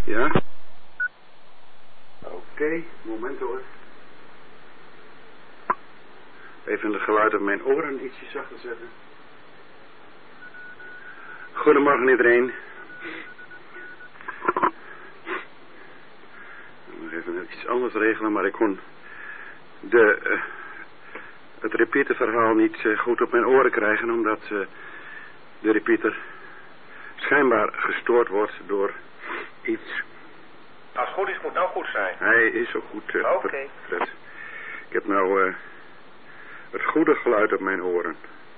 Ja? Oké, moment hoor. Even het geluid op mijn oren ietsje zachter zetten. Goedemorgen iedereen. Ik moet even iets anders regelen, maar ik kon het repeaterverhaal niet goed op mijn oren krijgen, omdat de repeater schijnbaar gestoord wordt door iets. Als het goed is, moet nou goed zijn. Hij is ook goed, Oké. Fred. Ik heb nou het goede geluid op mijn oren.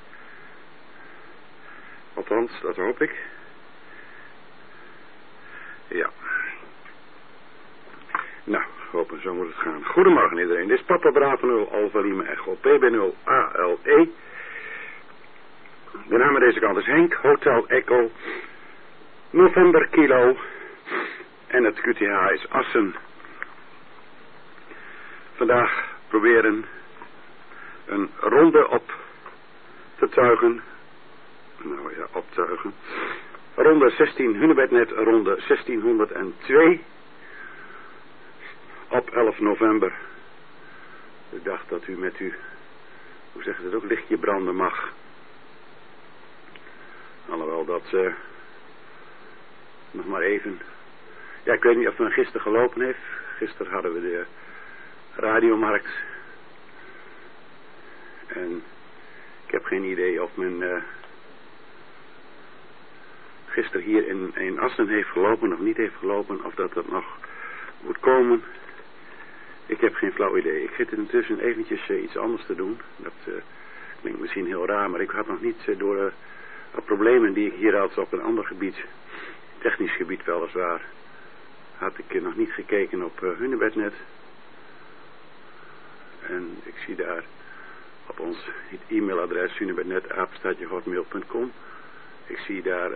Althans, dat hoop ik. Ja. Nou, hopen zo moet het gaan. Goedemorgen iedereen. Dit is Papa Bravo 0 Alpha Lima Echo PB0 ALE. De naam aan deze kant is Henk, Hotel Echo, November Kilo. En het QTH is Assen. Vandaag proberen een ronde op te tuigen. Nou ja, optuigen. Ronde 16 Hunebednet, ronde 1602. Op 11 november. De dag dat u met hoe zeg je dat ook, lichtje branden mag. Alhoewel dat nog maar even. Ja, ik weet niet of men gisteren gelopen heeft. Gisteren hadden we de radiomarkt. En ik heb geen idee of men gisteren hier in Assen heeft gelopen of niet heeft gelopen. Of dat nog moet komen. Ik heb geen flauw idee. Ik zit intussen eventjes iets anders te doen. Dat klinkt misschien heel raar, maar ik had nog niet door de problemen die ik hier had op een ander gebied, technisch gebied weliswaar, had ik nog niet gekeken op Hunebednet. En ik zie daar op ons e-mailadres hunebednet@hotmail.com. Ik zie daar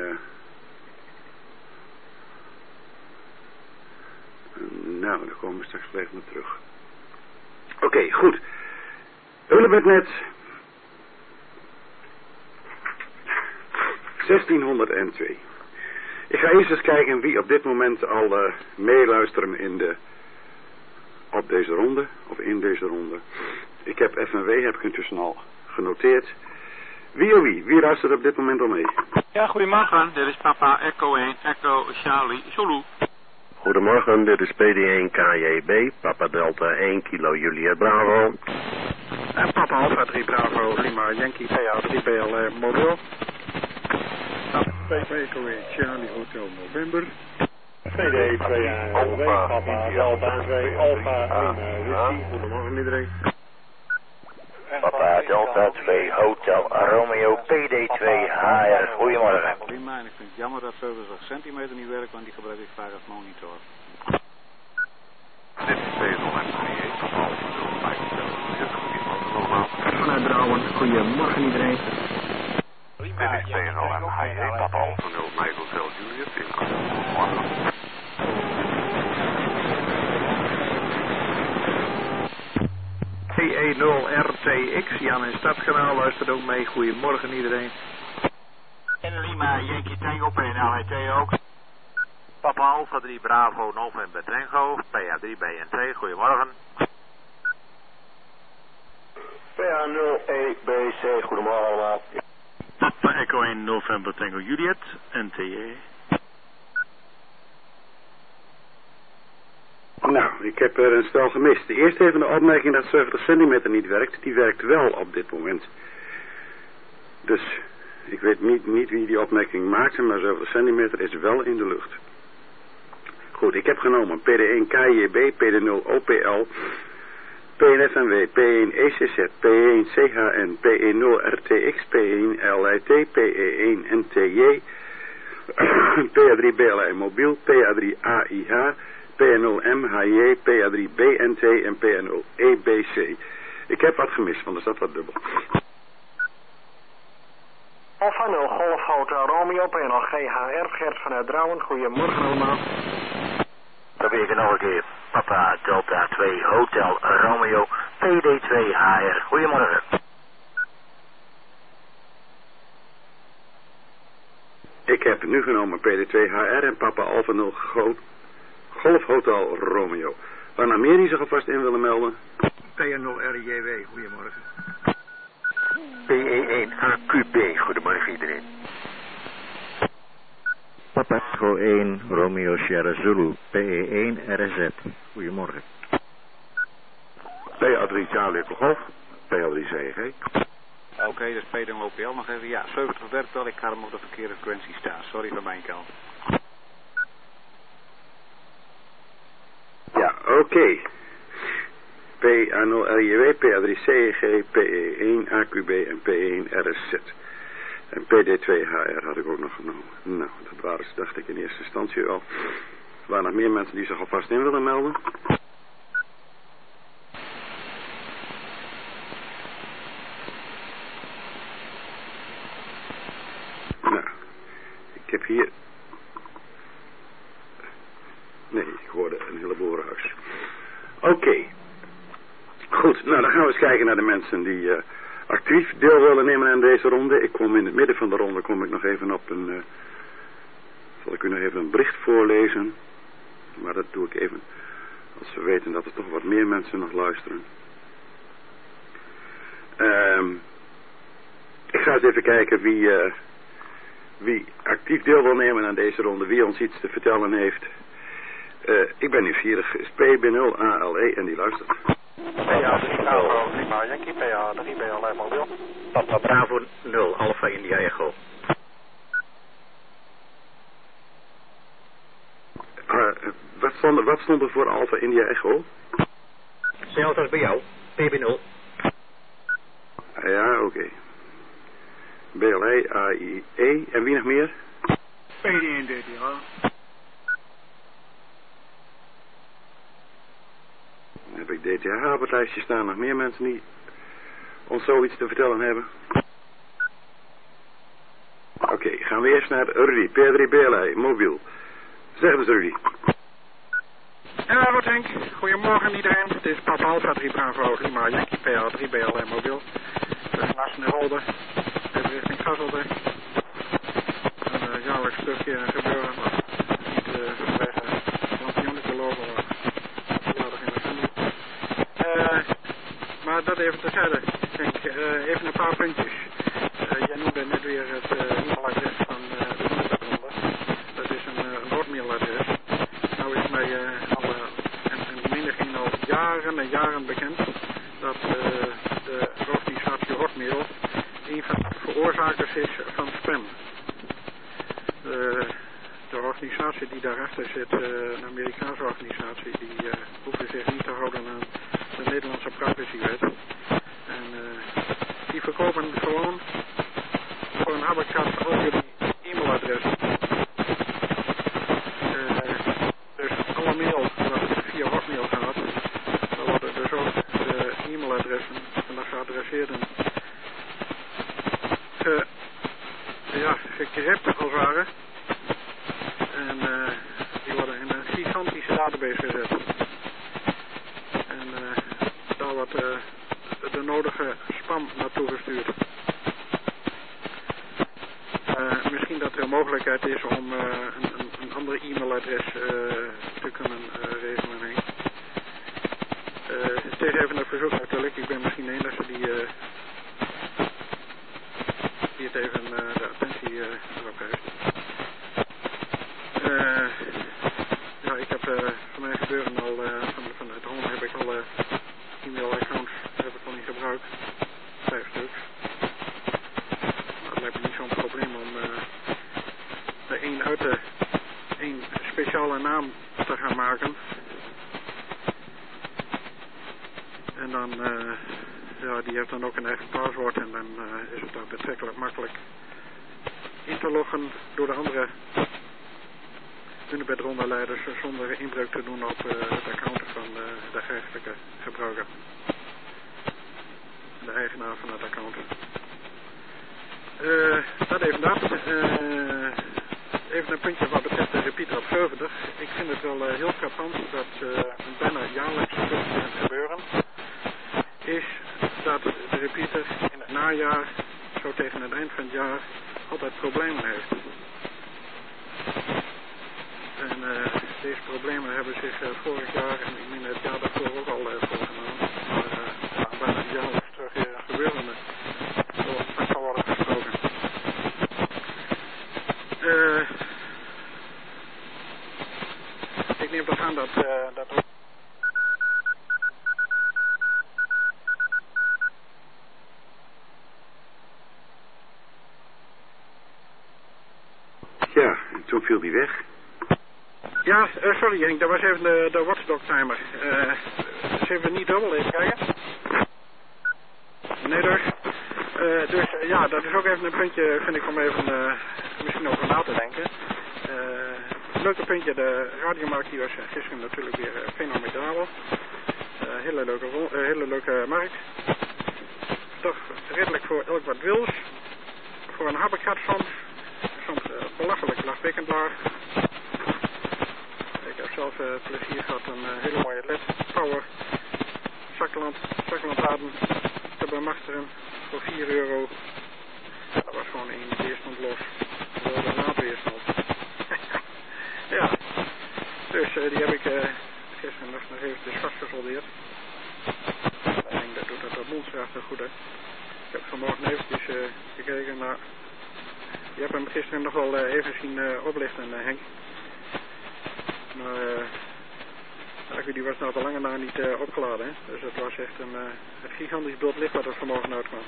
nou, daar komen we straks even naar terug. Oké, goed. Hunebednet 1602. Ik ga eerst eens kijken wie op dit moment al meeluisteren op deze ronde, of in deze ronde. Ik heb FNW, heb ik intussen al genoteerd. Wie luistert op dit moment al mee? Ja, goedemorgen. Dit is Papa Echo 1, Echo Charlie Zulu. Goedemorgen, dit is PD1 KJB, Papa Delta 1 Kilo Juliet Bravo. En Papa Alpha 3 Bravo Lima Yankee PA 3 BL Mobile. Papa Echo 1 Charlie Hotel November. PD 2 Papa Delta 2 Alpha Lima. Goedemorgen iedereen. Papa Delta 2 Hotel Romeo PD2 HR. Goedemorgen. Prima, en ik vind het jammer dat 70 centimeter niet werkt, want die gebruik ik vaak als monitor. Dit is P0 MG1, Papa 0 Vanuit Brouwen, goedemorgen iedereen. Dit is P0 MG1, Papa 0 Hotel Juliet in Assen. PE0RTX, Jan in Stadskanaal, luistert ook mee. Goedemorgen iedereen. En Lima Yankee Tango PNLHT ook. Papa Alpha 3 Bravo November Tango, PA3 BNT, goedemorgen. PA0 EBC, goedemorgen allemaal. Papa Echo 1 November Tango Juliet, NTE. Nou, ik heb er een stel gemist. De eerste even de opmerking dat 70 centimeter niet werkt. Die werkt wel op dit moment. Dus ik weet niet wie die opmerking maakte, maar 70 centimeter is wel in de lucht. Goed, ik heb genomen PD1 KJB, PD0 OPL, P1 FNW, P1 ECZ, P1 CHN, P1 RTX, P1 LIT, P1 NTJ, PA3 BLI Mobiel, PA3 AIH, P0 MHJ, PA3 BNT en P0 EBC. Ik heb wat gemist, want er staat wat dubbel. Alpha 0 Golf Hotel Romeo, P0 GHR, Gert vanuit Drouwen, goedemorgen allemaal. Probeer ik het nog een keer. Papa Delta 2 Hotel Romeo PD2 HR. Goedemorgen. Ik heb Nu genomen PD2HR en Papa Alpha 0 Golf Hotel Romeo. Waar nou meer die zich alvast in willen melden? PN0RJW, goedemorgen. PE1AQB, goedemorgen iedereen. Papa Echo 1 Romeo Sierra Zulu, PE1 RZ, goedemorgen. PA3 Charlie Golf, PA3 CG. Oké, dus Peter OPL nog even. Ja, 70 werkt wel. Ik ga hem op de verkeerde frequentie staan. Sorry van mijn kant. Ja, oké. PA0LJW, PA3CG, PE1 AQB en P1 RZ. En PD2HR had ik ook nog genomen. Nou, dat waren ze, dacht ik in eerste instantie wel. Er waren nog meer mensen die zich alvast in willen melden. Nou, ik heb hier... Nee, ik hoorde een heleboel ruis. Oké. Goed, nou dan gaan we eens kijken naar de mensen die actief deel willen nemen aan deze ronde. Ik kom in het midden van de ronde nog even op een... zal ik u nog even een bericht voorlezen. Maar dat doe ik even als we weten dat er toch wat meer mensen nog luisteren. Ik ga eens even kijken wie actief deel wil nemen aan deze ronde. Wie ons iets te vertellen heeft. Ik ben nieuwsgierig. Is PB0 ALE en die luistert. PA3 Bravo Lima Yankee, PA3 BLM mobiel. Papa Bravo 0 Alpha India Echo. Wat stond er voor Alpha India Echo? Hetzelfde als bij jou, PB0. Ja, oké. BLE, AIE en wie nog meer? PD1 DTH. Dan heb ik DTH op het lijstje staan. Nog meer mensen die ons zoiets te vertellen hebben. Oké, gaan we eerst naar Rudy. P3 BLE, mobiel. Zeg eens Rudy. Ja, wat Henk. Goedemorgen iedereen. Het is Papa Alpha 3 Bravo Lima Yankee PA3 BLM mobiel. Naast de Rolde. Even richting Gasselde. Een jaarlijks stukje gebeuren. Niet vanwege lampionnen te lopen. Maar dat even terzijde. Henk, even een paar puntjes. Jij noemde net weer het e-mailadres van de Noorderronde. Dat is een hotmailadres. Nou is mij en menigeen al jaren en jaren bekend dat de organisatie Hotmail een van de veroorzakers is van spam. De organisatie die daarachter zit, een Amerikaanse organisatie, die hoeven zich niet te houden aan de Nederlandse privacywet. En die verkopen gewoon voor een abacad al jullie e-mailadressen. Dus alle mail wat via Hotmail gaat, dan worden dus ook de e-mailadressen van de geadresseerden gekrept als het ware. En die worden in een gigantische database gezet. En daar wordt de nodige spam naartoe gestuurd. Misschien dat er een mogelijkheid is om een ander e-mailadres te kunnen regelen. Het is even een verzoek natuurlijk. Ik ben misschien de enige die het even de attentie erop heeft. Ja, ik heb van mijn gebeuren al van het home heb ik alle e-mail-accounts heb ik al niet gebruikt. 5 stuks. Dat lijkt me niet zo'n probleem om er één speciale naam te gaan maken. En dan, ja, die heeft dan ook een eigen paswoord en dan is het daar betrekkelijk makkelijk in te loggen door de andere Unibed-rondeleiders zonder inbreuk te doen op het account van de eigenlijke gebruiker. De eigenaar van het account. Dat even dat. Even een puntje wat betreft de repeater op 70. Ik vind het wel heel frappant dat bijna jaarlijks gebeuren is dat de repeater in het najaar, zo tegen het eind van het jaar, altijd problemen heeft. En deze problemen hebben zich vorig jaar en ik meen het jaar daarvoor ook al voorgenomen. Maar bijna een jaar terug weer gebeuren. Dat kan worden gesproken. Ik neem toch aan dat ook... Ja, en toen viel die weg. Ja, sorry Henk, dat was even de watchdog timer. Zullen we niet dubbel even kijken? Nee dus. Dus ja, dat is ook even een puntje, vind ik, om even misschien over na te denken. Leuke puntje, de radiomarkt die was gisteren natuurlijk weer fenomenabel. Hele leuke markt. Toch redelijk voor elk wat wils. Voor een habbekat soms. Soms belachelijk lachwekkend laag. Ik heb zelf plezier gehad een hele mooie LED power zaklantaarn te bemachtigen voor €4. Dat was gewoon één weerstand los. De laadweerstand. Ja. Dus die heb ik gisteren nog eventjes vastgesoldeerd. Ik denk dat doet dat monsterachtig goed, hè. Ik heb vanmorgen eventjes gekeken naar... Je hebt hem gisteren nog wel even zien oplichten, Henk. Maar de accu die was nou te lange na niet opgeladen, hè. Dus het was echt een gigantisch beeld licht wat er vanmorgen uitkwam.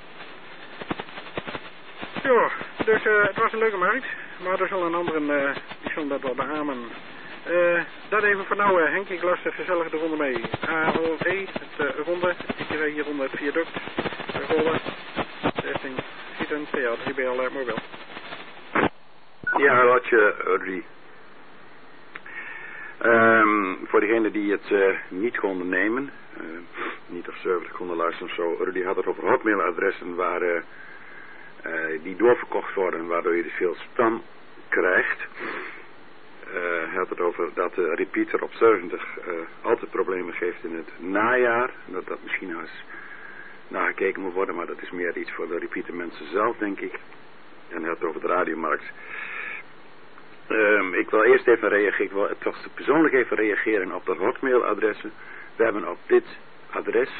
Ja, dus het was een leuke markt. Maar er zal een andere, die zullen dat wel beamen. Dat even voor nou, Henk. Ik las gezellig de ronde mee. AOE, het ronde. Ik rijd hier onder het viaduct. Rollen. Richting Gieten, PA3BL mobiel. Ja, Rotje, Rudy. Voor degenen die het niet konden nemen, niet of server konden luisteren of zo, Rudy had het over hotmailadressen waar die doorverkocht worden, waardoor je dus veel spam krijgt. Hij had het over dat de repeater op 70 altijd problemen geeft in het najaar. Dat misschien nou eens nagekeken moet worden, maar dat is meer iets voor de repeater mensen zelf, denk ik. En hij had het over de radiomarkt. Ik wil eerst even reageren, ik wil toch persoonlijk even reageren op de hotmailadressen. We hebben op dit adres,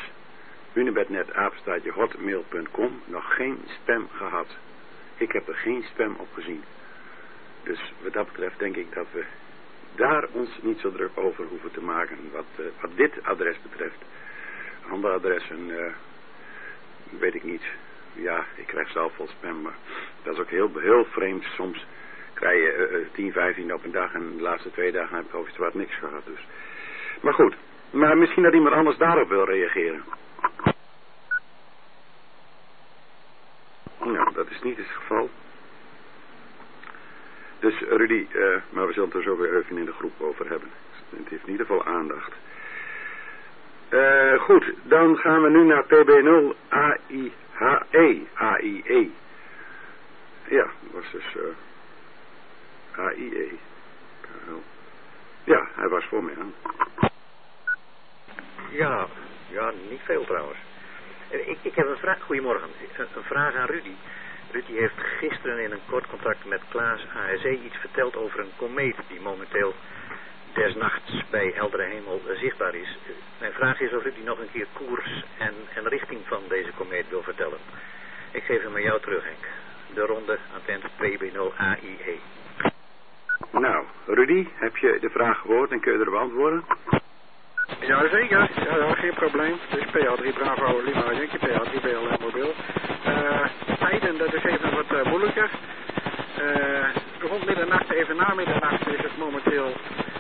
unibetnet@hotmail.com, nog geen spam gehad. Ik heb er geen spam op gezien. Dus wat dat betreft denk ik dat we daar ons niet zo druk over hoeven te maken. Wat dit adres betreft. Andere adressen, weet ik niet. Ja, ik krijg zelf wel spam, maar dat is ook heel vreemd. Soms krijg je 10, 15 op een dag en de laatste 2 dagen heb ik over iets wat niks gehad. Dus. Maar goed, maar misschien dat iemand anders daarop wil reageren. Nou, dat is niet het geval. Dus Rudy, maar we zullen het er zo weer even in de groep over hebben. Het heeft in ieder geval aandacht. Goed, dan gaan we nu naar PB0 AIE. Ja, dat was dus AIE. Ja, hij was voor mij aan. Ja, niet veel trouwens. Ik heb een vraag. Goedemorgen. Een vraag aan Rudy. Rudy heeft gisteren in een kort contact met Klaas ASE iets verteld over een komeet die momenteel des nachts bij heldere hemel zichtbaar is. Mijn vraag is of Rudy nog een keer koers en richting van deze komeet wil vertellen. Ik geef hem aan jou terug, Henk. De ronde attent PB0 AIE. Nou, Rudy, heb je de vraag gehoord en kun je erop antwoorden? Jazeker, ja, geen probleem. Het is PA3 Bravo Lima Yankee, PA3 BL mobiel. Tijden, dat is even wat moeilijker. Rond middernacht, even na middernacht is het momenteel,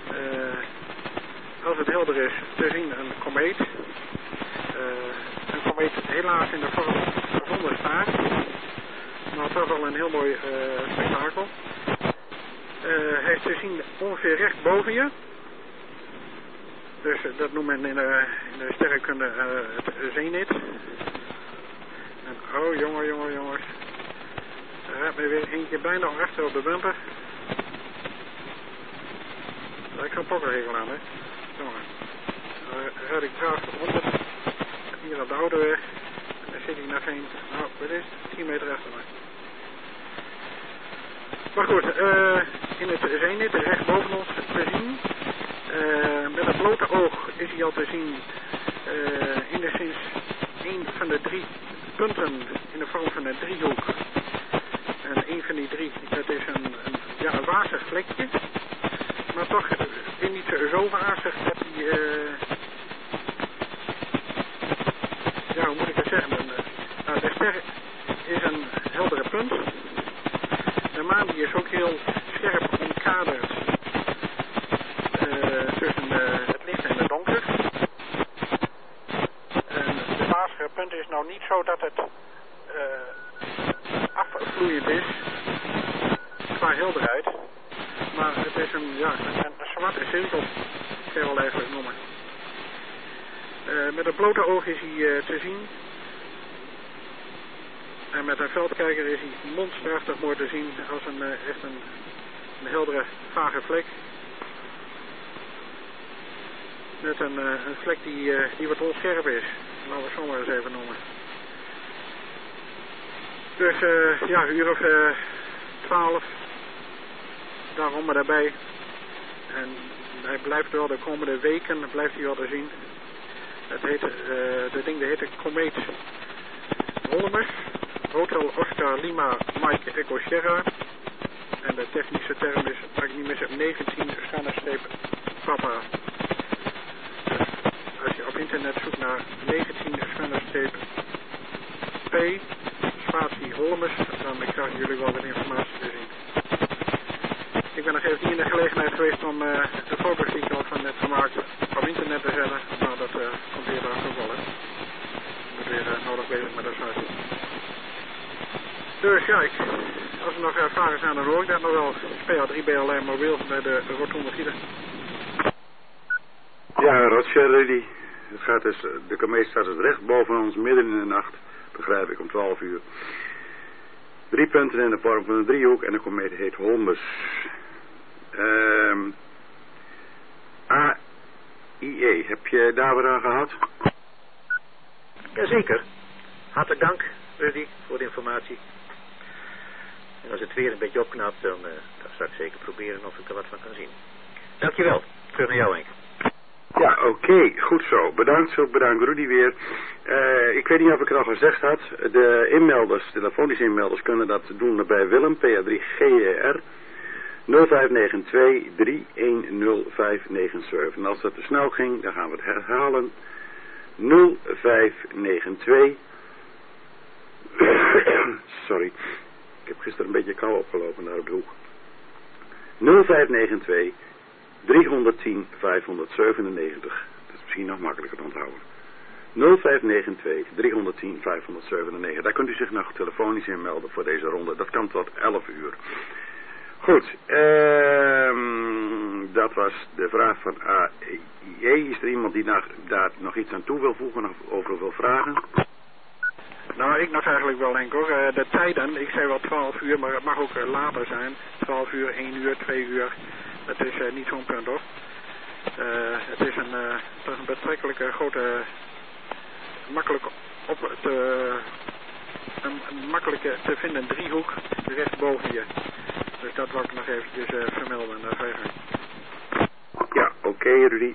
als het helder is, te zien een komeet. Een komeet helaas in de vorm zonder staart. Maar toch wel een heel mooi spektakel. Hij is te zien ongeveer recht boven je. Dus dat noemt men in de sterrenkunde het zenith. En oh jongens. Daar gaat me weer eentje bijna achter op de bumper. Daar heb ik zo'n pokkerregel aan, hè. Jongen. Dan rijd ik traag tot 100. Hier op de autoweg. En dan zit ik naar geen, wat is het? 10 meter achter mij. Maar goed, in het zeenet recht boven ons te zien. Met het blote oog is hij al te zien enigszins een van de 3 punten in de vorm van een driehoek. En een van die 3, dat is een wazig vlekje. Maar toch niet zo wazig dat hij, hoe moet ik het zeggen? De ster is een heldere punt. De maan die is ook heel scherp omkaderd tussen het licht en het donker. En de wazige punt is nou niet zo dat het afvloeiend is qua helderheid. Maar het is een zwarte cirkel, kan je wel eigenlijk noemen. Met het blote oog is hij te zien. En met een veldkijker is hij monsterachtig mooi te zien als echt een heldere, vage vlek. Met een vlek die wat onscherp is. Laten we het zo maar eens even noemen. Dus een uur of 12. Daarom maar daarbij. En hij blijft wel de komende weken blijft hij wel te zien. Het heet, de ding heet de komeet Holmes. Hotel Oscar Lima Mike Echo Sierra. En de technische term is, als ik niet mis heb, 19-Papa. Dus als je op internet zoekt naar 19-P spatie Holmes, dan krijgen jullie wel wat informatie te zien. Ik ben nog even niet in de gelegenheid geweest om de foto's die ik al van net gemaakt op internet te zetten. Maar dat komt hier ook wel, hè. Ik ben weer nodig bezig met dat site. Dus ja, als er nog vragen zijn, dan hoor ik dat nog wel. PA3 BLR mobiel bij de rotonde Gieden. Ja, Roger, Rudy. Het gaat dus, de komeet staat dus recht boven ons, midden in de nacht, begrijp ik, om 12 uur. 3 punten in de vorm van een driehoek en de komeet heet Holmes. AIE, heb je daar wat aan gehad? Jazeker. Hartelijk dank, Rudy, voor de informatie. En als het weer een beetje opknapt, dan zal ik zeker proberen of ik er wat van kan zien. Dankjewel. Terug naar jou, Henk. Ja, oké, goed zo. Bedankt Rudy weer. Ik weet niet of ik het al gezegd had. De inmelders, telefonische inmelders, kunnen dat doen bij Willem, PA3GER. 0592-310597. En als dat te snel ging, dan gaan we het herhalen. 0592. Sorry. Ik heb gisteren een beetje kou opgelopen naar op de hoek. 0592 310 597. Dat is misschien nog makkelijker te onthouden. 0592 310 597. Daar kunt u zich nog telefonisch inmelden voor deze ronde. Dat kan tot 11 uur. Goed. Dat was de vraag van AIE. Is er iemand die daar nog iets aan toe wil voegen of over wil vragen? Nou, ik nog eigenlijk wel, denk hoor. De tijden, ik zei wel 12 uur, maar het mag ook later zijn. 12 uur, 1 uur, 2 uur. Dat is niet zo'n punt, hoor. Het is een betrekkelijke grote, makkelijke te vinden driehoek recht boven je. Dus dat wil ik nog eventjes vermelden. Ja, oké, Rudy.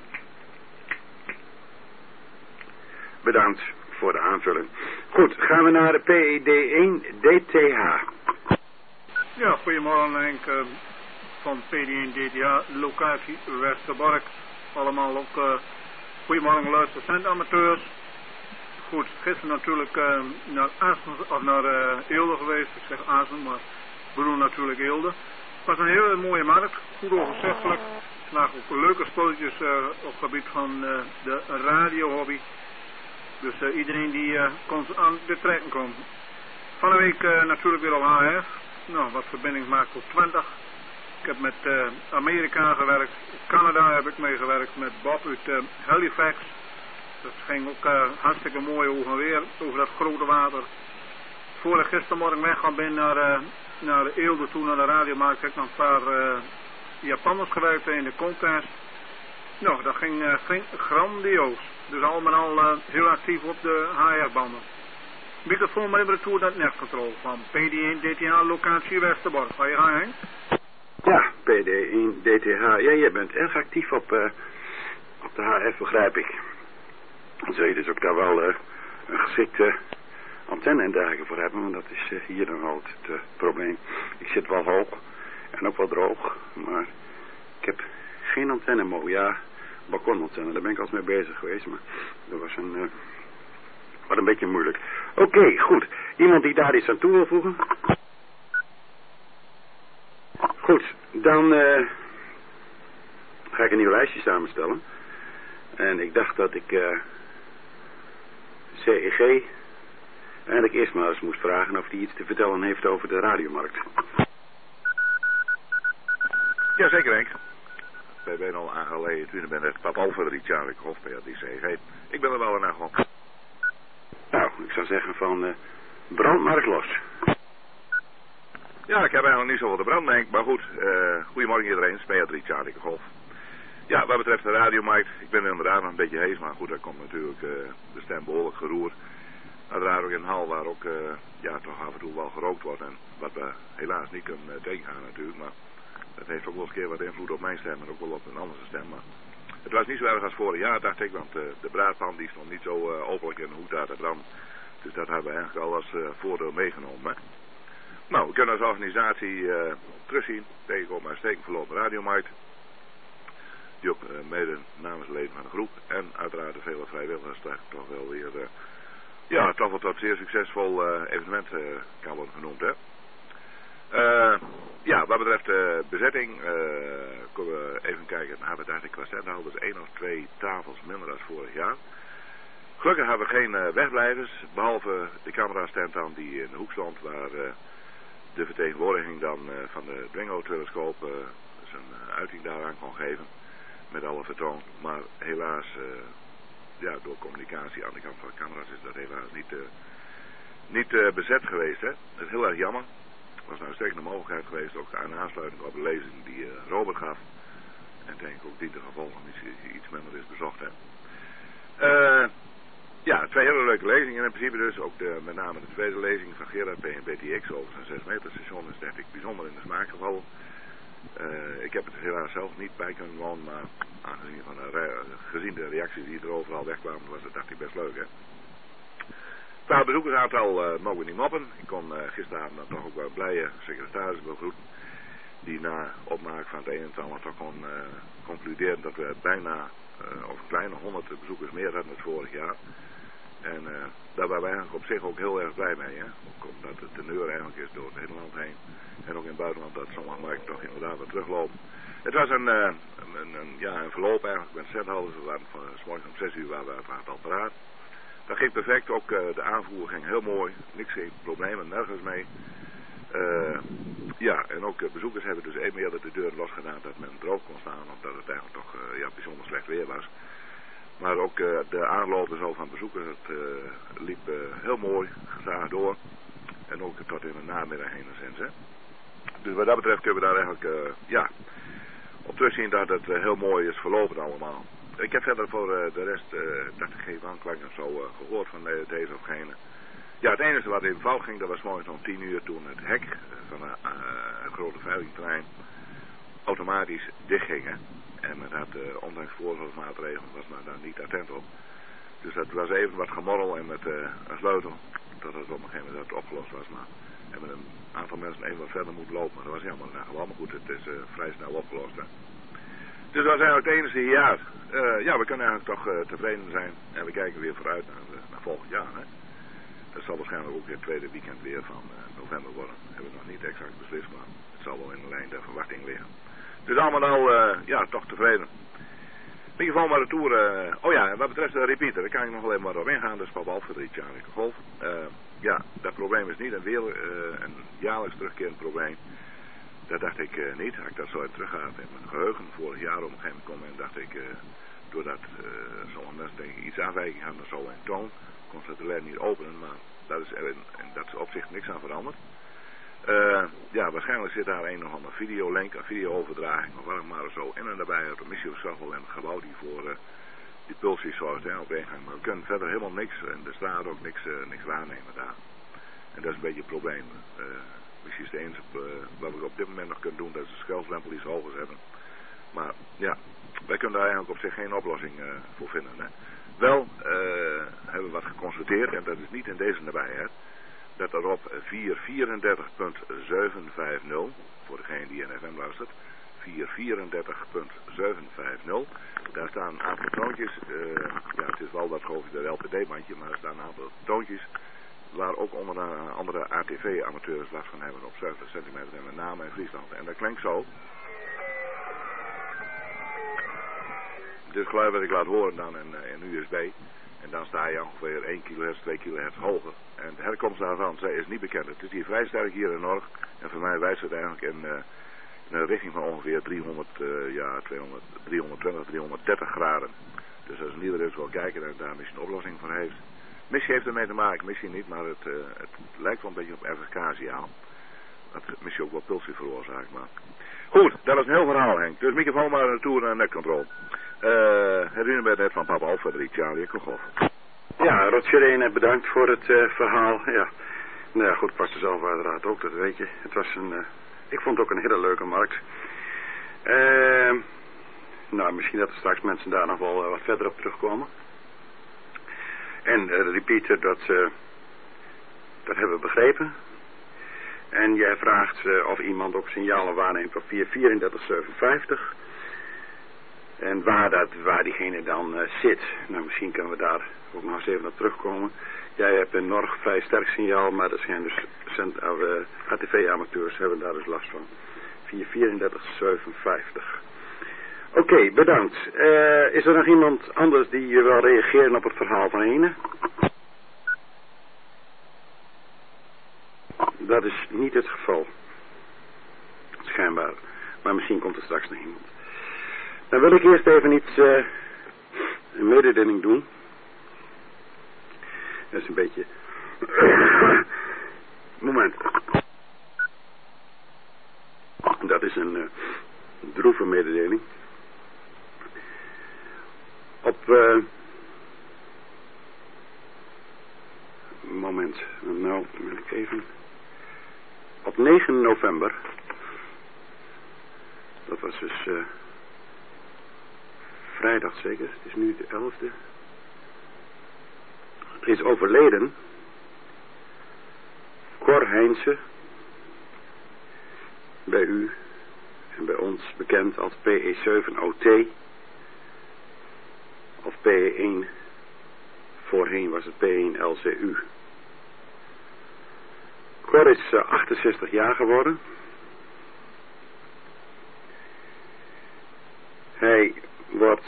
Bedankt voor de aanvulling. Goed, gaan we naar de PED1-DTH. Ja, goedemorgen Henk. Van PD1-DTH, locatie Westerbork. Allemaal ook goedemorgen luisterend amateurs. Goed, gisteren natuurlijk naar Assen, of naar Eelde geweest. Ik zeg Assen, maar ik bedoel natuurlijk Eelde. Het was een hele mooie markt, goed overzichtelijk. Er lagen ook leuke spulletjes op het gebied van de radiohobby. Dus iedereen die kon aan de trekken komen. Van de week natuurlijk weer op HF. Nou, wat verbinding maakt op 20. Ik heb met Amerika gewerkt. Canada heb ik meegewerkt met Bob uit Halifax. Dat ging ook hartstikke mooi over weer, over dat grote water. Voor ik gistermorgen weggaan ben naar Eelde toe, naar de radiomarkt, heb ik nog een paar Japanners gewerkt in de contest. Nou, dat ging grandioos. Dus allemaal heel actief op de HR-banden. Microfoon maar even toe dat netcontrole van PD1 DTH locatie Westerbork. Ga je gaan, Henk? Ja, PD1 DTH. Ja, jij bent erg actief op de HF, begrijp ik. Dan zul je dus ook daar wel een geschikte antenne en dergelijke voor hebben, want dat is hier dan altijd het probleem. Ik zit wel hoog en ook wel droog, maar ik heb geen antenne. Ja, balkonantenne, daar ben ik altijd mee bezig geweest, maar dat was een beetje moeilijk. Oké, goed. Iemand die daar iets aan toe wil voegen? Goed, dan ga ik een nieuw lijstje samenstellen. En ik dacht dat ik CEG eigenlijk eerst maar eens moest vragen of hij iets te vertellen heeft over de radiomarkt. Jazeker, Henk. Wij zijn al aangeleden toen ik ben het Pap Alfred Charlie Hof bij die CEG. Ik ben er wel een gewoon. Nou, ik zou zeggen van brand maar eens los. Ja, ik heb eigenlijk niet zoveel te branden, Henk, maar goed. Goedemorgen iedereen, Speer Charlie Golf. Ja, wat betreft de radiomarkt, ik ben inderdaad nog een beetje hees, maar goed, daar komt natuurlijk de stem behoorlijk geroerd. Uiteraard ook in een hal waar ook toch af en toe wel gerookt wordt en wat we helaas niet kunnen tegengaan natuurlijk, maar dat heeft ook wel eens een keer wat invloed op mijn stem en ook wel op een andere stem, maar het was niet zo erg als vorig jaar, dacht ik, want de braadpan die stond niet zo openlijk in de hoek daar te branden. Dus dat hebben we eigenlijk al als voordeel meegenomen. Hè? Nou, we kunnen als organisatie terugzien tegenkomen een stekend verlopen radiomarkt. Die ook mede namens de leden van de groep en uiteraard de vele vrijwilligers toch wel weer toch wel tot zeer succesvol evenement kan worden genoemd. Hè? Wat betreft bezetting kunnen we even kijken. Nou, we dachten qua standhouders 1 of 2 tafels minder dan vorig jaar. Gelukkig hebben we geen wegblijvers, behalve de camerastand dan die in de hoek stond, waar de vertegenwoordiging dan van de Dwingo-telescoop zijn uiting daaraan kon geven, met alle vertoon. Maar helaas, door communicatie aan de kant van de camera's is dat helaas niet bezet geweest. Hè? Dat is heel erg jammer. Het was nou een stekende mogelijkheid geweest, ook aan aansluiting op de lezing die Robert gaf. En denk ik ook die de gevolgen iets minder is bezocht. Hè? 2 hele leuke lezingen in principe dus. Ook met name de tweede lezing van Gerard P. en BTX over zijn 6 meter station is denk ik bijzonder in de smaak gevallen. Ik heb het helaas zelf niet bij kunnen wonen, maar gezien de reacties die er overal wegkwamen, was het dacht ik best leuk. Hè? Qua bezoekersaantal mogen we niet moppen. Ik kon gisteravond dan toch ook wel blije secretaris begroeten, die na opmaak van het een en het ander toch kon concluderen dat we bijna of een kleine 100 bezoekers meer hadden dan het vorig jaar. En daar waren we eigenlijk op zich ook heel erg blij mee. Hè? Ook omdat het teneur eigenlijk is door het hele land heen. En ook in het buitenland dat sommige markten toch inderdaad wat teruglopen. Het was een verloop eigenlijk met centhouders. We waren van 's morgens om 6 uur waren we vaak al paraat. Dat ging perfect. Ook de aanvoer ging heel mooi. Geen problemen, nergens mee. En ook bezoekers hebben dus even eerder de deur losgedaan dat men droog kon staan. Omdat het eigenlijk toch bijzonder slecht weer was. Maar ook de aanlopen zo van bezoekers, het liep heel mooi, gezaagd door. En ook tot in de namiddag heen enigszins. Hè. Dus wat dat betreft kunnen we daar eigenlijk op terugzien dat het heel mooi is verlopen allemaal. Ik heb verder voor de rest, dacht ik, geen aanklanken of zo gehoord van deze of gene. Ja, het enige wat even fout ging, dat was morgens om 10 uur toen het hek van een grote veilingterrein automatisch dichtging. Hè. En men had ondanks voorzorgsmaatregelen was men daar niet attent op. Dus dat was even wat gemorrel en met een sleutel. Dat het op een gegeven moment opgelost was. Maar hebben een aantal mensen even wat verder moeten lopen. Maar dat was jammer. Nou, gewoon maar goed, het is vrij snel opgelost. Hè. Dus dat was eigenlijk het enige jaar. We kunnen eigenlijk toch tevreden zijn. En we kijken weer vooruit naar volgend jaar. Hè. Dat zal waarschijnlijk ook weer het tweede weekend weer van november worden. Dat hebben we nog niet exact beslist, maar het zal wel in de lijn der verwachting liggen. Dus allemaal toch tevreden. In ieder geval maar de tour. En wat betreft de repeater, daar kan ik nog wel even maar op ingaan. Dat is Pap Alfred Charlie Golf. Dat probleem is niet een jaarlijks terugkerend probleem. Dat dacht ik niet. Als ik dat zo even teruggaat in mijn geheugen. Vorig jaar op een gegeven moment kwam en dacht ik, doordat sommige mensen denk ik iets afwijking hadden, zo in toon, kon ze de lijn niet openen. Maar dat is er in dat opzicht niks aan veranderd. Waarschijnlijk zit daar een of andere videolink, een videooverdraging of wat maar zo in en daarbij uit de missie of zo in het gebouw die voor die pulsies zoals op ingang. Maar we kunnen verder helemaal niks en er staat ook niks waarnemen daar. En dat is een beetje een probleem. Misschien is het eens wat we op dit moment nog kunnen doen, dat is de schelfdrempel iets hoger zetten. Maar ja, wij kunnen daar eigenlijk op zich geen oplossing voor vinden. Hè. Wel hebben we wat geconstateerd, en dat is niet in deze nabijheid, dat er op 434.750, voor degene die in FM luistert, 434.750, daar staan een aantal toontjes, ja het is wel wat geloof ik de LPD-bandje, maar er staan een aantal toontjes waar ook onder andere ATV-amateurs last van hebben op 70 centimeter en met name in Friesland. En dat klinkt zo. Dit geluid wat ik laat horen dan in USB. En dan sta je ongeveer 1 kHz, 2 kHz hoger. En de herkomst daarvan is niet bekend. Het is hier vrij sterk hier in Norg. En voor mij wijst het eigenlijk in een richting van ongeveer 320, 330 graden. Dus als een ieder eens wil kijken en daar misschien een oplossing voor heeft. Misschien heeft ermee te maken, misschien niet, maar het lijkt wel een beetje op RFK-signaal. Dat misschien ook wel pulsie veroorzaakt, maar... Goed, dat is een heel verhaal, Henk. Dus microfoon maar naartoe naar netcontrol. Herinner me net van papa Alfred, Charlie, Kochhoff. Ja, Roger bedankt voor het verhaal. Ja. Nou ja, goed, ik was er zelf uiteraard ook, dat weet je. Het was ik vond het ook een hele leuke markt. Nou, misschien dat er straks mensen daar nog wel wat verder op terugkomen. En repeater, dat hebben we begrepen. En jij vraagt of iemand ook signalen waarneemt op 43457. En waar diegene dan zit. Nou, misschien kunnen we daar ook nog eens even naar terugkomen. Jij hebt een Norg vrij sterk signaal, maar er zijn dus ATV-amateurs hebben daar dus last van. 43457. Oké, bedankt. Is er nog iemand anders die wil reageren op het verhaal van Ene? Dat is niet het geval. Schijnbaar. Maar misschien komt er straks nog iemand. Dan wil ik eerst even een mededeling doen. Dat is een beetje... Moment. Dat is een droeve mededeling. Moment. Nou, wil ik even... Op 9 november... Dat was dus... vrijdag zeker. Het is nu de 11e. Er is overleden... Cor Heinze... Bij u... En bij ons bekend als PE7OT... Of PE1... Voorheen was het PE1LCU. Cor is 68 jaar geworden. Hij wordt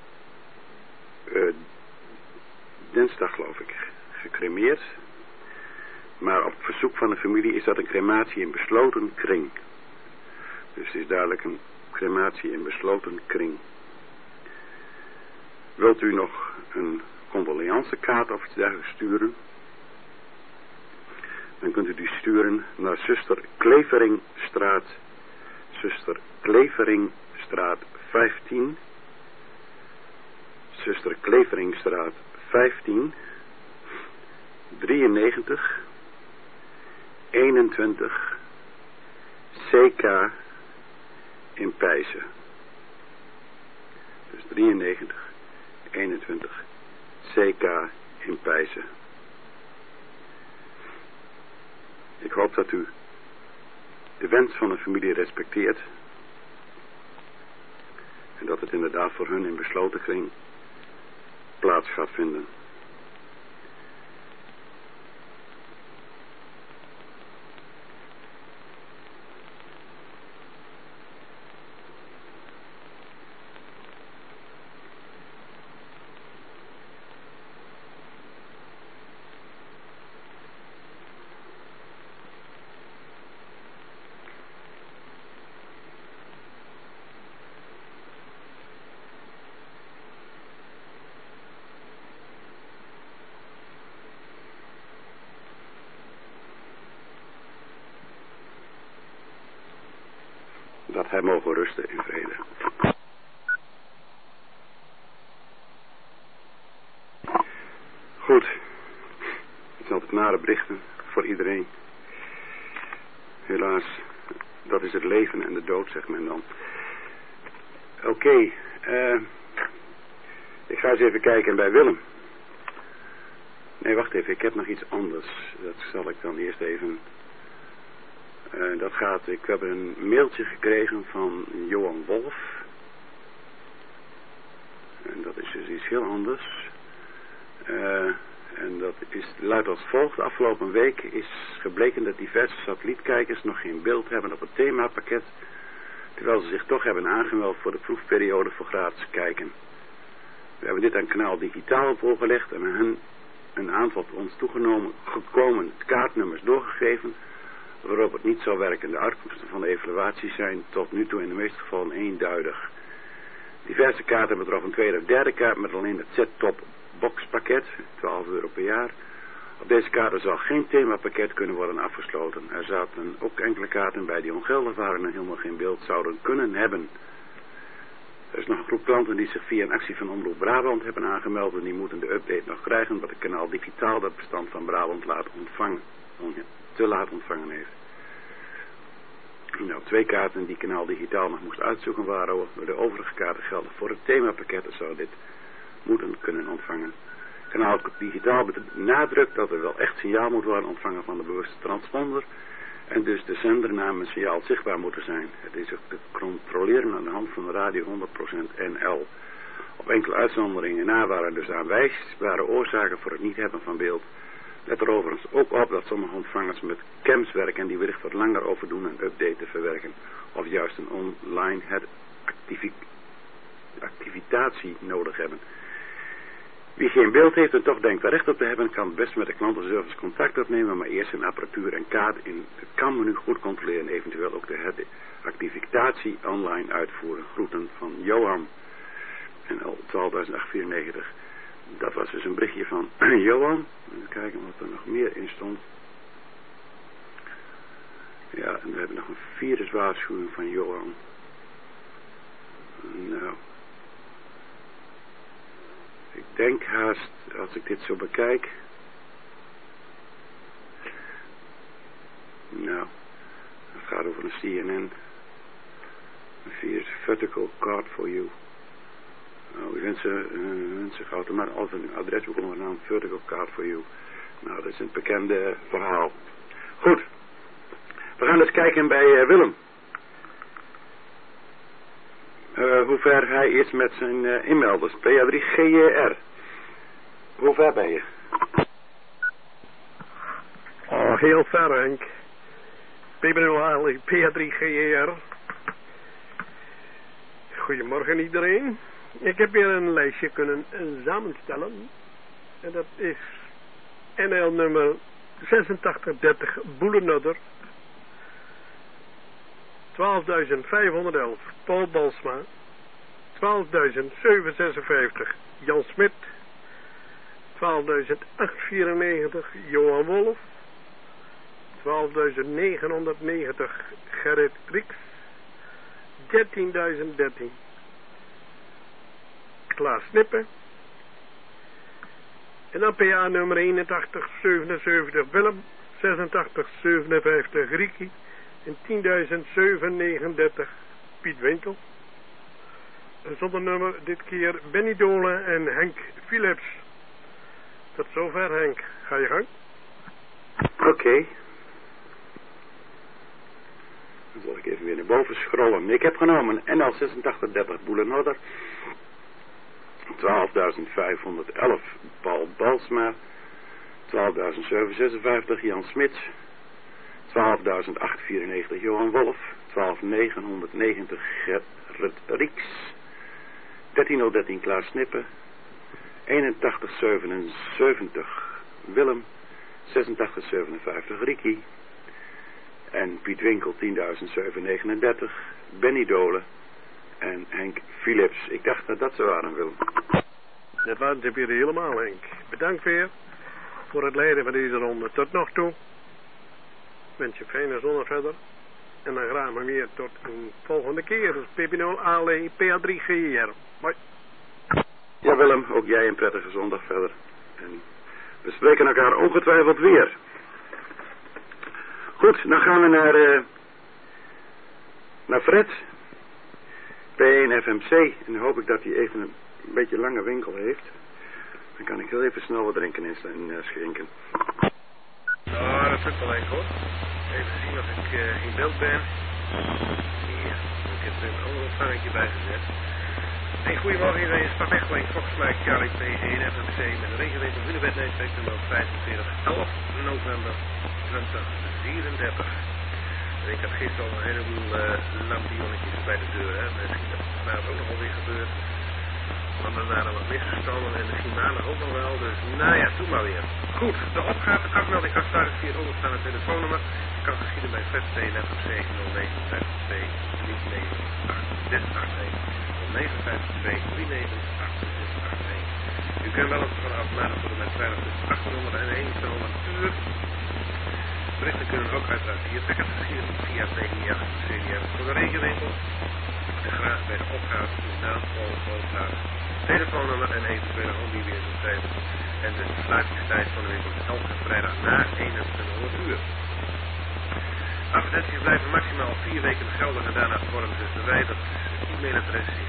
dinsdag geloof ik gecremeerd. Maar op verzoek van de familie is dat een crematie in besloten kring. Dus het is duidelijk een crematie in besloten kring. Wilt u nog een condoleancekaart of iets dergelijks sturen? Dan kunt u die sturen naar zuster Kleveringstraat. Zuster Kleveringstraat 15. Zuster Kleveringstraat 15. 93. 21. CK in Pijzen. Dus 93. 21. CK in Pijzen. Ik hoop dat u de wens van de familie respecteert. En dat het inderdaad voor hun in besloten kring plaats gaat vinden. Dat hij mogen rusten in vrede. Goed. Het zijn altijd nare berichten voor iedereen. Helaas, dat is het leven en de dood, zegt men dan. Oké, ik ga eens even kijken bij Willem. Nee, wacht even, ik heb nog iets anders. Dat zal ik dan eerst even... ik heb een mailtje gekregen van Johan Wolf. En dat is dus iets heel anders. En dat luidt als volgt. De afgelopen week is gebleken dat diverse satellietkijkers nog geen beeld hebben op het themapakket, terwijl ze zich toch hebben aangemeld voor de proefperiode voor gratis kijken. We hebben dit aan Kanaal Digitaal voorgelegd en hen een aantal voor ons gekomen kaartnummers doorgegeven, waarop het niet zou werken. De uitkomsten van de evaluatie zijn tot nu toe in de meeste gevallen eenduidig. Diverse kaarten betroffen een tweede of derde kaart met alleen het set-top boxpakket, €12 per jaar. Op deze kaarten zal geen themapakket kunnen worden afgesloten. Er zaten ook enkele kaarten bij die ongeldig waren en helemaal geen beeld zouden kunnen hebben. Er is nog een groep klanten die zich via een actie van Omroep Brabant hebben aangemeld en die moeten de update nog krijgen, wat het Kanaal Digitaal dat bestand van Brabant te laat ontvangen heeft. Nou, 2 kaarten die Kanaal Digitaal nog moest uitzoeken waren, de overige kaarten gelden voor het themapakket, dus zou dit moeten kunnen ontvangen. Kanaal Digitaal benadrukt dat er wel echt signaal moet worden ontvangen van de bewuste transponder en dus de zender namens signaal zichtbaar moeten zijn. Het is ook te controleren aan de hand van de radio 100% NL. Op enkele uitzonderingen na waren dus aanwijsbare oorzaken voor het niet hebben van beeld. Let er overigens ook op dat sommige ontvangers met cams werken en die wellicht wat langer over doen een update te verwerken, of juist een online activitatie nodig hebben. Wie geen beeld heeft en toch denkt daar recht op te hebben, kan best met de klantenservice contact opnemen, maar eerst zijn apparatuur en kaart in het kan-menu goed controleren en eventueel ook de activitatie online uitvoeren. Groeten van Johan. En al 12.894. Dat was dus een berichtje van Johan. Even kijken wat er nog meer in stond. Ja, en we hebben nog een viruswaarschuwing van Johan. Nou, ik denk haast, als ik dit zo bekijk. Nou, het gaat over een CNN. Een virus vertical card for you. Nou, u wenst zich automatisch altijd een adresboek onder de naam Vertical Card for You. Nou, dat is een bekende verhaal. Goed. We gaan eens kijken bij Willem. Hoe ver hij is met zijn inmelders. PA3GR. Hoe ver ben je? Oh, heel ver, Henk. PA3GR. Goedemorgen iedereen. Ik heb hier een lijstje kunnen samenstellen. En dat is NL nummer 8630 Boelenodder. 12.511 Paul Balsma. 12.756 Jan Smit. 12.894 Johan Wolf. 12.990 Gerrit Rieks. 13.013 Klaas Snippen. En dan PA nummer 8177 Willem. 8657 Riekie. En 10.739 Piet Winkel. En zonder nummer dit keer Benny Dolen en Henk Philips. Tot zover, Henk. Ga je gang. Oké. Dan zal ik even weer naar boven scrollen. Ik heb genomen NL 8630 Boelenodder. 12.511 Paul Balsma. 12.756 Jan Smit. 12.894 Johan Wolf. 12.990 Gerrit Rieks. 13.013 Klaas Snippen. 81.77 Willem. 86.57 Riekie. En Piet Winkel 10.739. Benny Dolen. En Henk Philips. Ik dacht dat dat zo waren, Willem. Dat waren ze weer helemaal, Henk. Bedankt weer voor het leiden van deze ronde. Tot nog toe. Ik wens je fijne zondag verder. En dan graag maar weer tot een volgende keer. Dus PP0 ALE PA3GR. Bye. Ja, Willem. Ook jij een prettige zondag verder. En We spreken elkaar ongetwijfeld weer. Goed, dan gaan we naar Fred. P1 FMC. En dan hoop ik dat hij even een beetje lange winkel heeft. Dan kan ik heel even snel wat drinken en schenken. Nou, dat lukt wel even hoor. Even zien of ik in beeld ben. Hier, ik heb er een ander ontvangertje bij gezet. Hey, goedemorgen iedereen, stap echt alleen volgens mij Charlie P1 FMC met een regenwinkel Hunebed netwerk nummer 45, 11 november 2034. En ik had gisteren al een heleboel lampionnetjes bij de deur, hè. Misschien dat het vanavond ook nog alweer gebeurd. Want dan waren wat misverstanden en misschien maandag ook nog wel, dus nou ja, doe maar weer. Goed, de opgave, de afmelding kan starten via het onderstaande telefoonnummer. Je kan geschieden bij Fred P1 FMC 0952 398 952-398-681. U kunt wel eens vanaf maandag tot en met vrijdag tussen 801 uur. Berichten kunnen ook uiteraard via Packet geschieden via PIA CDR voor de regenwinkel. En graag bij de opgave uw naam, woonplaats, telefoonnummer en eventuele handieweerstijd. En de sluitingstijd van de winkel is elke vrijdag na 2100 uur. Advertenties blijven maximaal 4 weken geldig en daarna vormen dus verwijderd. Het e-mailadres is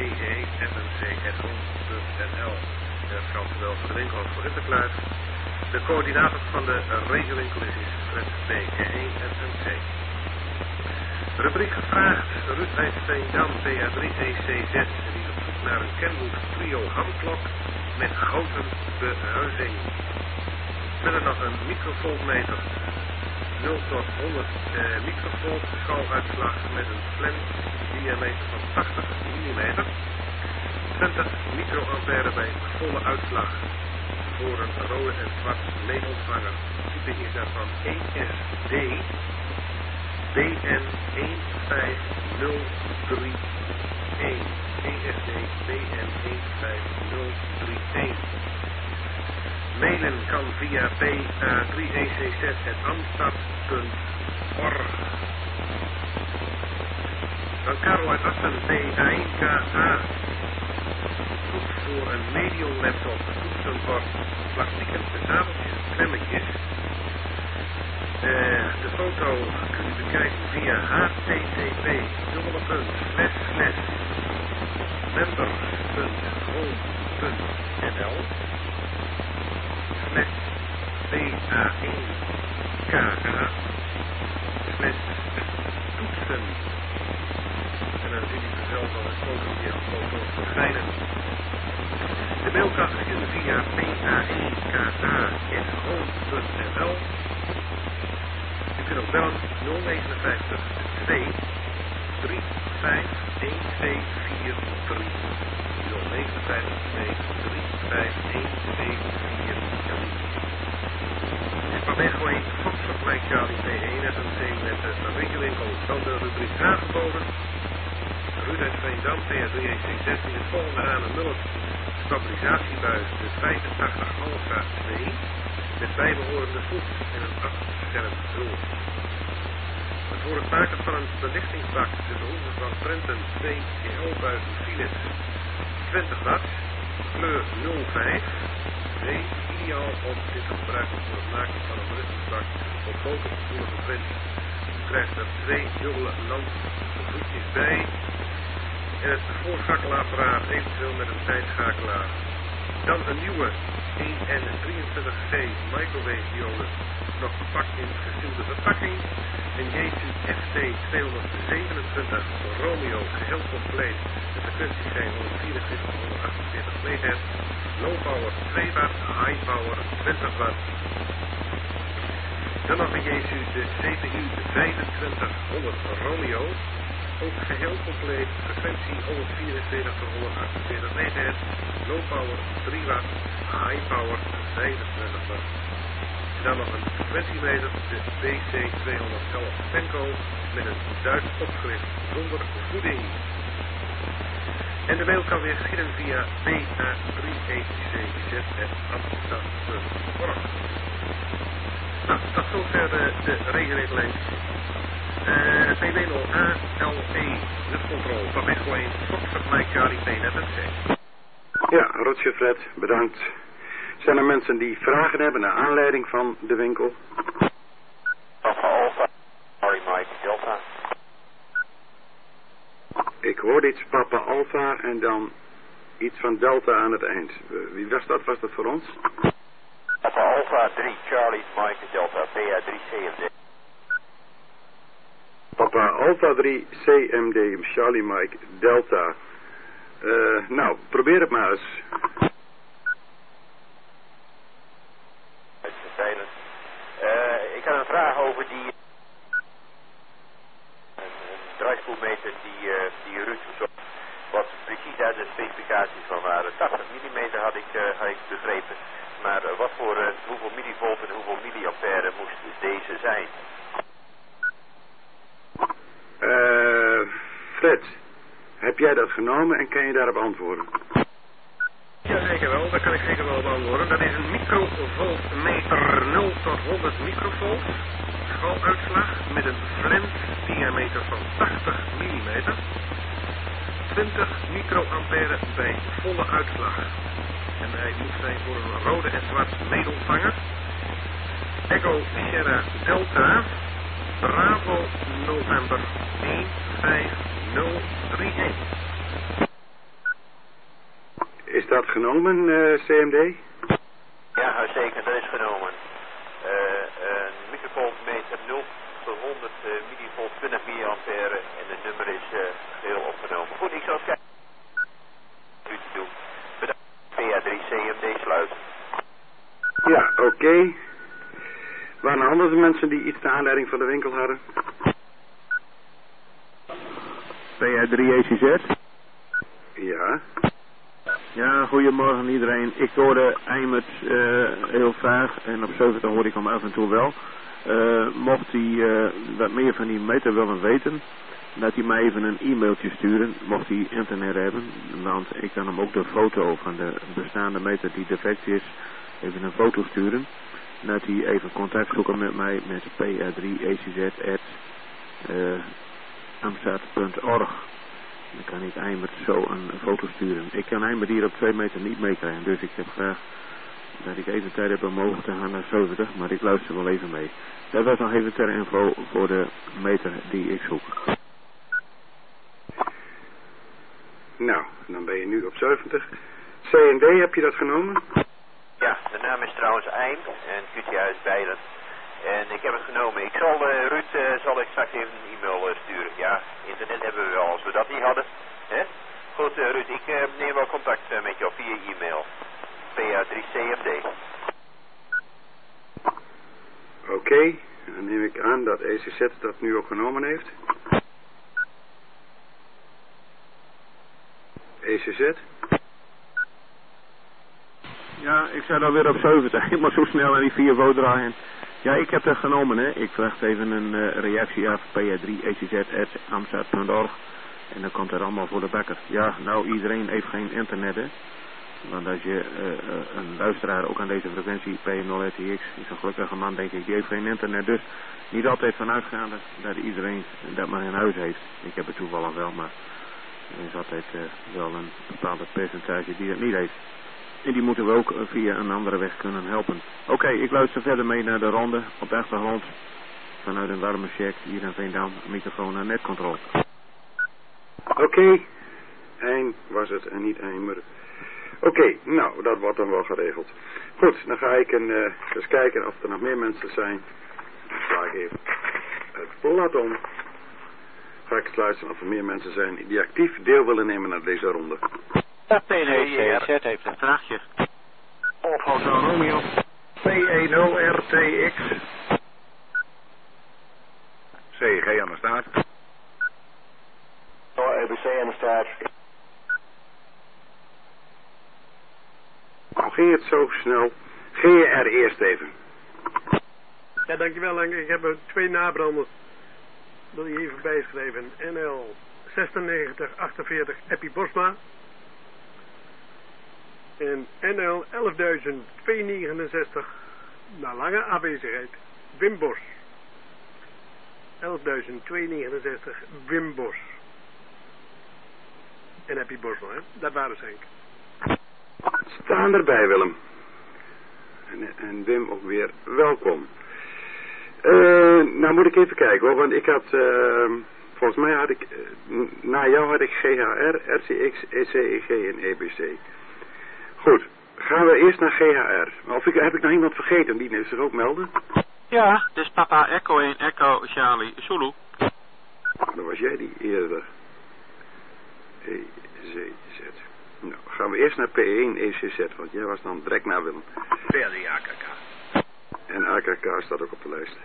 pe.fmc@home.nl. Dat geldt zowel voor de winkel als voor Interkluis. De coördinator van de regenwinkel is Fred P1 FMC. Rubriek gevraagd. Ruud uit Veendam, PA3ECZ. Die is op zoek naar een Kenwood Trio handklok met grote behuizing. Verder nog een microvoltmeter. 0 tot 100 microvolt schaluitslag met een flens diameter van 80 mm. 20 microampère bij volle uitslag. Voor een rode en zwart meetontvanger. Type is daarvan ESD BN15031. ESD BN15031. Mailen kan via pa3ecz@amstad.org. Dan Karel uit Assen, PA1KA. Zoek voor een medium laptop, toetsenbord, plastieken stapeltjes, klemmetjes. De foto kun je bekijken via http://member.home.nl /PA1KA/toetsen. En dan zie je zelf al een foto die verschijnen. De mail kan geschieden via pa1ka@home.nl. U kunt ook bellen 059 2 351243. 059 2 351243. Ik ben gewoon Foxtrot Mike Charlie P1 FMC met de regenwinkel van de rubriek aangeboden. Ruud uit Veendam, PA3EC16, het volgende aan een Muller stabilisatiebuis, de 85 Alpha 2, met bijbehorende voet en een afgeschermd hulp. Voor het maken van een belichtingsbak de behoefte van Printen 2 GL-buizen Philips 20 watt, kleur 05, ideaal om dit te gebruiken voor het maken van een belichtingsbak op fotogevoelige print. U krijgt er 2 dubbele lampvoetjes bij. En het voorschakelapparaat eventueel met een tijdschakelaar. Dan een nieuwe 1N23C microwave diode, nog verpakt in gestuurde verpakking. Een Yaesu FT227 Romeo, geheel compleet. De frequenties zijn 144 en 148 MHz. Low power 2 watt, high power 20 watt. Dan nog een Yaesu de CPU de 2500 Romeo. Ook geheel compleet, frequentie 144 tot 148 MHz, low power 3 watt, high power 25 watt. En dan nog een frequentiemeter, de BC211 Penco, met een Duits opschrift zonder voeding. En de mail kan weer geschieden via pa3ecz@amsterdam.org. Nou, tot zover de regenregeling. PW0ALE, luchtcontrole, van Mechelen, Foxtrot Mike Charlie P1 FMC. Ja, Roger Fred, bedankt. Zijn er mensen die vragen hebben naar aanleiding van de winkel? Papa Alpha, Harry Mike Delta. Ik hoorde iets Papa Alpha en dan iets van Delta aan het eind. Wie was dat? Was dat voor ons? Papa Alpha 3, Charlie Mike Delta, PA3 CMD. Papa Alpha 3 CMD, Charlie Mike Delta. Nou, probeer het maar eens. Ik had een vraag over die draaispoelmeter die Ruud zocht. Wat precies uit de specificaties van waren. 80 mm had ik begrepen. Maar wat voor hoeveel millivolt en hoeveel milliampère moest deze zijn? Fred, heb jij dat genomen en kan je daarop antwoorden? Ja, zeker wel. Daar kan ik zeker wel op antwoorden. Dat is een microvoltmeter 0 tot 100 microvolt. Schaluitslag met een flens diameter van 80 mm. 20 microampère bij volle uitslag. En hij moet zijn voor een rode en zwart meedontvanger. Echo Sierra Delta Bravo November 15031. Is dat genomen, CMD? Ja, zeker, dat is genomen. Een microvoltmeter 0 tot 100 millivolt 20 milliampère en het nummer is geheel opgenomen. Goed, ik zal het kijken. U te doen. Bedankt. PA3 CMD sluiten. Ja, oké. Waren er andere mensen die iets naar aanleiding van de winkel hadden? PA3 ECZ? Ja. Ja, goedemorgen iedereen. Ik hoorde Eimert heel vaag en op 70 hoorde ik hem af en toe wel. Mocht hij wat meer van die meter willen weten, dat hij mij even een e-mailtje sturen, mocht hij internet hebben. Want ik kan hem ook de foto van de bestaande meter die defect is, even een foto sturen. Dat hij even contact zoeken met mij met pa3ecz@amstad.org. Dan kan ik Eimert zo een foto sturen. Ik kan Eimert hier op 2 meter niet meekrijgen, dus ik heb graag dat ik even tijd heb om omhoog te gaan naar 70, maar ik luister wel even mee. Dat was nog even ter info voor de meter die ik zoek. Nou, dan ben je nu op 70. CND, heb je dat genomen? Ja, de naam is trouwens Eim en QTH is Bijlen. En ik heb het genomen. Ik zal, Ruud, zal ik straks even een e-mail sturen. Ja, internet hebben we wel als we dat niet hadden. Hè? Goed, Ruud, ik neem wel contact met jou via e-mail. PA3CMD. Oké, dan neem ik aan dat ECZ dat nu ook genomen heeft. ECZ? Ja, ik sta dan weer op 70. Ik moet zo snel aan die 4 volt draaien. Ja, ik heb dat genomen, hè. Ik vraag even een reactie af. pa3ecz@amstad.org. En dan komt er allemaal voor de bakker. Ja, nou, iedereen heeft geen internet, hè. Want als je een luisteraar ook aan deze frequentie, P0RTX, is een gelukkige man, denk ik, die heeft geen internet. Dus niet altijd vanuitgaande dat iedereen dat maar in huis heeft. Ik heb het toevallig wel, maar er is altijd wel een bepaalde percentage die het niet heeft. En die moeten we ook via een andere weg kunnen helpen. Oké, ik luister verder mee naar de ronde op de achtergrond. Vanuit een warme check hier in Veendam, microfoon en netcontrole. Oké, Eim was het en niet Eimer. Oké, nou, dat wordt dan wel geregeld. Goed, dan ga ik eens kijken of er nog meer mensen zijn. Dan sla ik even het blad om. Ga ik eens luisteren of er meer mensen zijn die actief deel willen nemen aan deze ronde. PNCZ heeft een vraagje. Op Hotel Romeo. P10RTX. CEG aan de staat. EBC aan de staat. Hoe ging het zo snel? GR eerst even. Ja, dankjewel Henk. Ik heb 2 nabranders. Wil je even bijschrijven. NL 9648 Eppie Bosma. En NL 11.269 na lange afwezigheid Wim Bos. 11.269 Wim Bos. En Eppie Bosma, hè? Dat waren ze, Henk. Staan erbij, Willem. En Wim ook weer welkom. Nou moet ik even kijken hoor, want ik had, volgens mij had ik, na jou had ik GHR, RCX, ECEG en EBC. Goed, gaan we eerst naar GHR. Of heb ik nog iemand vergeten, die heeft zich ook melden? Ja, dit is papa Echo 1, Echo Charlie Zulu. Dan was jij die eerder. ECZ. Nou, gaan we eerst naar P1 ECZ, want jij was dan direct naar Willem. Via die AKK. En AKK staat ook op de lijst.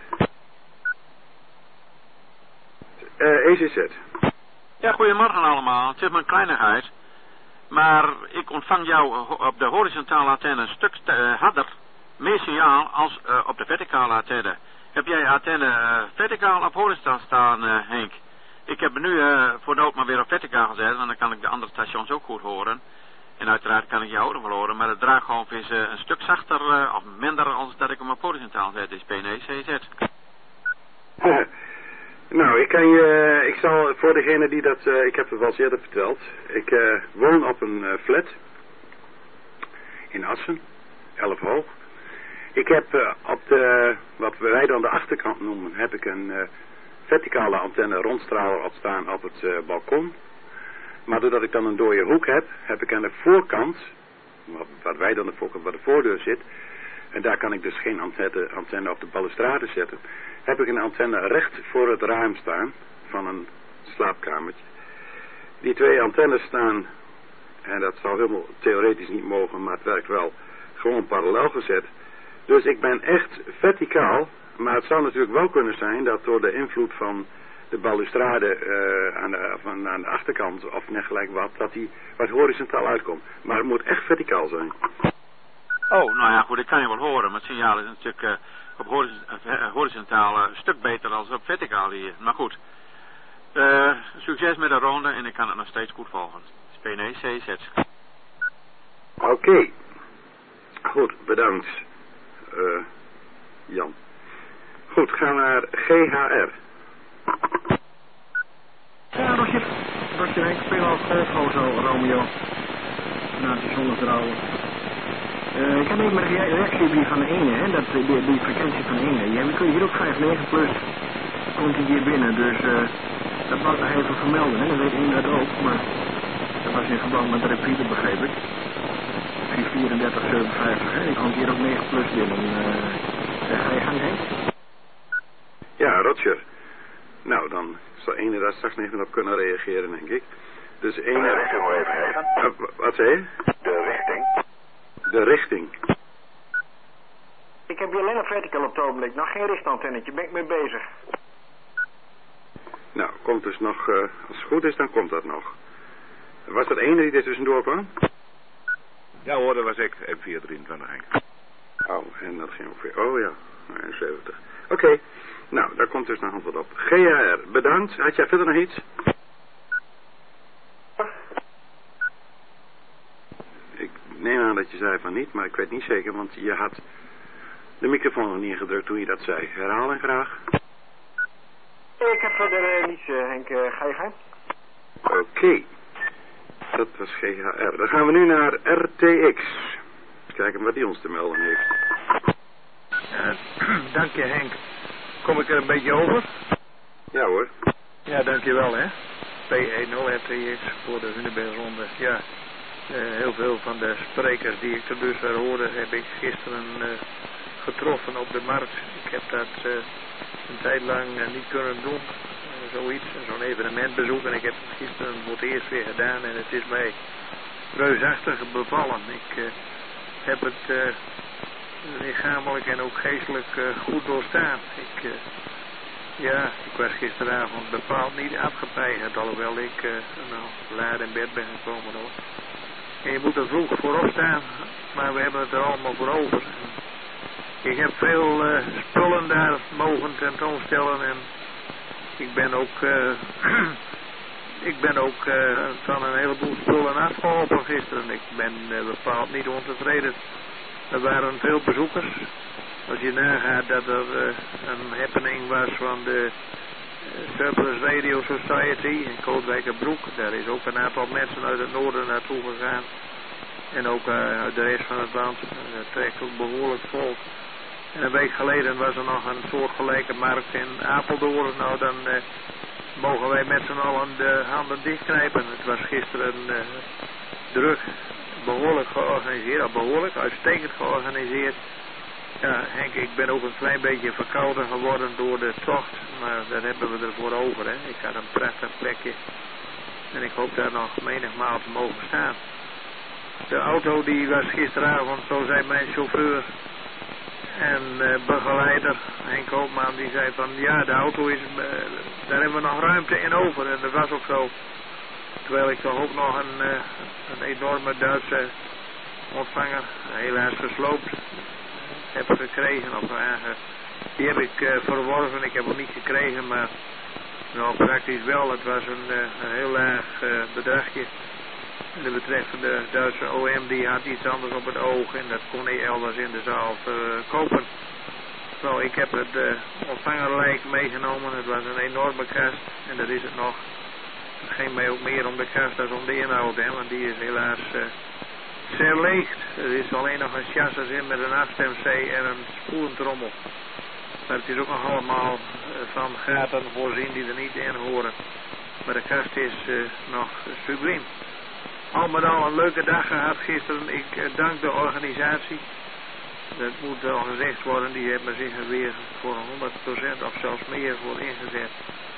ECZ. Ja, goedemorgen allemaal. Het is maar een kleinigheid. Maar ik ontvang jou op de horizontale antenne een stuk harder, meer signaal als op de verticale antenne. Heb jij antenne verticaal of horizontaal staan, Henk? Ik heb er nu voor nood maar weer op verticaal gezet, want dan kan ik de andere stations ook goed horen. En uiteraard kan ik jou ook nog wel horen, maar de draaggolf is een stuk zachter of minder als dat ik hem op horizontaal zet. Dus PNE-CZ. Nou, ik zal voor degene die dat, ik heb het wel eens eerder verteld. Ik woon op een flat in Assen, 11 hoog. Ik heb op de, wat wij dan de achterkant noemen, heb ik een verticale antenne rondstraler op staan op het balkon. Maar doordat ik dan een dode hoek heb, heb ik aan de voorkant, wat wij dan de voorkant waar de voordeur zit, en daar kan ik dus geen antenne op de balustrade zetten, heb ik een antenne recht voor het raam staan van een slaapkamertje. Die twee antennes staan, en dat zou helemaal theoretisch niet mogen, maar het werkt wel, gewoon parallel gezet. Dus ik ben echt verticaal, maar het zou natuurlijk wel kunnen zijn dat door de invloed van de balustrade aan de achterkant of net gelijk wat, dat die wat horizontaal uitkomt. Maar het moet echt verticaal zijn. Oh, nou ja, goed, ik kan je wel horen, maar het signaal is natuurlijk op horizontaal een stuk beter dan op verticaal hier. Maar goed, succes met de ronde en ik kan het nog steeds goed volgen. PNE-CZ. Oké. Goed, bedankt. Jan. Goed, gaan naar GHR. Ja, Rosje Henk, speel als golfgozo, Romeo. Na de zonnestralen. Ik heb even een reactie die van de ene, hè, dat, die frequentie van de ene. Ja, we kunnen hier ook 5.9 plus, komt hij hier binnen, dus dat wou ik nog even vermelden, hè. Dat weet Inge dat ook, maar dat was in verband met de repeater, begreep ik. 43457, hè, die komt hier ook 9 plus binnen. Ga je gang heen? Ja, Roger. Nou, dan zal Ene daar straks niet meer op kunnen reageren, denk ik. Dus Ene... De richting wil even geven. Wat zei je? De richting. De richting. Ik heb hier alleen een vertical op het ogenblik, nog geen richtantennetje, ben ik mee bezig. Nou, komt dus nog, als het goed is, dan komt dat nog. Was dat Ene die er tussendoor kwam? Ja hoor, dat was ik, M423 Henk. Oh, en dat ging ongeveer, oh ja, 70. Oké, nou, daar komt dus een antwoord op. GHR, bedankt. Had jij verder nog iets? Ik neem aan dat je zei van niet, maar ik weet niet zeker, want je had de microfoon nog niet ingedrukt toen je dat zei. Herhaal en graag. Ik heb verder niets, Henk. Ga je gang? Oké. Dat was GHR. Dan gaan we nu naar RTX. Kijken wat die ons te melden heeft. Dank je, Henk. Kom ik er een beetje over? Ja hoor. Ja, dankjewel hè. P10 RTX voor de Hunebedronde. Ja, heel veel van de sprekers die ik er dus hoorde heb ik gisteren getroffen op de markt. Ik heb dat een tijd lang niet kunnen doen. Zoiets, zo'n evenementbezoek. En ik heb het gisteren voor het eerst weer gedaan en het is mij reusachtig bevallen. Ik heb het lichamelijk en ook geestelijk goed doorstaan. Ik was gisteravond bepaald niet afgepeigerd, alhoewel ik laat in bed ben gekomen hoor. En je moet er vroeg voorop staan, maar we hebben het er allemaal voor over. Ik heb veel spullen daar mogen tentoonstellen en ik ben ook van een heleboel spullen afgeholpen gisteren. Ik ben bepaald niet ontevreden. Er waren veel bezoekers. Als je nagaat dat er een happening was van de Surplus Radio Society in Kootwijkerbroek. Daar is ook een aantal mensen uit het noorden naartoe gegaan. En ook uit de rest van het land. Dat trekt ook behoorlijk vol. En een week geleden was er nog een soortgelijke markt in Apeldoorn. Nou, dan mogen wij met z'n allen de handen dichtknijpen. Het was gisteren druk, behoorlijk georganiseerd, behoorlijk, uitstekend georganiseerd. Ja, Henk, ik ben ook een klein beetje verkouden geworden door de tocht, maar daar hebben we ervoor over, hè. Ik had een prachtig plekje en ik hoop daar nog menigmaal te mogen staan. De auto die was gisteravond, zo zei mijn chauffeur en begeleider, Henk Koopman, die zei van ja, de auto is, daar hebben we nog ruimte in over en dat was ook zo. Terwijl ik toch ook nog een enorme Duitse ontvanger, helaas gesloopt, heb gekregen. Die heb ik verworven, ik heb hem niet gekregen, maar nou, praktisch wel. Het was een heel laag bedragje. En de betreffende Duitse OM die had iets anders op het oog en dat kon hij elders in de zaal verkopen. Nou, ik heb het ontvangerlijk meegenomen, het was een enorme kast en dat is het nog. Het ging mij ook meer om de kast dan om de inhoud, hè, want die is helaas zerleegd. Er is alleen nog een chassis in met een afstemcee en een spoelentrommel. Maar het is ook nog allemaal van gaten voorzien die er niet in horen. Maar de kast is nog subliem. Al met al een leuke dag gehad gisteren. Ik dank de organisatie. Dat moet wel gezegd worden. Die hebben zich er weer voor 100% of zelfs meer voor ingezet.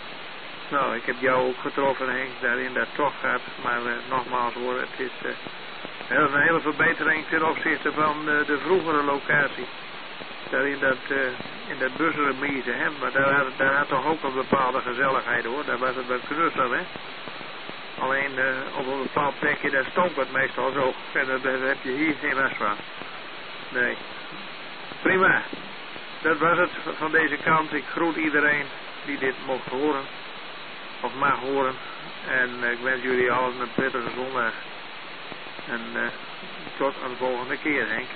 Nou, ik heb jou ook getroffen, Henk, daar in dat tocht gaat. Maar nogmaals hoor, het is een hele verbetering ten opzichte van de vroegere locatie. Daar in dat bussenremise, hè. Maar daar had toch ook een bepaalde gezelligheid, hoor. Daar was het wat knusser, hè. Alleen op een bepaald plekje, daar stonk het meestal zo. En daar heb je hier geen last van. Nee. Prima. Dat was het van deze kant. Ik groet iedereen die dit mocht horen. Of mag horen. En ik wens jullie allen een prettige zondag. En tot een volgende keer, Henk.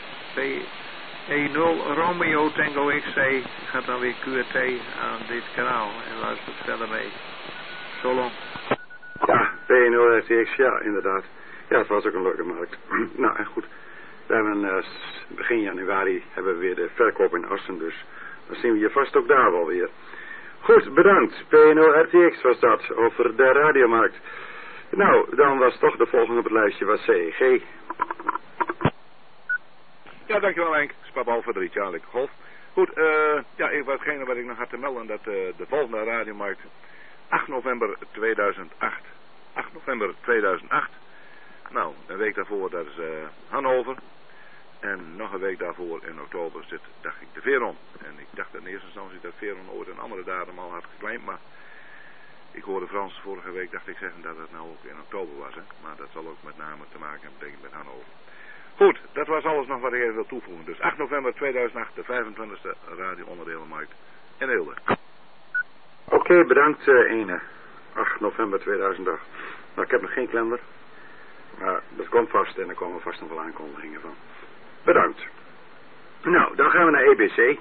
E0 Romeo Tango XC gaat dan weer QRT aan dit kanaal. En luistert verder mee. Zo lang. Ja, P1 RTX, ja, inderdaad. Ja, het was ook een leuke markt. Nou, en goed. We hebben begin januari hebben we weer de verkoop in Assen, dus dan zien we je vast ook daar wel weer. Goed, bedankt. P1 RTX was dat, over de radiomarkt. Nou, dan was toch de volgende op het lijstje was CEG. Ja, dankjewel Henk. Spap Alfa 3, Charlie Golf. Goed, ja, hetgene wat ik nog had te melden, dat de volgende radiomarkt 8 november 2008. 8 november 2008. Nou, een week daarvoor, dat is Hannover. En nog een week daarvoor in oktober zit, dacht ik, de Veron. En ik dacht in eerste instantie dat Veron ooit een andere datum al had geclaimd, maar ik hoorde Frans vorige week, dacht ik zeggen dat het nou ook in oktober was, hè. Maar dat zal ook met name te maken hebben, denk ik, met Hannover. Goed, dat was alles nog wat ik even wil toevoegen. Dus 8 november 2008, de 25e radio-onderdelenmarkt in Eelde. Oké, bedankt Ene. 8 november 2008. Nou, ik heb nog geen kalender. Maar dat komt vast en er komen vast nog wel aankondigingen van. Bedankt. Nou, dan gaan we naar EBC.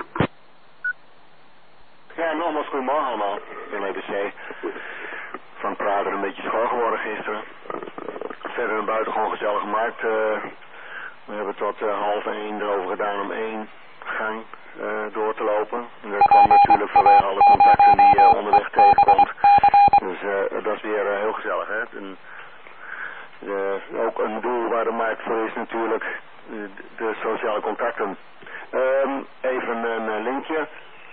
Ja, nogmaals goedemorgen allemaal. Ik ben EBC. Van Prater een beetje schoon geworden gisteren. Verder een buitengewoon gezellige markt. We hebben tot 12:30 erover gedaan om 1 gang door te lopen. En dat kwam natuurlijk vanwege alle contacten die je onderweg tegenkomt. Dus dat is weer heel gezellig, hè. En, ook een doel waar de markt voor is natuurlijk de sociale contacten. Even een linkje.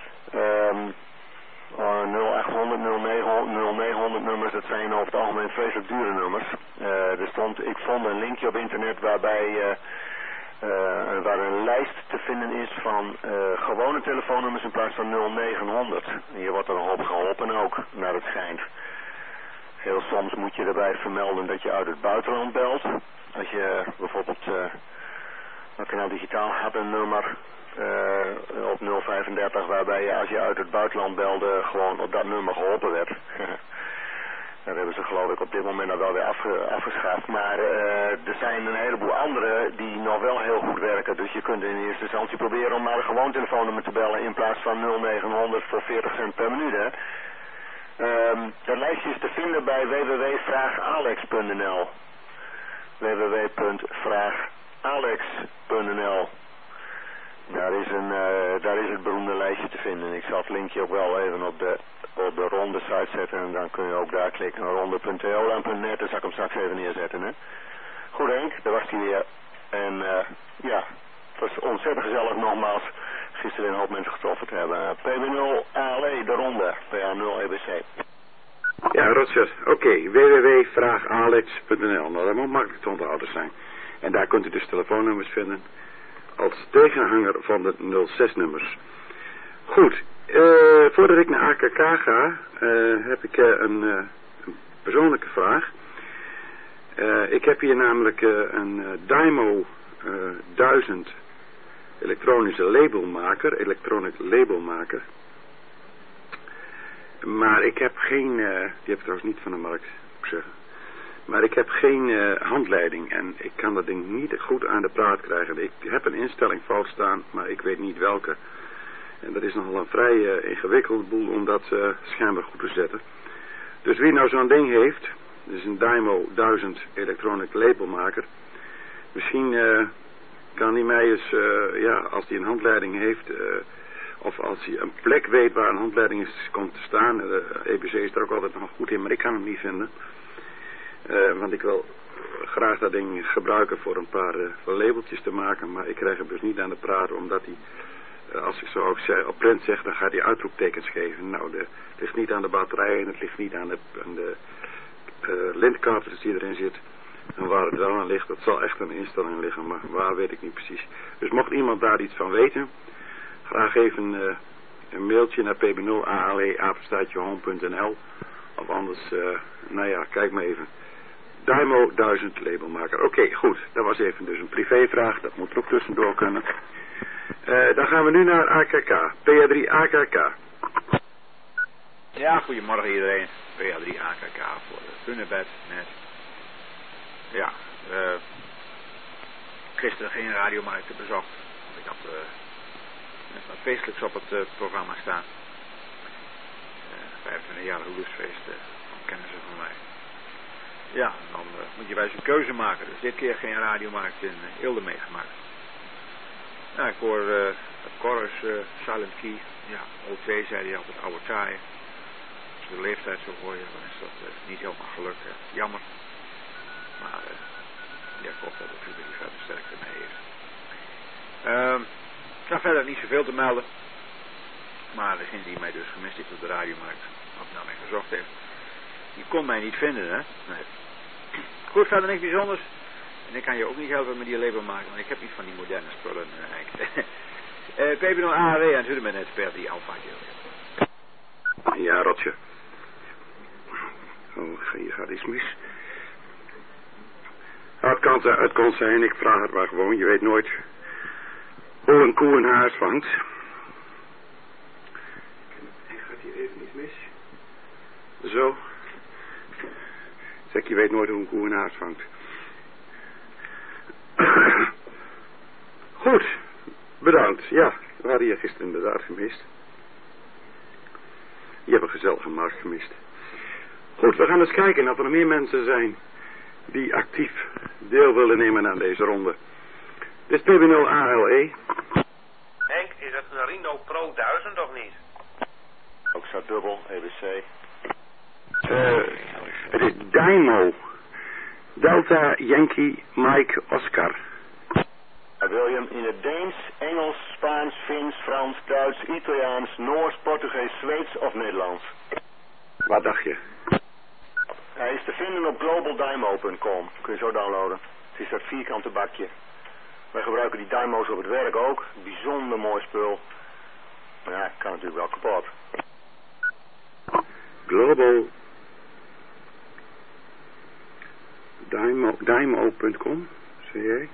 0800, 0900 nummers, dat zijn over het algemeen vreselijk dure nummers. Ik vond een linkje op internet waarbij waar een lijst te vinden is van gewone telefoonnummers in plaats van 0900. Hier wordt er nog op geholpen ook, naar het schijnt. Heel soms moet je erbij vermelden dat je uit het buitenland belt. Als je bijvoorbeeld Kanaal Digitaal had een nummer op 035 waarbij je als je uit het buitenland belde gewoon op dat nummer geholpen werd. Dat hebben ze geloof ik op dit moment al wel weer afgeschaft. Maar er zijn een heleboel andere die nog wel heel goed werken. Dus je kunt in eerste instantie proberen om maar een gewoon telefoonnummer te bellen in plaats van 0900 voor 40 cent per minuut. Hè. Dat lijstje is te vinden bij www.vraagalex.nl www.vraagalex.nl daar is het beroemde lijstje te vinden. Ik zal het linkje ook wel even op de ronde site zetten en dan kun je ook daar klikken. Ronde.nl en .net, dan zal ik hem straks even neerzetten. Hè. Goed Henk, daar was hij weer. En ja, het was ontzettend gezellig nogmaals gisteren een hoop mensen getroffen te hebben. PB0 ALE, de ronde, PA0 EBC. Ja, Roger. Oké, www.vraagalex.nl. Nou, dat moet makkelijk te onthouden zijn. En daar kunt u dus telefoonnummers vinden als tegenhanger van de 06-nummers. Goed, voordat ik naar AKK ga, heb ik een persoonlijke vraag. Ik heb hier namelijk een Dymo 1000 elektronische labelmaker, electronic labelmaker. Maar ik heb geen, die heb ik trouwens niet van de markt, moet ik zeggen. Maar ik heb geen handleiding en ik kan dat ding niet goed aan de praat krijgen. Ik heb een instelling fout staan, maar ik weet niet welke. En dat is nogal een vrij ingewikkeld boel om dat schijnbaar goed te zetten. Dus wie nou zo'n ding heeft, dus een Dymo 1000 electronic labelmaker. Misschien kan hij mij eens, als hij een handleiding heeft, of als hij een plek weet waar een handleiding komt te staan. De EBC is er ook altijd nog goed in, maar ik kan hem niet vinden. Want ik wil graag dat ding gebruiken voor een paar labeltjes te maken, maar ik krijg hem dus niet aan de praat, omdat hij, als ik zo ook op print zeg, dan gaat hij uitroeptekens geven. Nou, het ligt niet aan de batterij en het ligt niet aan de lintcartridge die erin zit. En waar het wel aan ligt, dat zal echt een instelling liggen, maar waar weet ik niet precies. Dus mocht iemand daar iets van weten, graag even een mailtje naar pb0aale@home.nl of anders, kijk maar even. Dymo 1000 labelmaker. Oké, goed. Dat was even dus een privévraag. Dat moet er ook tussendoor kunnen. Dan gaan we nu naar AKK. PA3 AKK. Ja, goedemorgen iedereen. PA3 AKK voor Hunebed net. Ja, gisteren geen radiomarkten bezocht. Ik had wat feestelijks op het programma staan. 25-jarig huwelijksfeest van kennissen van mij. Ja, dan moet je wel eens een keuze maken. Dus dit keer geen radiomarkt in Eelde meegemaakt. Nou, ik hoor het chorus Silent Key. Ja, O2 zei hij altijd, oude taai. Als je de leeftijd zo hoor je, dan is dat niet helemaal gelukt. Jammer. Maar ik hoop dat het publiek verder sterkte mee is. Ik ga verder niet zoveel te melden. Maar degene die mij dus gemist heeft op de radiomarkt, of naar mij gezocht heeft, die kon mij niet vinden, hè? Nee. Goed, verder niks bijzonders. En ik kan je ook niet helpen met die label maken, want ik heb niet van die moderne spullen eigenlijk. PB0AW en zullen met het per die Alpha Geel. Ja, Rotje. Oh, hier gaat iets mis. Het kan zijn, ik vraag het maar gewoon, je weet nooit hoe een koe een haas vangt. Gaat hier even iets mis? Zo. Zeg, je weet nooit hoe een koe een haas vangt. Goed, bedankt. Ja, we hadden je gisteren inderdaad gemist. Je hebt een gezellige markt gemist. Goed, we gaan eens kijken of er nog meer mensen zijn die actief deel willen nemen aan deze ronde. Dit is PB0 ALE. Henk, is het een Rhino Pro 1000 of niet? Ook staat dubbel, EBC. Het is Dymo. Delta Yankee Mike Oscar. William in het Deens, Engels, Spaans, Fins, Frans, Duits, Italiaans, Noors, Portugees, Zweeds of Nederlands. Wat dacht je? Hij is te vinden op globaldymo.com. Kun je zo downloaden. Het is dat vierkante bakje. Wij gebruiken die dymo's op het werk ook. Bijzonder mooi spul. Maar ja, kan natuurlijk wel kapot. Global Dymo.com, zie jij?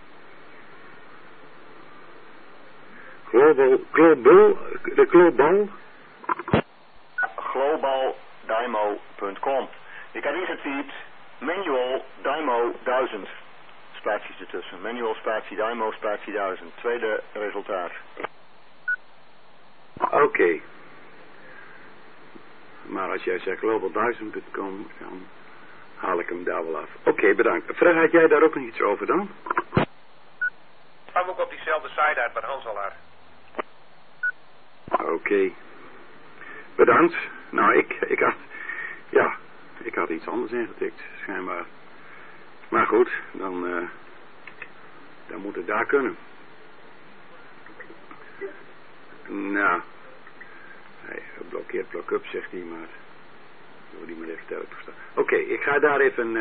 Globaldymo.com. Ik heb ingetypt manual dymo 1000. Spaties ertussen. Manual spatie dymo spatie 1000. Tweede resultaat. Oké. Maar als jij zegt global1000.com, dan haal ik hem daar wel af. Oké, bedankt. Fred, had jij daar ook nog iets over dan? Kwam ook op diezelfde site uit bij Hans al uit. Oké. Bedankt. Nou, ik had iets anders ingetikt, schijnbaar. Maar goed, dan moet het daar kunnen. Nou, hij blokkeert block-up, zegt hij, maar ik wil die maar even duidelijk verstaan. Oké, ik ga daar even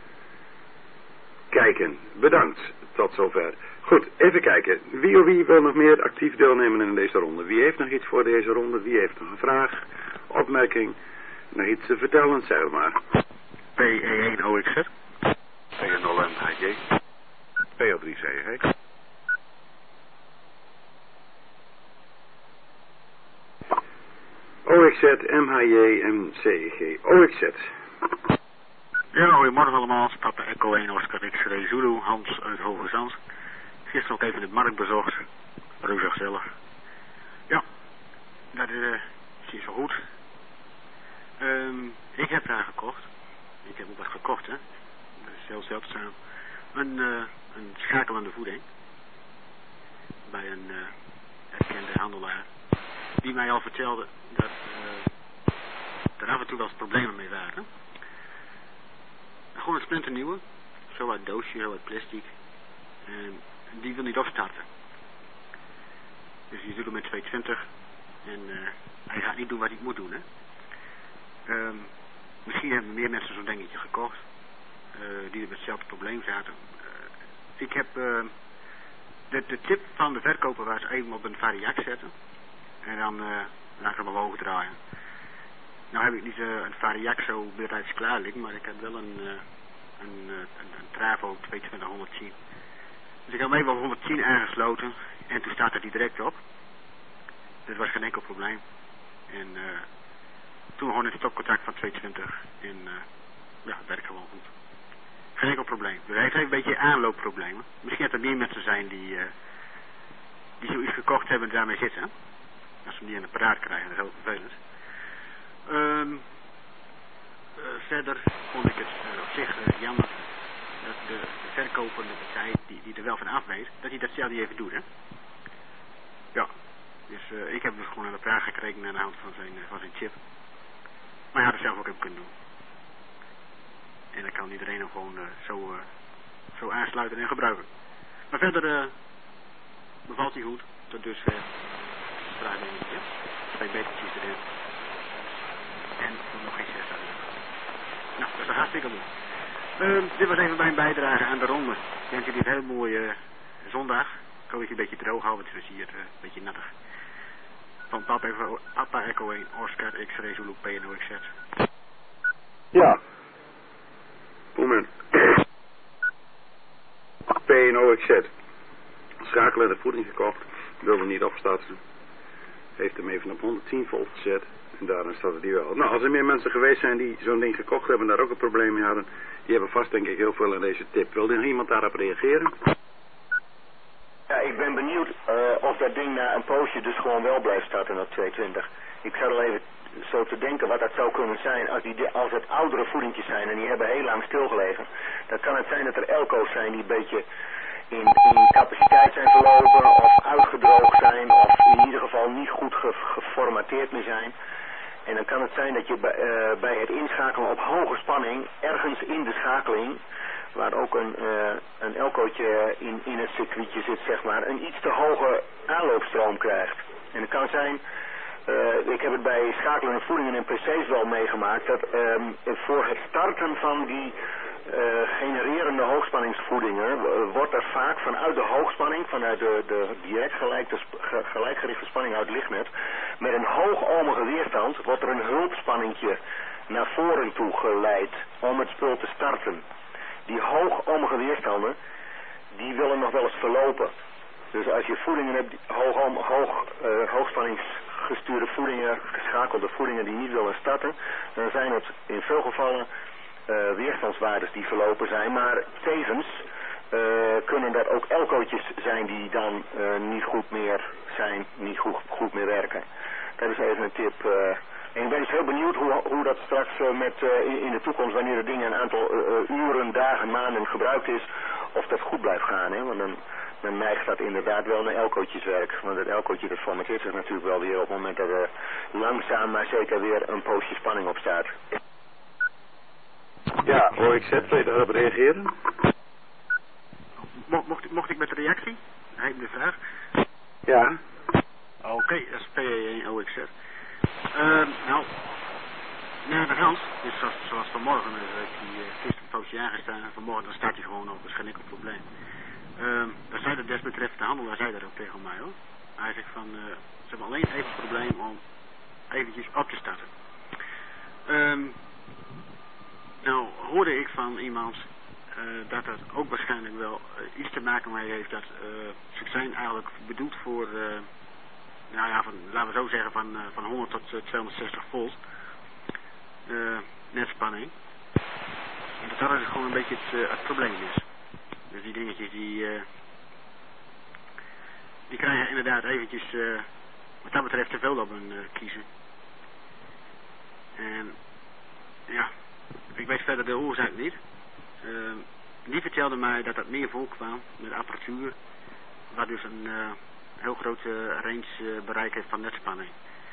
kijken. Bedankt, tot zover. Goed, even kijken. Wie wil nog meer actief deelnemen in deze ronde? Wie heeft nog iets voor deze ronde? Wie heeft nog een vraag, opmerking, nog iets te vertellen? Zeg maar. PE1 OXZ. PE0 MHJ. PO3 CG. OXZ, MHJ en CG. OXZ. Ja, goedemorgen allemaal. Papa Echo 1 Oscar X-Ray Zulu, Hans uit Hoge Zand. Gisteren ook even de markt bezocht. Reuze gezellig. Ja, dat is zo goed. Ik heb daar gekocht. Ik heb ook wat gekocht, hè. Dat is heel zeldzaam. Een schakelende voeding. Bij een erkende handelaar. Die mij al vertelde dat er af en toe wel eens problemen mee waren. Gewoon een splinternieuwe. Zo uit doosje, zo uit plastic. En die wil niet opstarten. Dus je doet hem met 220. En hij gaat niet doen wat hij moet doen, hè. Misschien hebben meer mensen zo'n dingetje gekocht. Die er met hetzelfde probleem zaten. Ik heb de tip van de verkoper was even op een variac zetten. En dan laat hem omhoog draaien. Nou heb ik niet een variac zo bereids klaar liggen, maar ik heb wel een Travo 2210. Dus ik heb hem even op 110 aangesloten en toen startte hij direct op. Dat was geen enkel probleem. En toen gewoon een stopcontact van 220 en ja, het werkt gewoon goed. Geen enkel probleem. Dus hij heeft een beetje aanloopproblemen. Misschien dat er meer mensen zijn die zoiets gekocht hebben en daarmee zitten. Als ze hem niet aan de paraat krijgen, dat is heel vervelend. Verder vond ik het op zich jammer dat de verkopende partij die er wel van af weet, dat hij dat zelf niet even doet, hè. Ja, dus ik heb dus gewoon aan de praat gekregen aan de hand van zijn chip. Maar hij had het zelf ook even kunnen doen. En dan kan iedereen hem gewoon zo aansluiten en gebruiken. Maar verder bevalt hij goed, tot dusver. Draaidingetje, 2 betertjes erin. En nog geen 6 erin. Nou, dat is hartstikke mooi. Dit was even mijn bijdrage aan de ronde. Ik wens jullie een hele mooie zondag. Ik hoop dat je een beetje droog houdt, want het is hier een beetje nattig. Van Papa Echo 1, Oscar X-Ray Zulu PNOXZ. Ja. Moment. PNOXZ. Schakelende voeding gekocht. Wilde niet opstarten. Heeft hem even op 110 volt gezet. En daarna staat hij wel. Nou, als er meer mensen geweest zijn die zo'n ding gekocht hebben en daar ook een probleem mee hadden. Die hebben vast denk ik heel veel aan deze tip. Wil er nog iemand daarop reageren? Ja, ik ben benieuwd of dat ding na een poosje dus gewoon wel blijft starten op 220. Ik zat al even zo te denken wat dat zou kunnen zijn als het oudere voedingjes zijn en die hebben heel lang stilgelegen. Dan kan het zijn dat er elko's zijn die een beetje in capaciteit zijn verlopen of uitgedroogd zijn of in ieder geval niet goed geformateerd meer zijn. En dan kan het zijn dat je bij het inschakelen op hoge spanning ergens in de schakeling, waar ook een elkootje in het circuitje zit, zeg maar, een iets te hoge aanloopstroom krijgt. En het kan zijn, ik heb het bij schakelende voedingen en PC's wel meegemaakt, dat voor het starten van die genererende hoogspanningsvoedingen wordt er vaak vanuit de hoogspanning, vanuit de direct gelijkgerichte spanning uit het lichtnet, met een hoogohmige weerstand wordt er een hulpspanningje naar voren toe geleid om het spul te starten. Die hoogohmige weerstanden, die willen nog wel eens verlopen. Dus als je voedingen hebt, hoogspanningsgestuurde voedingen, geschakelde voedingen die niet willen starten, dan zijn het in veel gevallen weerstandswaardes die verlopen zijn, maar tevens kunnen dat ook elkootjes zijn die dan niet goed meer zijn, niet goed meer werken. Dat is even een tip. En ik ben dus heel benieuwd hoe dat straks in de toekomst, wanneer het ding een aantal uren, dagen, maanden gebruikt is, of dat goed blijft gaan. Hè? Want dan neigt dat inderdaad wel naar elkootjeswerk. Want het elkootje dat formateert zich natuurlijk wel weer op het moment dat er langzaam maar zeker weer een poosje spanning op staat. Ja, OXZ, wil je daarop reageren? Mocht ik met de reactie? Heet de vraag. Ja. Oké, dat is PE1 OXZ. Nou, de Hans, dus zoals vanmorgen, heeft hij gisteren een poosje aangestaan en vanmorgen dan staat hij gewoon op, dat is geen enkel probleem. Daar zei de desbetreffende handelaar, zei dat ook tegen mij hoor. Hij zegt van, ze hebben alleen even het probleem om eventjes op te starten. Nou hoorde ik van iemand dat dat ook waarschijnlijk wel iets te maken mee heeft dat ze zijn eigenlijk bedoeld voor, nou ja, laten we zo zeggen van 100 tot 260 volt netspanning. En dat is gewoon een beetje het probleem is. Dus die dingetjes die krijgen inderdaad eventjes wat dat betreft te veel op hun kiezen. En ja, ik weet verder de oorzaak niet. Die vertelde mij dat dat meer voorkwam met apparatuur, wat dus een heel grote range bereik heeft van netspanning.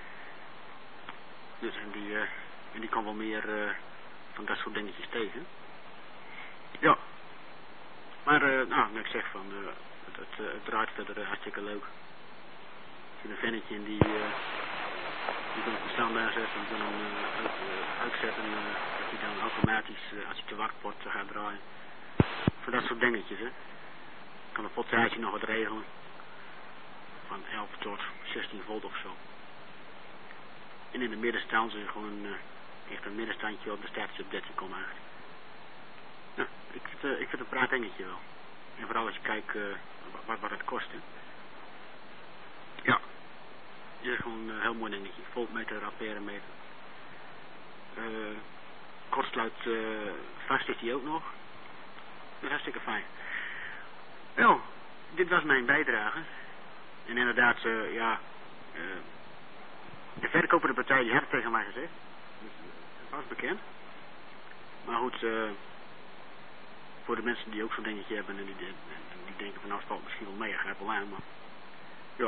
Dus en die kan wel meer van dat soort dingetjes tegen. Ja. Maar nou, ik zeg van, het draait verder hartstikke leuk. Er zit een vennetje in die kan op de standaard zetten, die kan hem uitzetten, dat hij dan automatisch, als hij te wacht wordt, gaat draaien. Voor dat soort dingetjes, hè. Kan een voltage nog wat regelen. Van 11 tot 16 volt of zo. En in de middenstand ze gewoon echt een middenstandje op de statie op 13,8. Nou, ik vind het een praatdingetje wel. En vooral als je kijkt wat het kost, hè. Ja. Dit is gewoon een heel mooi dingetje. Voltmeter, amperemeter. Kortsluit vast is die ook nog. Dat is hartstikke fijn. Nou, dit was mijn bijdrage. En inderdaad, de verkopende partij die had het tegen mij gezegd. Dus, dat was bekend. Maar goed, voor de mensen die ook zo'n dingetje hebben en die denken van nou het valt misschien wel mee, grijp wel aan, maar ja.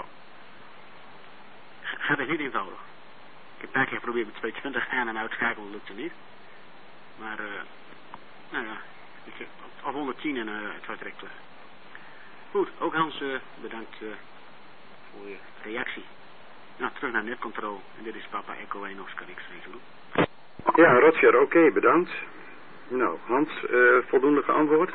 Gaat het niet eenvoudig. Ik heb een paar keer geprobeerd met 220 aan en uitschakelen, lukte niet. Maar, nou ja, op 110 en het was direct terug. Goed, ook Hans, bedankt voor je reactie. Nou, terug naar netcontrol. En dit is Papa Echo 1 Oscar X-ray. Ja, Roger, oké, bedankt. Nou, Hans, voldoende geantwoord?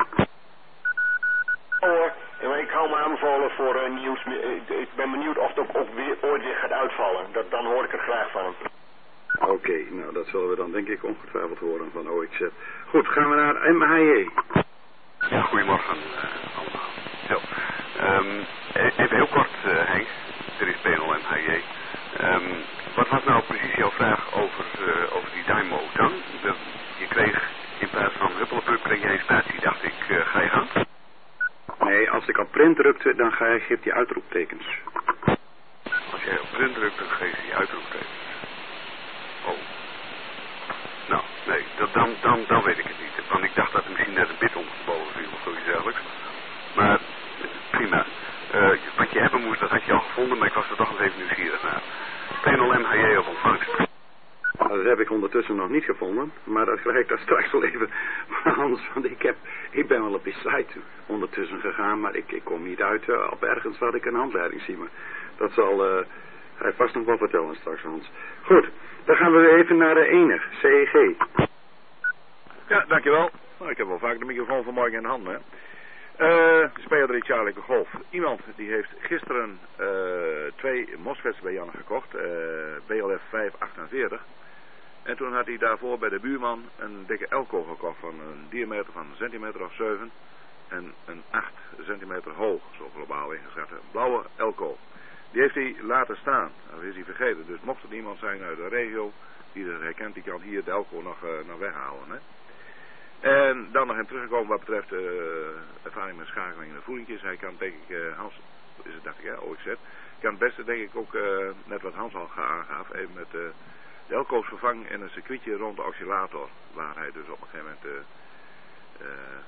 Hoor, ik hou me aanbevolen voor nieuws. Ik ben benieuwd of het ook ooit weer gaat uitvallen. Dan hoor ik er graag van. Oké, nou dat zullen we dan denk ik ongetwijfeld horen van OXZ. Goed, gaan we naar MHJ. Ja, goedemorgen allemaal. Zo, even heel kort Henk, er is PNL MHJ. Wat was nou precies jouw vraag over die Dymo dan? Je kreeg in plaats van huppelpup kreeg jij een spatie, dacht ik, ga je gang? Nee, als ik op print drukte, dan geeft hij uitroeptekens. Als jij op print drukt, dan geeft hij uitroeptekens. Oh. Nou, nee, dan weet ik het niet. Want ik dacht dat er misschien net een bit ondersteboven viel of zoiets dergelijks. Maar, prima. Wat je hebben moest, dat had je al gevonden, maar ik was er toch nog even nieuwsgierig naar. PNL MHJ op ontvangst. Dat heb ik ondertussen nog niet gevonden, maar dat krijg ik daar straks wel even van Hans, want ik ben wel op die site ondertussen gegaan, maar ik kom niet uit op ergens waar ik een handleiding zie, maar dat zal hij vast nog wel vertellen straks, Hans. Goed, dan gaan we weer even naar de ene, CEG. Ja, dankjewel. Nou, ik heb wel vaak de microfoon vanmorgen in handen, hè. Speler 3 Charlie Golf. Iemand die heeft gisteren 2 MOSFETs bij Janne gekocht, BLF 548. En toen had hij daarvoor bij de buurman een dikke elko gekocht van een diameter van een centimeter of 7 en een 8 centimeter hoog, zo globaal ingeschat. Een blauwe elko. Die heeft hij laten staan, dat is hij vergeten. Dus mocht er iemand zijn uit de regio die dat herkent, die kan hier de elko nog weghalen, hè. En dan nog in teruggekomen wat betreft ervaring met schakeling en voelingjes. Hij kan denk ik, Hans, is het dacht ik, ja, OXZ. Kan het beste denk ik ook, net wat Hans al aangaf, even met de elko's vervangen in een circuitje rond de oscillator. Waar hij dus op een gegeven moment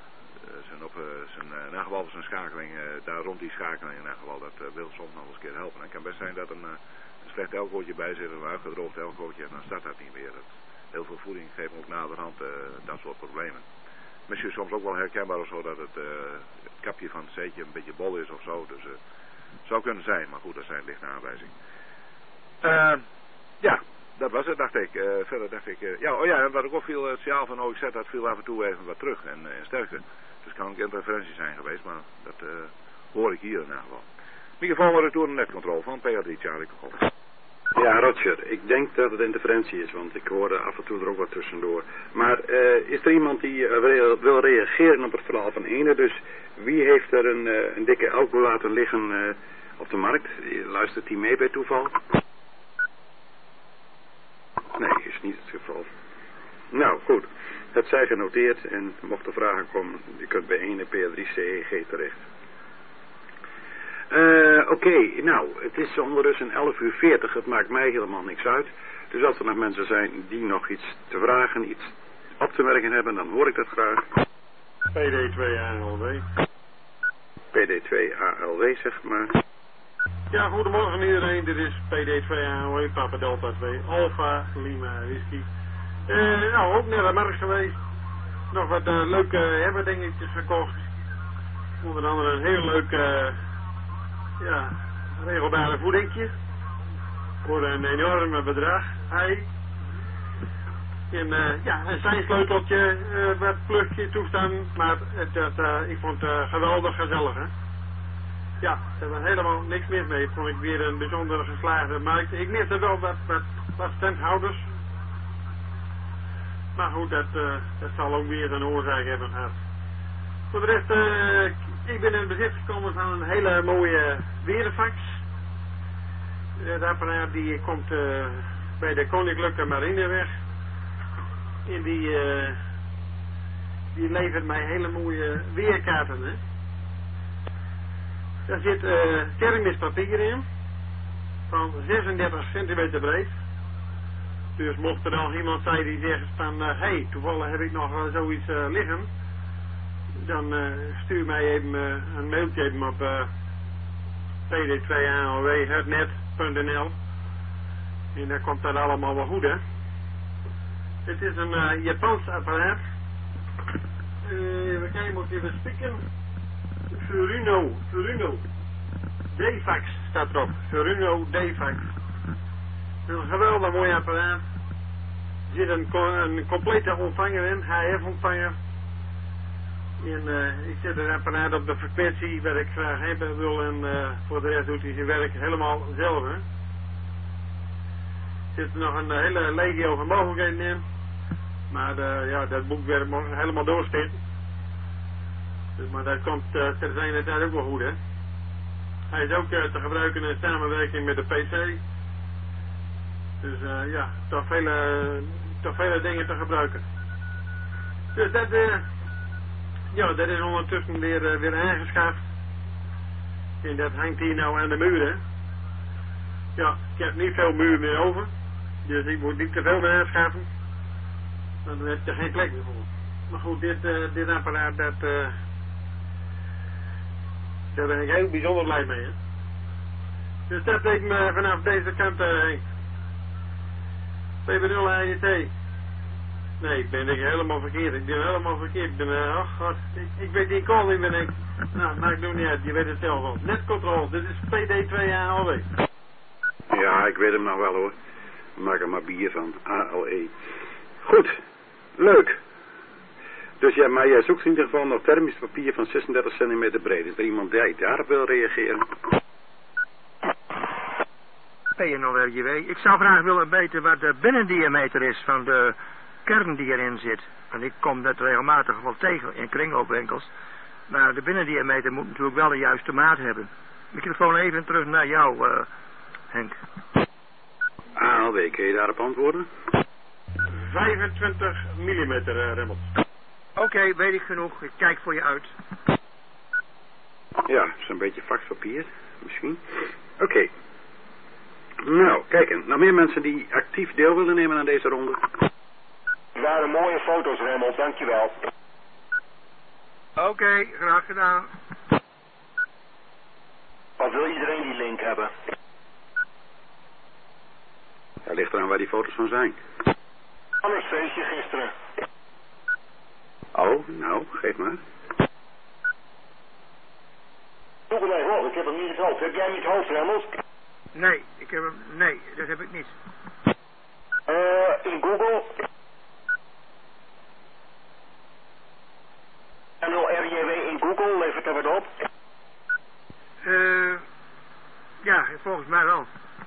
in elk geval zijn schakeling, daar rond die schakeling in elk geval, dat wil soms nog eens een keer helpen. En het kan best zijn dat een slecht elkootje bij zit, een uitgedroogd elkootje, en dan start dat niet meer. Heel veel voeding geeft ook naderhand dat soort problemen. Misschien soms ook wel herkenbaar of zo dat het kapje van het zeetje een beetje bol is of zo, dus zou kunnen zijn, maar goed, dat zijn lichte aanwijzingen. Ja, dat was het, dacht ik. Verder dacht ik, wat ik ook viel, het signaal van OXZ, dat viel af en toe even wat terug en sterkte. Dus het kan ook interferentie zijn geweest, maar dat hoor ik hier in ieder geval. Microfoon wordt door de netcontrole van PA3 Charlie Kogel. Ja, Roger, ik denk dat het interferentie is, want ik hoorde af en toe er ook wat tussendoor. Maar is er iemand die wil reageren op het verhaal van Ene? Dus wie heeft er een dikke elko laten liggen op de markt? Luistert die mee bij toeval? Nee, is niet het geval. Nou, goed. Het zij genoteerd en mocht er vragen komen, je kunt bij Ene PR3CEG terecht. Oké, nou, het is ondertussen 11:40, het maakt mij helemaal niks uit. Dus als er nog mensen zijn die nog iets te vragen, iets op te merken hebben, dan hoor ik dat graag. PD2ALW. PD2ALW, zeg maar. Ja, goedemorgen iedereen, dit is PD2ALW, Papa Delta 2, Alpha Lima Whisky. Nou, ook naar de markt geweest. Nog wat leuke hebberdingetjes gekocht. Onder andere een heel leuk... regelbare voedingje. Voor een enorme bedrag. Ei. En een zijsleuteltje, wat plugje toestand. Maar ik vond het geweldig gezellig, hè. Ja, er was helemaal niks mis mee. Vond ik weer een bijzonder geslaagde markt. Ik miste wel wat standhouders. Maar goed, dat zal ook weer een oorzaak hebben gehad. Voor de rest, ik ben in bezit gekomen van een hele mooie weerfax. Het apparaat die komt bij de Koninklijke Marineweg. En die levert mij hele mooie weerkaarten. Hè. Daar zit keramisch papier in. Van 36 centimeter breed. Dus mocht er dan iemand zijn die zegt van... hey, toevallig heb ik nog zoiets liggen... Dan stuur mij even een mailtje even op pd2anlw.net.nl en dan komt dat allemaal wel goed, hè. Het is een Japans apparaat. We kijken, moet even spieken. Furuno D-Fax staat erop. Furuno D-Fax. Een geweldig mooi apparaat. Er zit een complete ontvanger in, HF-ontvanger. En ik zet het apparaat op de frequentie waar ik graag hebben wil en voor de rest doet hij zijn werk helemaal zelf. Hè. Er zit nog een hele legio van mogelijkheden in. Maar dat boekwerk moet helemaal doorspitten. Dus, maar dat komt ter zijner tijd ook wel goed, hè. Hij is ook te gebruiken in samenwerking met de PC. Dus toch vele dingen te gebruiken. Dus dat... dat is ondertussen weer aangeschaft. En dat hangt hier nou aan de muur, hè. Ja, ik heb niet veel muur meer over. Dus ik moet niet te veel meer aanschaffen. Dan heb je geen plek meer voor. Maar goed, dit apparaat, daar ben ik heel bijzonder blij mee, hè. Dus dat deed me vanaf deze kant, Henk. PB0 AET. Nee, ben ik helemaal verkeerd. Ik ben helemaal verkeerd. Ik ben, oh god, ik weet die call niet meer. Nou, maakt nog niet uit. Je weet het zelf wel. Netcontrol, dit is PD2ALW. Ja, ik weet hem nog wel, hoor. We maken er maar bier van. ALE. Goed. Leuk. Dus ja, maar jij zoekt in ieder geval nog thermisch papier van 36 centimeter breed. Is er iemand die daarop wil reageren? PNLRJW. Ik zou graag willen weten wat de binnendiameter is van de kern die erin zit. Want ik kom dat regelmatig wel tegen in kringloopwinkels. Maar de binnendiameter moet natuurlijk wel de juiste maat hebben. Microfoon even terug naar jou, Henk. ALW, kun je daarop antwoorden? 25 mm, Remmels. Oké, weet ik genoeg. Ik kijk voor je uit. Ja, zo'n beetje faxpapier, misschien. Oké. Nou, kijk, nog meer mensen die actief deel willen nemen aan deze ronde. Het waren mooie foto's, Remmels, dankjewel. Oké, graag gedaan. Of wil iedereen die link hebben? Ja, ligt eraan waar die foto's van zijn. Anders feestje gisteren. Oh, nou, geef maar. Doe het even op, ik heb hem niet in het hoofd. Heb jij niet het hoofd, Remmels? Nee, nee, dat heb ik niet. In Google. RJW in Google, levert er wat op? Ja, volgens mij wel.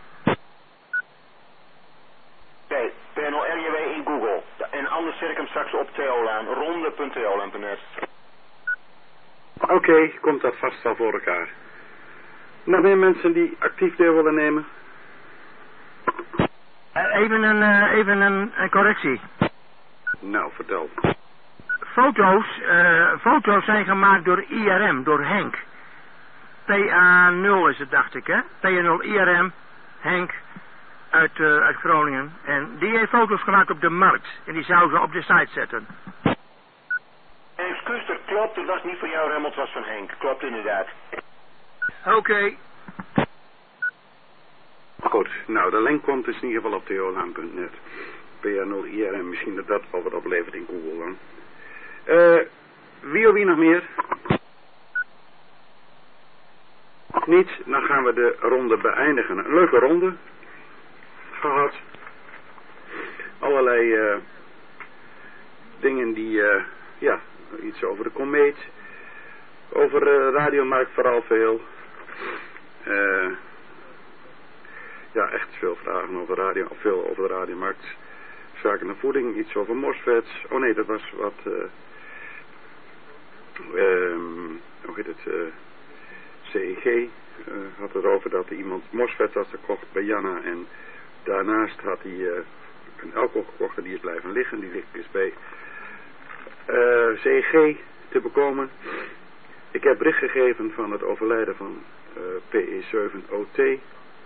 Oké, RJW in Google. En anders zet ik hem straks op Theolaan, ronde.theolaan.net. Oké, komt dat vast wel voor elkaar. Nog meer mensen die actief deel willen nemen? Even een correctie. Nou, vertel. Foto's zijn gemaakt door IRM, door Henk. PA0 is het, dacht ik, hè? PA0 IRM, Henk, uit Groningen. En die heeft foto's gemaakt op de markt. En die zou ze op de site zetten. Excuus, dat klopt. Het was niet van jou, Remmels, het was van Henk. Klopt inderdaad. Oké. Goed, nou, de link komt dus in ieder geval op theolaan.net. PA0 IRM, misschien dat wel wat oplevert in Google dan. Wie nog meer? Niet, dan gaan we de ronde beëindigen. Een leuke ronde gehad. Allerlei dingen die, ja, iets over de komeet. Over radiomarkt vooral veel. Ja, echt veel vragen over radio, veel over de radiomarkt. Zaken naar voeding, iets over MOSFETs. Oh nee, dat was wat... hoe heet het? CEG had het over dat iemand MOSFET had gekocht bij Janna. En daarnaast had hij een alcohol gekocht en die is blijven liggen. Die ligt dus bij CEG te bekomen. Ik heb bericht gegeven van het overlijden van PE7OT.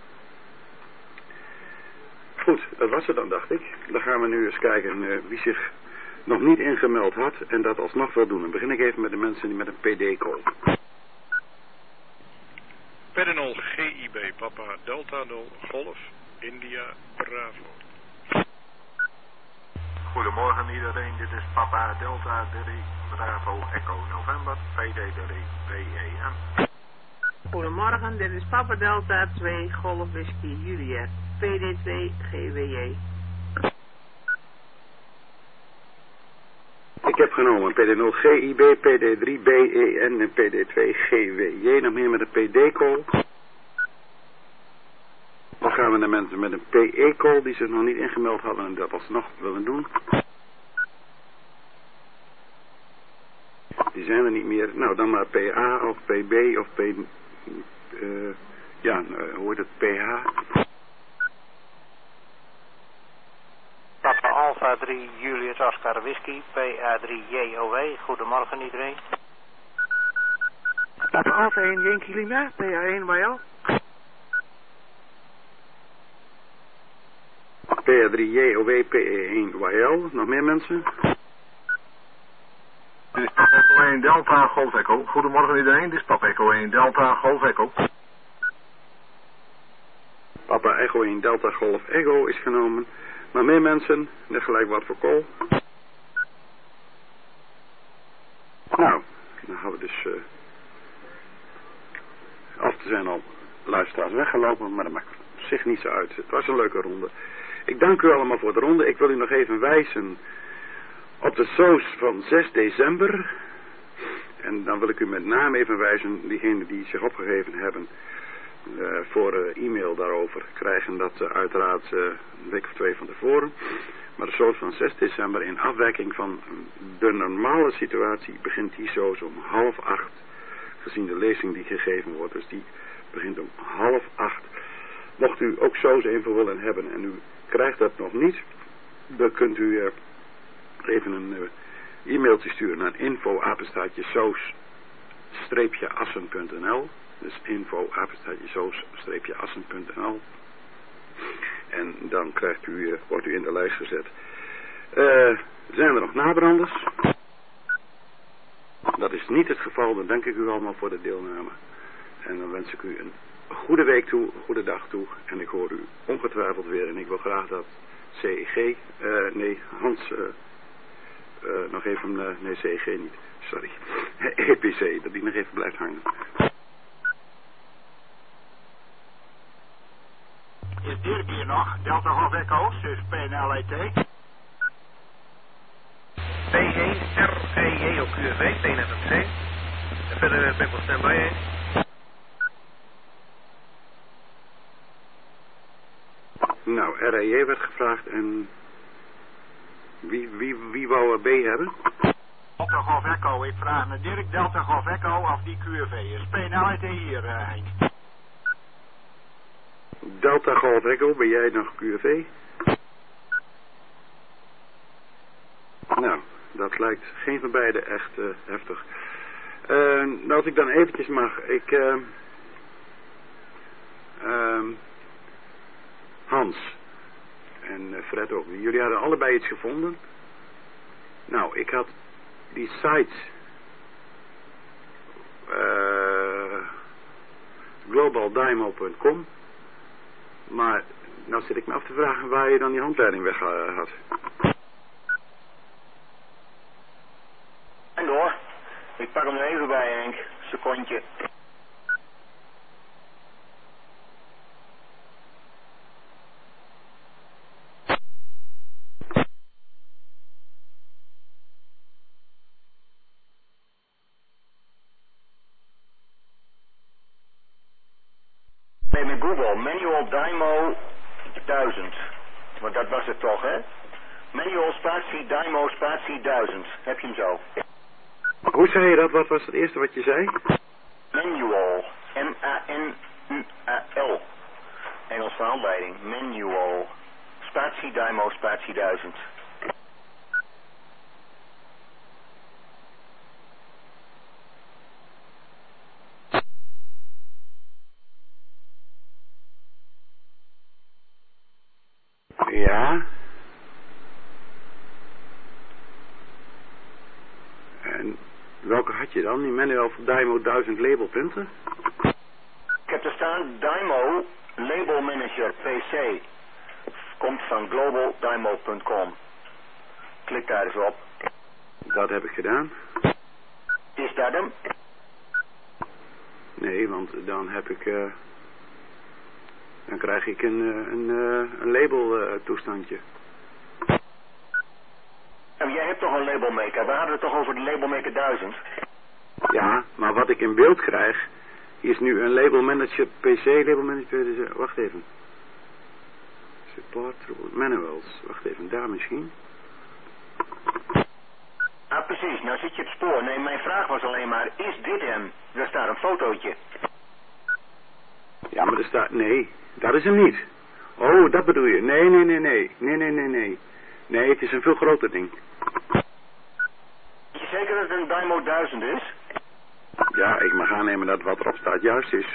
Goed, dat was het dan, dacht ik. Dan gaan we nu eens kijken wie zich nog niet ingemeld had en dat alsnog wil doen. Dan begin ik even met de mensen die met een PD-code. PD0 GIB Papa Delta 0 Golf India Bravo. Goedemorgen iedereen, dit is Papa Delta 3 Bravo Echo November PD3 PEM. Goedemorgen, dit is Papa Delta 2 Golf Whisky Juliet PD2 GWJ. Ik heb genomen PD0 GIB, PD3 BEN en PD2 GWJ. Nog meer met een PD-call. Dan gaan we naar mensen met een PE-call die zich nog niet ingemeld hadden en dat alsnog willen doen. Die zijn er niet meer. Nou, dan maar PA of PB of P... ja, hoe heet het? PH. Papa Alpha 3 Julius Oscar Whisky, PA3 JOW. Goedemorgen iedereen. Papa Alpha 1 Yankee Lima, PA1 YL. PA3 JOW, PE1 YL. Nog meer mensen? Dit is Papa Echo 1 Delta Golf Echo. Goedemorgen iedereen, dit is Papa Echo 1 Delta Golf Echo. Papa Echo 1 Delta Golf Echo is genomen. Maar meer mensen, net gelijk wat voor call. Nou, dan gaan we dus af te zijn al luisteraars weggelopen, maar dat maakt zich niet zo uit. Het was een leuke ronde. Ik dank u allemaal voor de ronde. Ik wil u nog even wijzen op de SOS van 6 december. En dan wil ik u met name even wijzen, diegenen die zich opgegeven hebben voor e-mail daarover, krijgen dat uiteraard een week of 2 van tevoren. Maar de SOS van 6 december, in afwijking van de normale situatie, begint die SOS om 7:30, gezien de lezing die gegeven wordt. Dus die begint om 7:30. Mocht u ook SOS info willen hebben en u krijgt dat nog niet, dan kunt u even een e-mailtje sturen naar info@soos-assen.nl. Dus info@soos-assen.nl. En dan wordt u in de lijst gezet. Zijn er nog nabranders? Dat is niet het geval. Dan dank ik u allemaal voor de deelname. En dan wens ik u een goede week toe, een goede dag toe. En ik hoor u ongetwijfeld weer. En ik wil graag dat CEG, Hans, nog even, nee CEG niet, sorry. EPC, dat die nog even blijft hangen. Is Dirk hier nog? Delta Golf Echo, sus PNLET. P1REJ op QRV, PNFMC. En verder ben ik wel standby 1. Nou, REJ werd gevraagd en wie wou er B hebben? Delta Golf Echo, ik vraag naar Dirk Delta Golf Echo of die QRV is. PNLET hier, Henk. Delta Golf Echo, ben jij nog QRV? Nou, dat lijkt geen van beiden echt heftig. Nou, als ik dan eventjes mag, Hans en Fred ook. Jullie hadden allebei iets gevonden. Nou, ik had die site globaldymo.com, maar nou zit ik me af te vragen waar je dan die handleiding weg had. En door. Ik pak hem er even bij, Henk. Secondje. Nee, met Google. Manual Dymo 1000. Want dat was het toch, hè? Manual spatie Dymo spatie 1000. Heb je hem zo? Hoe zei je dat? Wat was het eerste wat je zei? Manual. M-A-N-U-A-L. Engelse handleiding. Manual. Spatie Dymo spatie 1000. Ja. En welke had je dan? Die Manual voor Dymo 1000 label printer? Ik heb er staan Dymo Label Manager PC. Komt van globaldymo.com. Klik daar eens op. Dat heb ik gedaan. Is dat hem? Nee, want dan heb ik... dan krijg ik een label toestandje. En jij hebt toch een labelmaker? We hadden het toch over de labelmaker 1000? Ja, maar wat ik in beeld krijg is nu een label manager PC, label manager, wacht even. Support manuals, wacht even, daar misschien. Ah, precies, nou zit je op het spoor. Nee, mijn vraag was alleen maar, is dit hem? Er staat een fotootje. Ja, maar er staat, nee, dat is hem niet. Oh, dat bedoel je. Nee. Nee, het is een veel groter ding. Is je zeker dat het een Dymo 1000 is? Ja, ik mag aannemen dat wat erop staat juist is.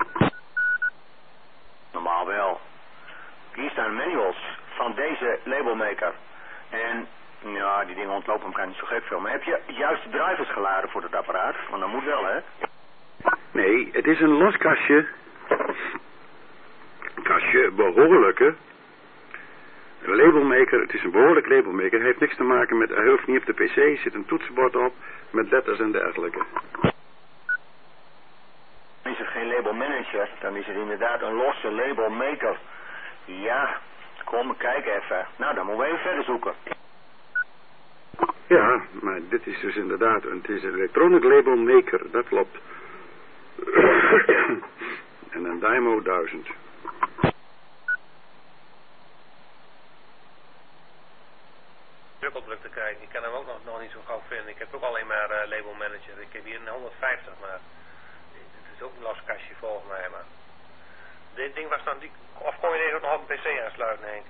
Normaal wel. Hier staan manuals van deze labelmaker. En, ja, die dingen ontlopen elkaar niet zo gek veel. Maar heb je juist de drivers geladen voor het apparaat? Want dat moet wel, hè? Nee, het is een los kastje. Kastje, behoorlijke. Een labelmaker, het is een behoorlijk labelmaker. Hij heeft niks te maken met, hij hoeft niet op de pc, er zit een toetsenbord op met letters en dergelijke. Is het geen labelmanager, dan is het inderdaad een losse labelmaker. Ja, kom, kijk even. Nou, dan moeten we even verder zoeken. Ja, maar dit is dus inderdaad, het is een electronic label maker, dat klopt. En een Dymo 1000. Drukkeldruk te krijgen. Ik kan hem ook nog niet zo gauw vinden. Ik heb ook alleen maar label manager. Ik heb hier een 150, maar het is ook een lastkastje volgens mij. Maar dit ding was dan, of kon je deze ook nog op een pc aansluiten, Henk?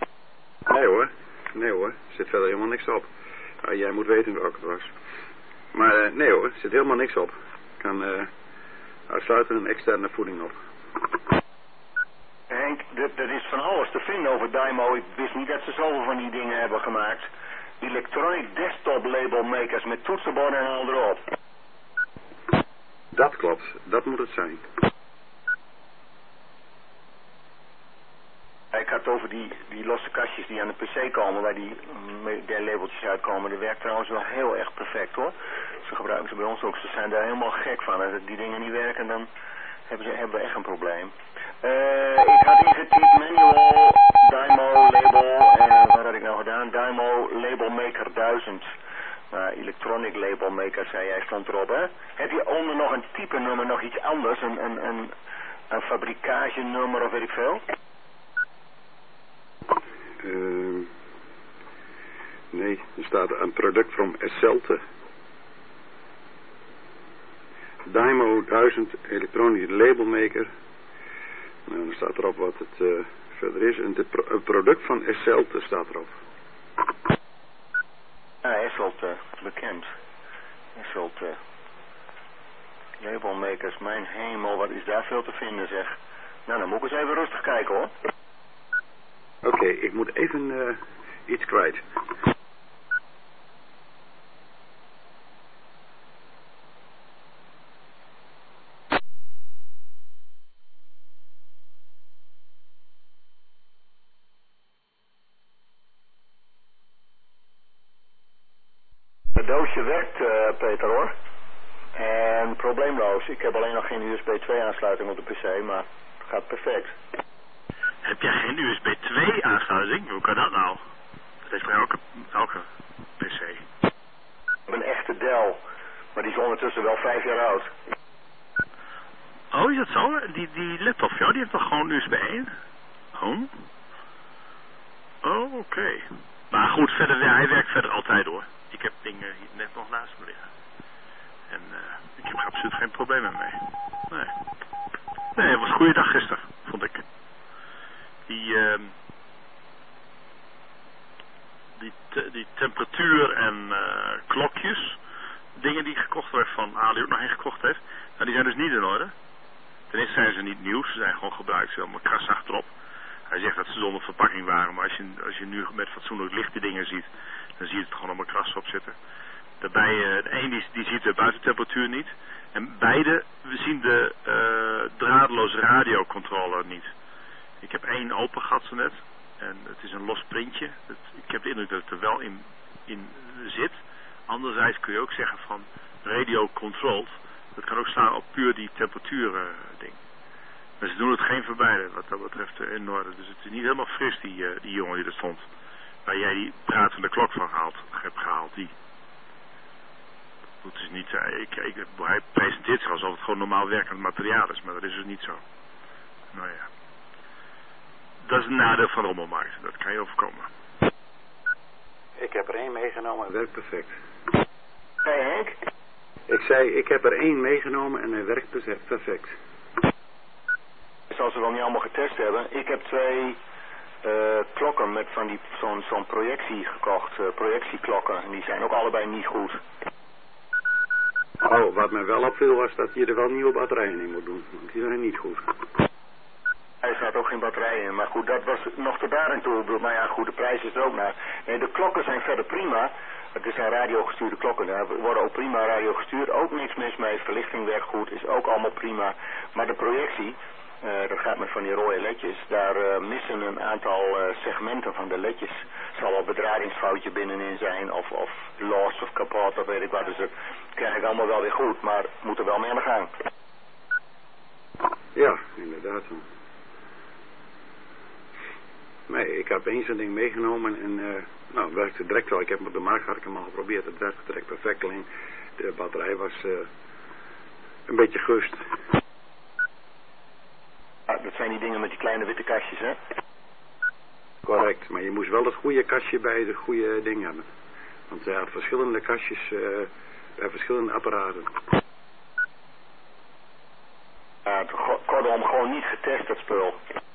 Nee hoor, er zit verder helemaal niks op. Jij moet weten welke het was. Maar nee hoor, er zit helemaal niks op. Ik kan uitsluitend een externe voeding op. Henk, er is van alles te vinden over Dymo. Ik wist niet dat ze zoveel van die dingen hebben gemaakt. Electronic desktop label makers met toetsenborden en al erop. Dat klopt, dat moet het zijn. Ik had het over die losse kastjes die aan de PC komen, waar die labeltjes uitkomen. Dat werkt trouwens wel heel erg perfect hoor. Ze gebruiken ze bij ons ook, ze zijn daar helemaal gek van. Als die dingen niet werken, dan hebben we echt een probleem. Ik had ingetypt manual, Dymo, label, en wat had ik nou gedaan? Dymo, label maker 1000. Electronic label maker, zei jij, stond erop hè. Heb je onder nog een type nummer, nog iets anders? Een fabrikagenummer of weet ik veel? Nee, er staat een product from Esselte. Dymo 1000 Electronic Label Maker. Nou, dan staat erop wat het verder is. Een product van Esselte staat erop. Ja, Esselte, bekend. Esselte. Labelmakers, mijn hemel, wat is daar veel te vinden zeg. Nou, dan moet ik eens even rustig kijken hoor. Oké, ik moet even iets kwijt. Het doosje werkt, Peter hoor. En probleemloos. Ik heb alleen nog geen USB 2 aansluiting op de PC, maar het gaat perfect. Heb jij geen USB 2 aansluiting? Hoe kan dat nou? Dat heeft voor elke PC. Een echte Dell, maar die is ondertussen wel 5 jaar oud. Oh, is dat zo? Die laptop, joh, die heeft toch gewoon USB 1? Oh, oké. Maar goed, verder, hij werkt verder altijd hoor. Ik heb dingen hier net nog naast me liggen. En ik heb er absoluut geen problemen mee. Nee, het was een goede dag gisteren, vond ik. Die temperatuur en klokjes, dingen die gekocht werden van Ali ook nog geen gekocht heeft, nou, die zijn dus niet in orde. Ten eerste zijn ze niet nieuw, ze zijn gewoon gebruikt, ze hebben allemaal kras achterop. Hij zegt dat ze zonder verpakking waren, maar als je nu met fatsoenlijk licht die dingen ziet, dan zie je het gewoon allemaal kras op zitten. Daarbij, de een die ziet de buitentemperatuur niet. En beide, we zien de draadloze radiocontroller niet. Ik heb één open gehad zo net. En het is een los printje. Ik heb de indruk dat het er wel in zit. Anderzijds kun je ook zeggen van radio controlled. Dat kan ook slaan op puur die temperatuur ding. Maar ze doen het geen voor beide wat dat betreft in orde. Dus het is niet helemaal fris die jongen die er stond. Waar jij die pratende klok van hebt gehaald. Die. Het is niet, hij presenteert zich alsof het gewoon normaal werkend materiaal is. Maar dat is dus niet zo. Nou ja. Dat is een nadeel van rommelmarkt. Dat kan je overkomen. Ik heb er één meegenomen en werkt perfect. Hey Henk? Ik zei, ik heb er één meegenomen en hij werkt perfect. Zoals we wel niet allemaal getest hebben. Ik heb 2 klokken met van zo'n projectie gekocht. Projectieklokken. En die zijn ook allebei niet goed. Oh, wat mij wel opviel was dat je er wel nieuwe batterijen in moet doen. Want die zijn niet goed. Hij staat ook geen batterij in, maar goed, dat was nog te daar en toe. Maar ja, goed, de prijs is er ook naar. Nee, de klokken zijn verder prima. Het zijn radiogestuurde klokken. Daar worden ook prima radio gestuurd. Ook niks mis mee. Verlichting werkt goed. Is ook allemaal prima. Maar de projectie, dat gaat met van die rode ledjes. Daar missen een aantal segmenten van de ledjes. Er zal wel een bedradingsfoutje binnenin zijn. Of lost of kapot of weet ik wat. Dus dat krijg ik allemaal wel weer goed. Maar moet er wel mee aan de gang. Ja, inderdaad. Nee, ik heb eens een ding meegenomen en nou, het werkte direct wel. Ik heb hem op de markt had ik hem al geprobeerd. Het werkte direct perfect. Alleen de batterij was een beetje gust. Ja, dat zijn die dingen met die kleine witte kastjes, hè? Correct, maar je moest wel het goede kastje bij de goede ding hebben. Want hij had verschillende kastjes bij verschillende apparaten. Ja, kortom, gewoon niet getest, dat spul.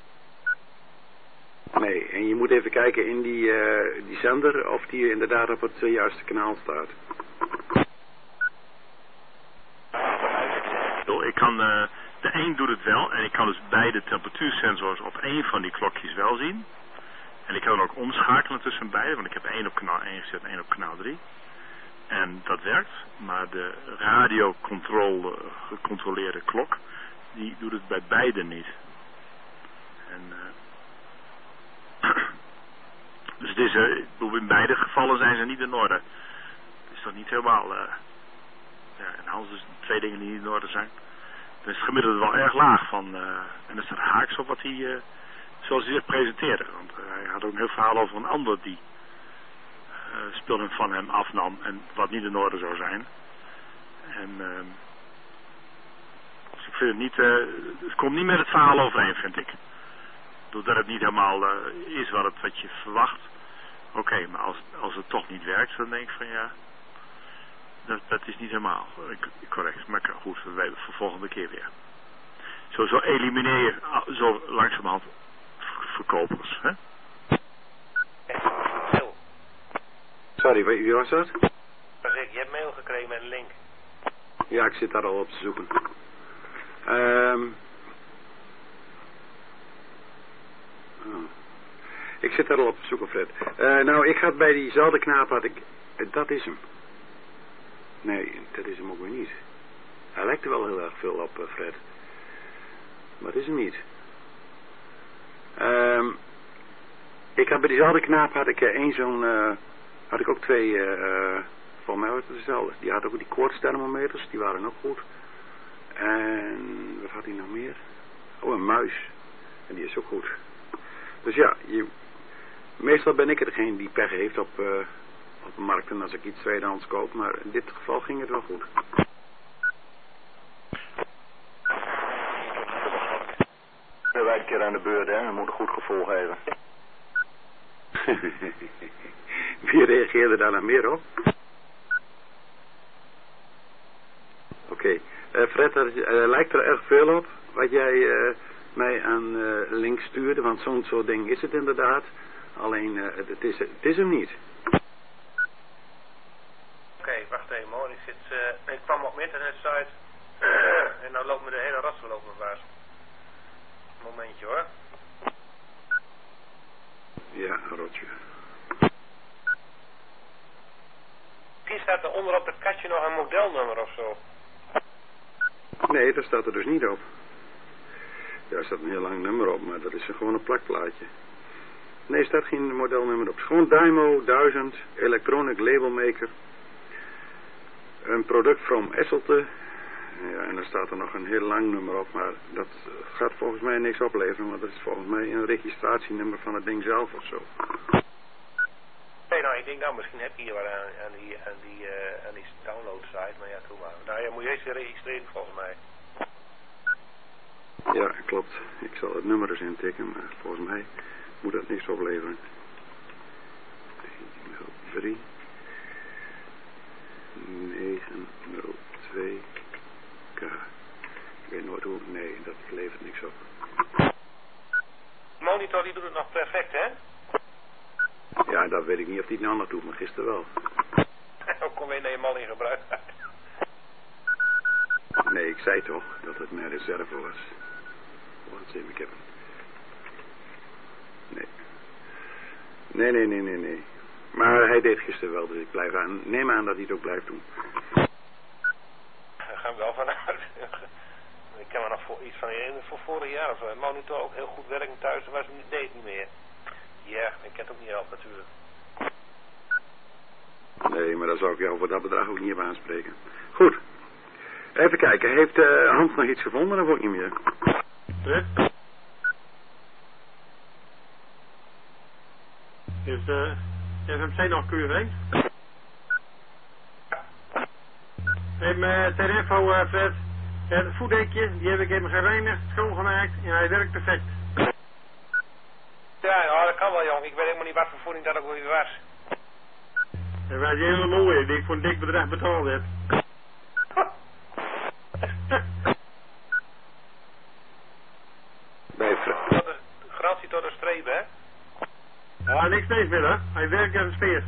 Nee, en je moet even kijken in die zender of die inderdaad op het juiste kanaal staat. Ik kan, de een doet het wel en ik kan dus beide temperatuursensors op één van die klokjes wel zien. En ik kan ook omschakelen tussen beide, want ik heb één op kanaal 1 gezet en één op kanaal 3. En dat werkt, maar de gecontroleerde klok, die doet het bij beide niet. En, dus het is, in beide gevallen zijn ze niet in orde. Het is toch niet helemaal, ja, en anders is het 2 dingen die niet in orde zijn. Dan is het gemiddelde wel erg laag van, en dat staat haaks op wat hij, zoals hij zich presenteerde. Want hij had ook een heel verhaal over een ander die spullen van hem afnam en wat niet in orde zou zijn. En dus ik vind het niet, het komt niet met het verhaal overeen, vind ik. Doordat het niet helemaal is wat je verwacht. Oké, maar als het toch niet werkt, dan denk ik van ja, dat is niet helemaal correct. Maar goed, we weten voor de volgende keer weer. Zo elimineer je zo langzamerhand verkopers, hè? Sorry, wie was dat? Je hebt mail gekregen met een link. Ja, ik zit daar al op te zoeken. Ik zit daar al op te zoeken, Fred. Nou, ik had bij diezelfde knaap dat is hem. Nee, dat is hem ook weer niet. Hij lijkt er wel heel erg veel op, Fred. Maar dat is hem niet. Ik had bij diezelfde knaap had ik had ik ook 2, van mij was het dezelfde. Die had ook die koortsthermometers, die waren ook goed. En wat had hij nog meer? Oh, een muis. En die is ook goed. Dus ja, meestal ben ik er degene die pech heeft op de markten als ik iets tweedehands koop. Maar in dit geval ging het wel goed. Ben wij een keer aan de beurt, hè? We moeten een goed gevoel geven. Wie reageerde daar nou meer op? Oké. Fred, er lijkt er erg veel op wat jij mij aan link stuurde, want zo'n soort ding is het inderdaad. Alleen, het is hem niet. Oké, wacht even hoor. Ik kwam op mijn internetsite en nou loopt me de hele ratsel over mijn baas. Momentje hoor. Ja, rotje. Misschien staat er onder op het kastje nog een modelnummer of zo. Nee, dat staat er dus niet op. Ja, er staat een heel lang nummer op, maar dat is gewoon een plakplaatje. Nee, er staat geen modelnummer op. Het is gewoon Dymo 1000, Electronic Label Maker. Een product from Esselte. Ja, en dan staat er nog een heel lang nummer op, maar dat gaat volgens mij niks opleveren, want dat is volgens mij een registratienummer van het ding zelf of zo. Nee, nou, ik denk nou, misschien heb je hier wat aan die download site, maar ja, doe maar. Nou, je moet eerst weer registreren volgens mij. Ja, klopt. Ik zal het nummer eens intikken, maar volgens mij moet dat niks opleveren. 3 902 K. Ik weet nooit hoe. Nee, dat levert niks op. De monitor die doet het nog perfect, hè? Ja, dat weet ik niet of die het nou nog doet, maar gisteren wel. Ook kom weer naar je man in gebruik. Nee, ik zei toch dat het mijn reserve was. Wacht even, ik heb hem. Nee. Maar hij deed gisteren wel, dus ik neem aan dat hij het ook blijft doen. Daar gaan we wel vanuit. Ik kan me nog iets van herinneren voor vorig jaar of zo. Monitor ook heel goed werken thuis, maar ze deed het niet meer. Ja, ik ken het ook niet helpen natuurlijk. Nee, maar dan zou ik jou voor dat bedrag ook niet op aanspreken. Goed. Even kijken, heeft Hans nog iets gevonden of ook niet meer? Is de FMC nog QV? Ter info, Fred, het voetdekje, die heb ik even gereinigd, schoongemaakt en hij werkt perfect. Ja, dat kan wel, jong. Ik weet helemaal niet wat voor voeding dat ook weer was. Dat was helemaal mooi, die ik voor een dik bedrag betaald heb. Garantie tot een streep, hè? Ja, niks steeds meer, hè. Hij werkt aan de speer.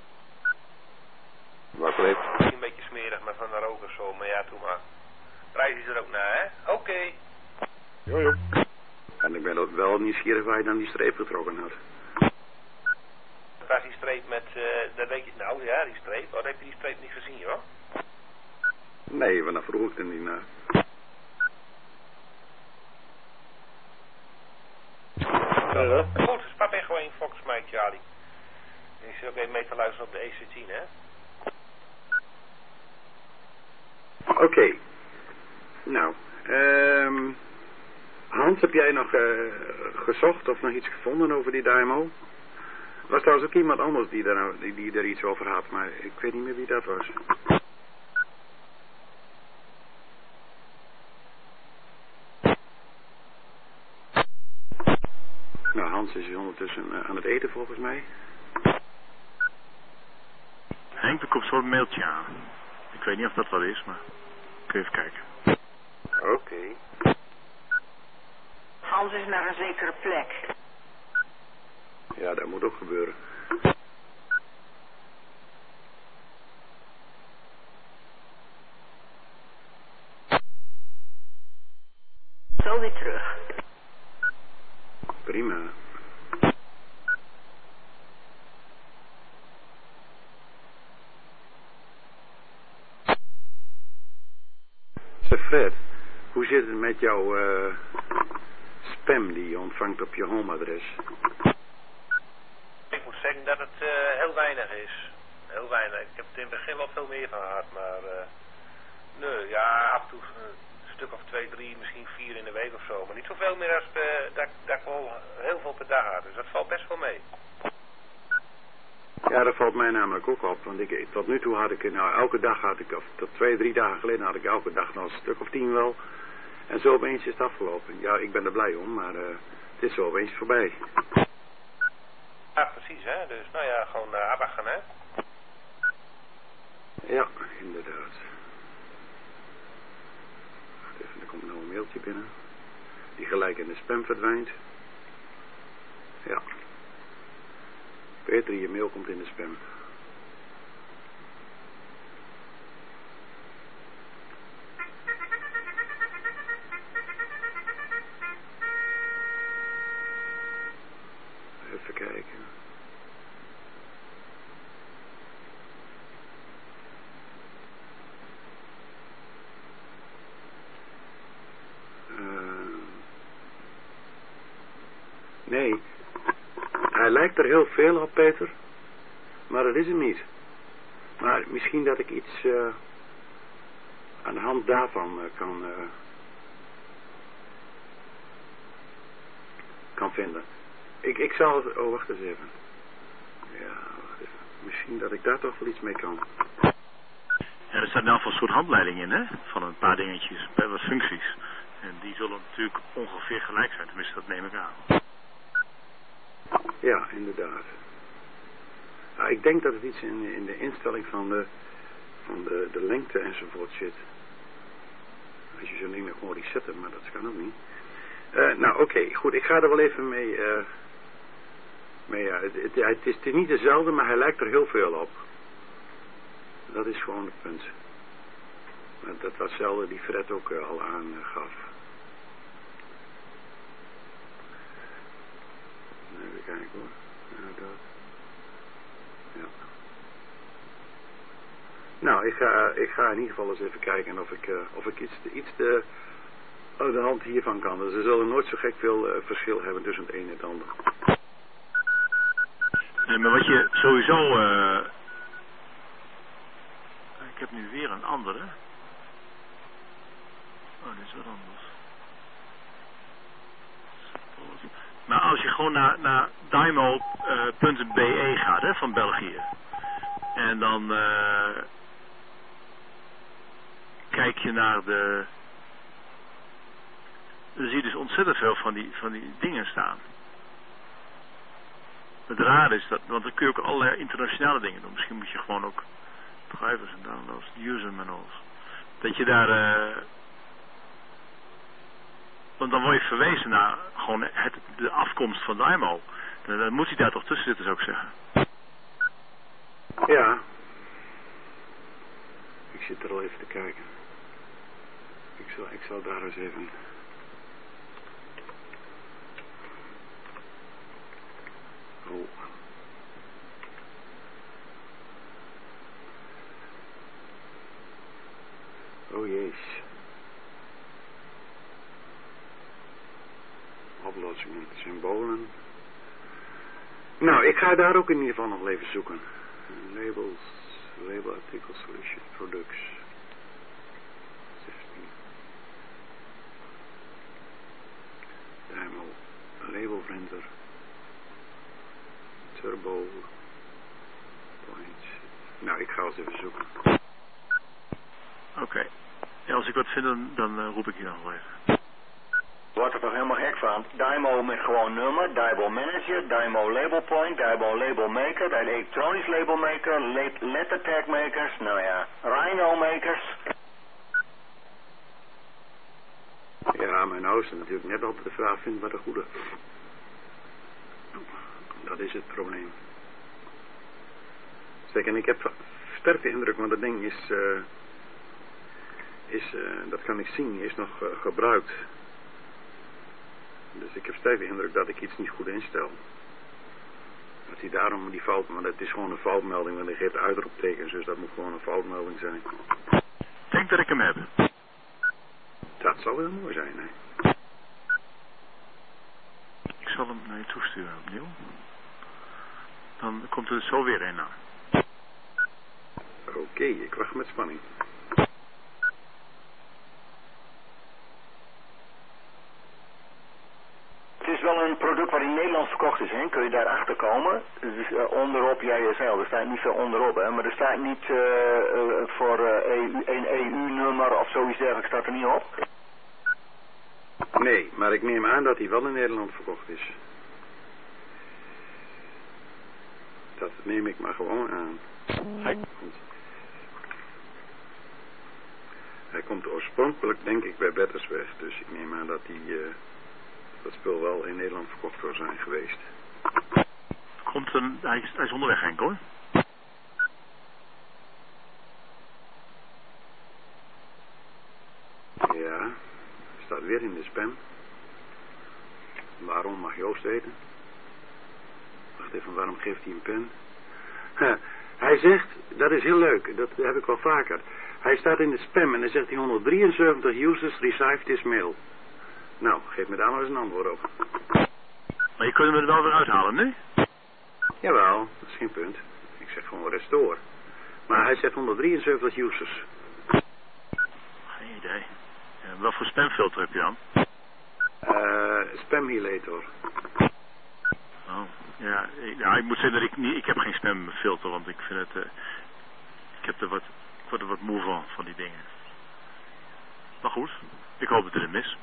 Wat leeft? Een beetje smerig met van de rook of zo, maar ja, doe maar. Prijs is er ook naar, hè? Oké. Jo. En ik ben ook wel nieuwsgierig waar je dan die streep getrokken had. Dat was die streep met, dat weet je, nou ja, die streep. Wat heb je die streep niet gezien, hoor? Nee, want dan vroeg ik er niet naar. Goed, dus papa Echo 1 Fox Mike Charlie. Je zit ook even mee te luisteren op de EC10, hè? Oké. Nou, Hans, heb jij nog gezocht of nog iets gevonden over die Daimo? Er was trouwens ook iemand anders die er iets over had, maar ik weet niet meer wie dat was. Nou, Hans is ondertussen aan het eten volgens mij. Henk, er komt zo'n mailtje aan. Ik weet niet of dat wat is, maar kun je even kijken. Oké. Hans is naar een zekere plek. Ja, dat moet ook gebeuren. Zo weer terug. Prima. Zeg Fred, hoe zit het met jouw spam die je ontvangt op je homeadres? Ik moet zeggen dat het heel weinig is. Heel weinig. Ik heb het in het begin wel veel meer van gehad, maar nee, ja, af en toe een stuk of 2, 3, misschien 4 in de week of zo. Maar niet zoveel meer als dat ik wel heel veel per dag had. Dus dat valt best wel mee. Ja, dat valt mij namelijk ook op. Want tot nu toe had ik, nou elke dag had ik, of tot 2, 3 dagen geleden had ik elke dag nog een stuk of 10 wel. En zo opeens is het afgelopen. Ja, ik ben er blij om, maar het is zo opeens voorbij. Ja, precies, hè. Dus, nou ja, gewoon afwachten, hè. Ja, inderdaad. Wacht even, er komt nou een mailtje binnen. Die gelijk in de spam verdwijnt. Ja. Peter, je mail komt in de spam. Even kijken. Nee. Hij lijkt er heel veel op, Peter. Maar dat is hem niet. Maar misschien dat ik iets aan de hand daarvan kan vinden. Ik zal het... Oh, wacht eens even. Ja, wacht even. Misschien dat ik daar toch wel iets mee kan. Ja, er staat nou van een soort handleiding in, hè? Van een paar dingetjes, bij wat functies. En die zullen natuurlijk ongeveer gelijk zijn, tenminste dat neem ik aan. Ja, inderdaad. Nou, ik denk dat het iets in de instelling van de lengte enzovoort zit. Als je zo'n ding dan gewoon resetten, maar dat kan ook niet. Nou, oké, goed. Ik ga er wel even mee... Het is niet dezelfde, maar hij lijkt er heel veel op. Dat is gewoon het punt. Dat was hetzelfde die Fred ook al aangaf. Even kijken hoor. Ja, dat. Ja. Nou, ik ga in ieder geval eens even kijken of ik iets de hand hiervan kan. Dus er zullen nooit zo gek veel verschil hebben tussen het een en het ander. Nee, maar wat je sowieso... ik heb nu weer een andere. Oh, dit is wat anders. Maar als je gewoon naar daimo.be gaat, hè, van België. En dan kijk je naar de... Dan zie je dus ontzettend veel van die dingen staan. Het raar is dat, want dan kun je ook allerlei internationale dingen doen. Misschien moet je gewoon ook drivers en downloads, user manuals. Dat je daar... want dan word je verwezen naar gewoon de afkomst van Daimo. Dan moet hij daar toch tussen zitten, zou ik zeggen. Ja. Ik zit er al even te kijken. Ik zal daar eens even... Oh. Oplossingen, symbolen. Nou, ik ga daar ook in ieder geval nog even zoeken. Labels, label artikel solution, products. 16. Demo, label printer. Turbo. Points. Nou, ik ga eens even zoeken. Oké. Ja, als ik wat vind, dan roep ik je nog wel even. Wordt er toch helemaal gek van? Dymo met gewoon nummer, Dymo Manager, Dymo Label Point, Dymo Label Maker, de elektronisch label maker, letter tag makers, nou ja, Rhino makers. Ja, maar nou is het natuurlijk net altijd de vraag, vind wat de goede. Dat is het probleem. Zeg, en ik heb sterk de indruk, want dat ding is dat kan ik zien, is nog gebruikt. Dus ik heb sterk de indruk dat ik iets niet goed instel. Dat hij daarom die fout, maar het is gewoon een foutmelding, want hij geeft uitroeptekens, dus dat moet gewoon een foutmelding zijn. Ik denk dat ik hem heb. Dat zal heel mooi zijn, hè. Ik zal hem naar je toesturen opnieuw. Dan komt er zo weer een aan. Oké, ik wacht met spanning. Het is wel een product wat in Nederland verkocht is, hè? Kun je daar achter komen? Dus onderop JSL, er staat niet veel onderop, hè? Maar er staat niet voor een EU-nummer of zoiets dergelijks, staat er niet op? Nee, maar ik neem aan dat hij wel in Nederland verkocht is. Dat neem ik maar gewoon aan. Hij komt oorspronkelijk, denk ik, bij Bettersweg, dus ik neem aan dat hij... dat spul wel in Nederland verkocht zou zijn geweest. Hij is onderweg, Henk, hoor. Ja, staat weer in de spam. Waarom mag Joost weten? Wacht even, waarom geeft hij een pen? Hij zegt, dat is heel leuk, dat heb ik wel vaker. Hij staat in de spam en dan zegt hij 173 users received this mail. Nou, geef me daar maar eens een antwoord op. Maar je kunt hem er wel weer uithalen, nu? Jawel, dat is geen punt. Ik zeg gewoon restore. Maar hij zegt 173 users. Geen idee. Ja, wat voor spamfilter heb je dan? Spamhilator. Oh, ja, ik moet zeggen dat ik heb geen spamfilter, want ik vind het, ik word er wat moe van die dingen. Maar goed, ik hoop dat het mis.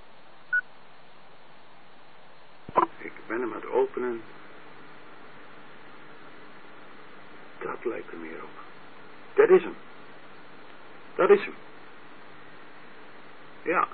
Ik ben hem aan het openen. Dat lijkt er meer op. Dat is hem. Dat is hem. Ja.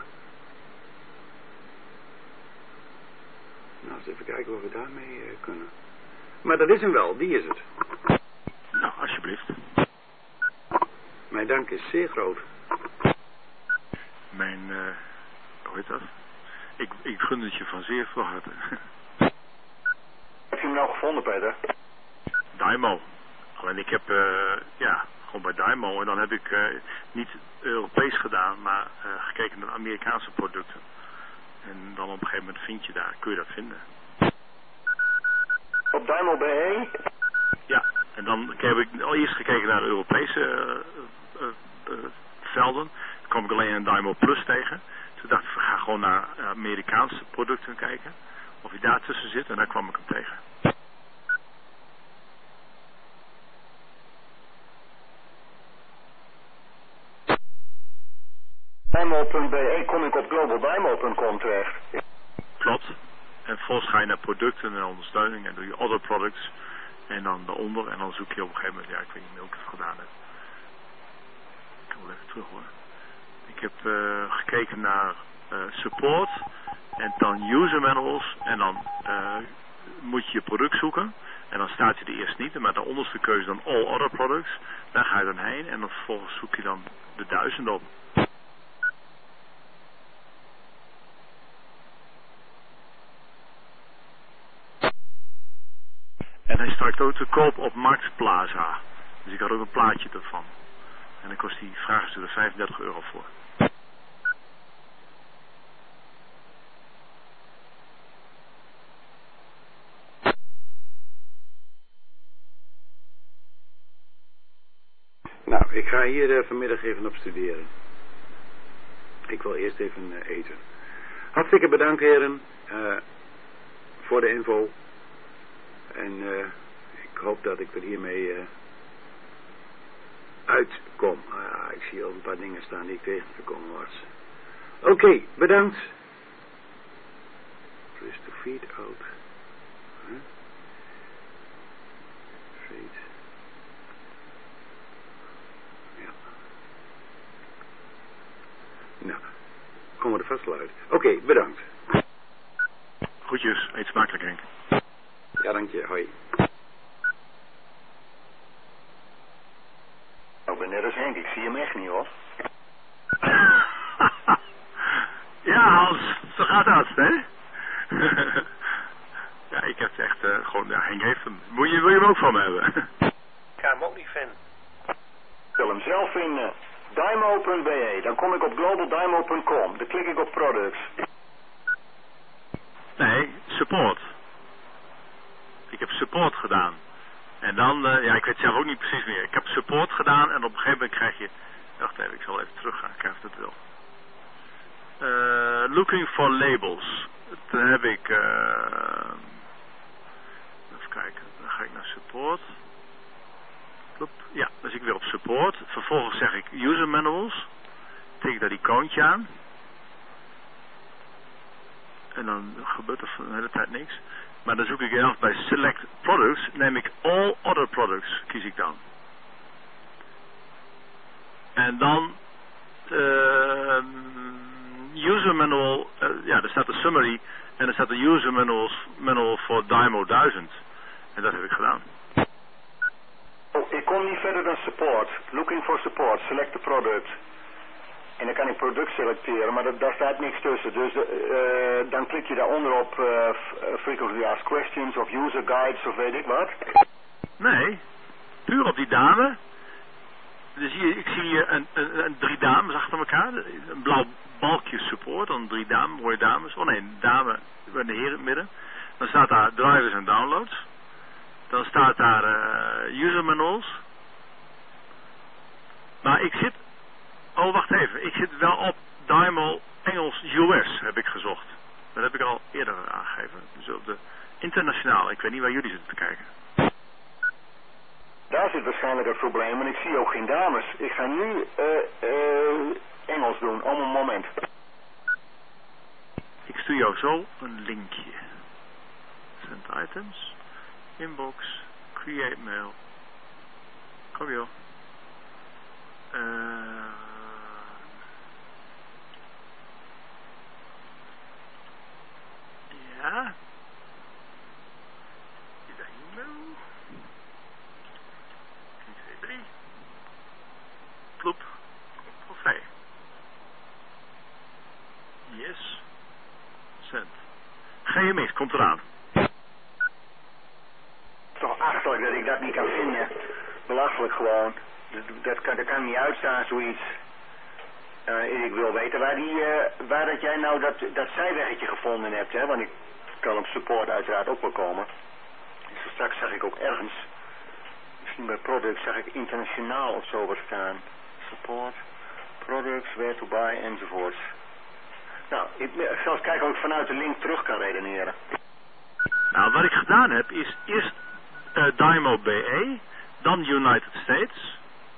Nou, eens even kijken wat we daarmee kunnen. Maar dat is hem wel, die is het. Nou, alsjeblieft. Mijn dank is zeer groot. Mijn, hoe heet dat? Ik gun het je van zeer veel harte. Heb je hem nou gevonden, Peter? Dymo. Alleen ik heb, gewoon bij Dymo. En dan heb ik niet Europees gedaan, maar gekeken naar Amerikaanse producten. En dan op een gegeven moment vind je daar, kun je dat vinden. Op Dymo BE? Ja, en dan heb ik al eerst gekeken naar de Europese velden. Dan kwam ik alleen een Dymo Plus tegen. Toen dacht ik, ga gewoon naar Amerikaanse producten kijken. Of hij daartussen zit, en daar kwam ik hem tegen. Dymo.be kom ik op globaldymo.com terecht. Klopt. En vervolgens ga je naar producten en ondersteuning en doe je other products. En dan daaronder, en dan zoek je op een gegeven moment, ja, ik weet niet meer hoe ik het gedaan heb. Ik wil even terug hoor. Ik heb gekeken naar support en dan user manuals en dan moet je je product zoeken. En dan staat hij er eerst niet, maar de onderste keuze dan all other products. Daar ga je dan heen en dan vervolgens zoek je dan de 1000 op. En hij staat ook te koop op Marktplaza. Dus ik had ook een plaatje ervan. En dan kost die vraagstuk er €35 voor. ik ga hier vanmiddag even op studeren. Ik wil eerst even eten. Hartstikke bedankt, heren, voor de info. En ik hoop dat ik er hiermee uitkom. Ik zie al een paar dingen staan die ik tegengekomen was. Oké, bedankt. Press to feed out. Feed. Ja. Nou, komen we er vast wel uit. Oké, bedankt. Groetjes, eet smakelijk, Henk. Ja, dank je. Hoi. Ik ben net als Henk, ik zie hem echt niet, hoor. Ja, Hans, zo gaat dat, hè? Ja, ik heb het echt gewoon... Ja, Henk heeft hem. Wil je hem ook van me hebben? Ik ga hem ook niet vinden. Ik wil hem zelf vinden. Dymo.be, dan kom ik op globaldymo.com. Dan klik ik op products. Nee, support. Ik heb support gedaan. En dan, ja, ik weet zelf ook niet precies meer. Ik heb support gedaan en op een gegeven moment krijg je... Wacht even, ik zal even teruggaan, kijken of het wil. Looking for labels. Dan heb ik... even kijken, dan ga ik naar support. Ja, dan zit ik weer op support. Vervolgens zeg ik user manuals. Tik ik daar icoontje aan. En dan gebeurt er de hele tijd niks. Maar dan zoek ik ergens bij select products. Neem ik all other products. Kies ik dan. En dan user manual. Ja, er staat de summary. En er staat de user manual voor Dymo 1000. En dat heb ik gedaan. Oh, ik kom niet verder dan support. Looking for support. Select the product. En dan kan ik product selecteren, maar daar staat niks tussen. Dus dan klik je daaronder op frequently asked questions of user guides of weet ik wat. Nee, puur op die dame. Dus hier, ik zie hier een 3 dames achter elkaar. Een blauw balkje support, dan 3 dames, mooie dames. Oh nee, een dame bij de heer in het midden. Dan staat daar drivers en downloads. Dan staat daar user manuals. Maar ik zit... Oh, wacht even. Ik zit wel op Dymo Engels US heb ik gezocht. Dat heb ik al eerder aangegeven. Dus op de internationaal. Ik weet niet waar jullie zitten te kijken. Daar zit waarschijnlijk het probleem. En ik zie ook geen dames. Ik ga nu Engels doen. Om een moment. Ik stuur jou zo een linkje. Send items. Inbox. Create mail. Kom joh. Ja. Is dat e-mail? 1, 2, 3. Ploep. Oké. Yes. Send. GMX, komt eraan. Toch achterlijk dat ik dat niet kan vinden. Belachelijk gewoon. Dat kan niet uitstaan, zoiets. Ik wil weten waar dat jij nou dat zijweggetje gevonden hebt, hè? Want ik kan op support uiteraard ook wel komen. Dus straks zag ik ook ergens, misschien bij products, zag ik internationaal of zo wat staan. Support, products, where to buy, enzovoorts. Nou, ik zal eens kijken of ik vanuit de link terug kan redeneren. Nou, wat ik gedaan heb is eerst Dymo BE, dan United States.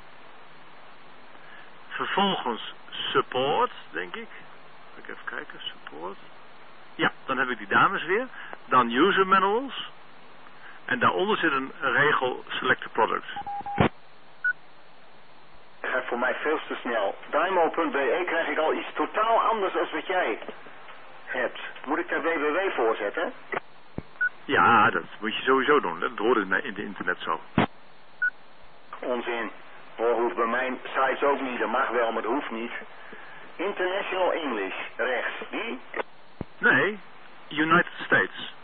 Vervolgens support, denk ik. Even kijken, support. Ja, dan heb ik die dames weer. Dan user manuals. En daaronder zit een regel select product. Dat gaat voor mij veel te snel. Dymo.be krijg ik al iets totaal anders dan wat jij hebt. Moet ik daar www voor zetten? Ja, dat moet je sowieso doen. Dat hoort in het internet zo. Onzin. Dat hoeft bij mijn sites ook niet. Dat mag wel, maar dat hoeft niet. International English. Rechts. Die? Nee. United States.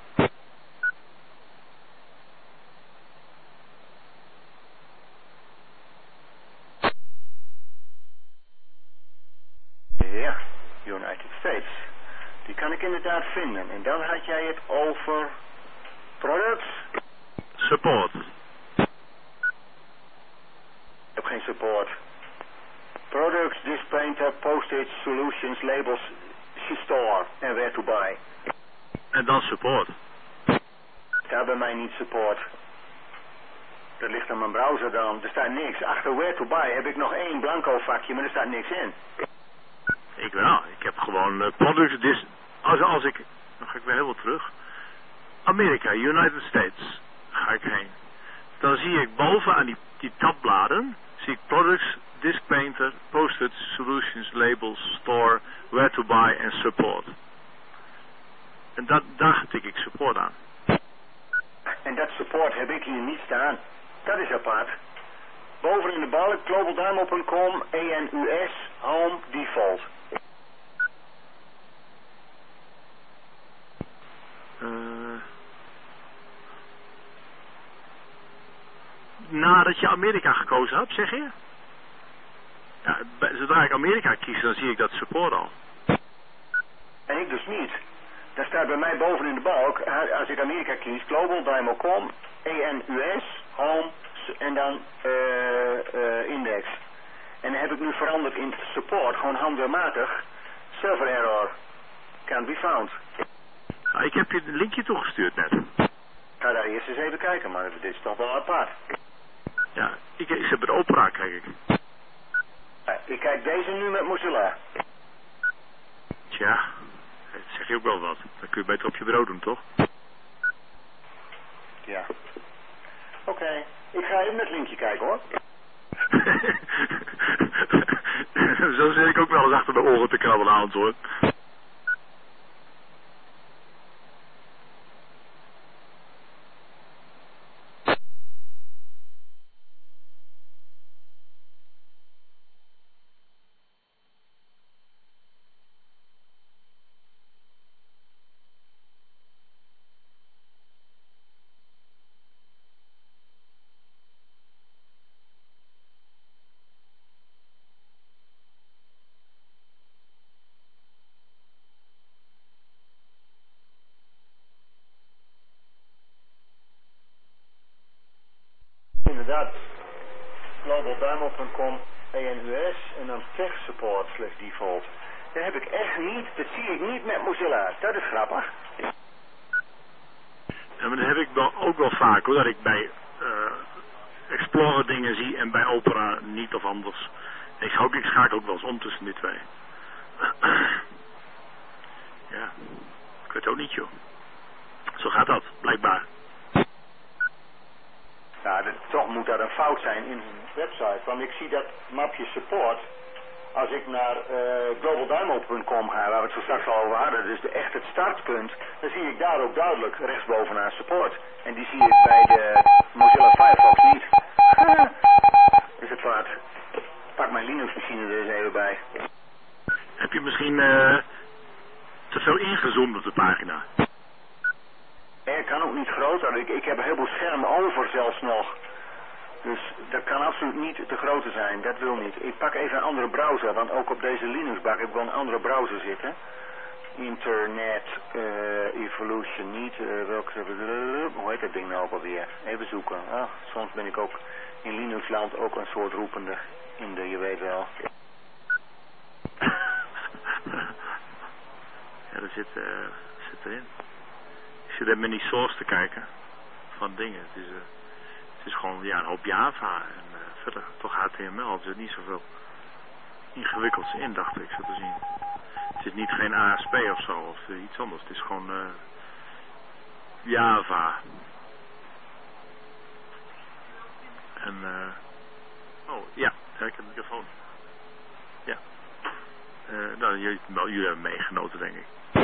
Ja. United States. Die kan ik inderdaad vinden. En dan had jij het over... products? Support. Ik heb geen support. Products, Dispainter, Postage, Solutions, Labels, Store en Where to Buy. En dan support. Daar bij mij niet support. Dat ligt aan mijn browser dan. Er staat niks. Achter Where to Buy heb ik nog 1 blanco vakje, maar er staat niks in. Ik wel. Ik heb gewoon products. Als ik... Dan ga ik weer heel wat terug. Amerika, United States. Ga ik heen. Dan zie ik boven aan die tabbladen. Zie ik products, Disc Painter, Postage, Solutions, Labels, Store, Where to Buy en Support. En daar tik ik support aan. En dat support heb ik hier niet staan. Dat is apart. Boven in de balk, globaldynamo.com, ENUS, Home, Default. Nadat je Amerika gekozen hebt, zeg je? Ja, zodra ik Amerika kies, dan zie ik dat support al. En ik dus niet. Daar staat bij mij boven in de balk, als ik Amerika kies, globaldynamo.com, ENUS, Home en dan Index. En dan heb ik nu veranderd in support, gewoon handmatig. Server error. Can't be found. Nou, ik heb je een linkje toegestuurd net. Ga daar eerst eens even kijken, maar dit is toch wel apart. Ja, ik zit bij de Opera, kijk ik. Ik kijk deze nu met Mozilla. Tja, dat zeg je ook wel wat. Dan kun je beter op je bureau doen, toch? Ja. Oké, ik ga even met linkje kijken, hoor. Zo zit ik ook wel eens achter de oren te krabbelen aan, hoor. Inderdaad, globaldynamo.com, ENUS en dan tech support / default. Dat heb ik echt niet, dat zie ik niet met Mozilla. Dat is grappig. Ja, maar dat heb ik ook wel vaak hoor, dat ik bij Explorer dingen zie en bij Opera niet of anders. Ik schakel ook wel eens om tussen die twee. Ja, ik weet ook niet joh. Zo gaat dat, blijkbaar. Ja, toch moet dat een fout zijn in hun website. Want ik zie dat mapje support. Als ik naar globaldynamo.com ga, waar we het zo straks al over hadden, dus echt het startpunt, dan zie ik daar ook duidelijk rechtsbovenaan support. En die zie ik bij de Mozilla Firefox niet. Is het wat? Pak mijn Linux machine er eens even bij. Heb je misschien te veel ingezoomd op de pagina? Ik kan ook niet groter. Ik heb een heleboel scherm over zelfs nog. Dus dat kan absoluut niet te groter zijn. Dat wil niet. Ik pak even een andere browser. Want ook op deze Linux-bak heb ik wel een andere browser zitten. Internet Evolution niet. Hoe heet dat ding nou ook alweer? Even zoeken. Soms ben ik ook in Linux-land ook een soort roepende. Je weet wel. Ja, dat zit erin. Ik zit even in die source te kijken van dingen. Het is gewoon een hoop Java en verder toch HTML. Er zit niet zoveel ingewikkelds in, dacht ik zo te zien. Het is niet geen ASP of zo of iets anders. Het is gewoon Java. En oh ja, ik heb een microfoon. Ja. Nou, jullie hebben meegenoten, denk ik.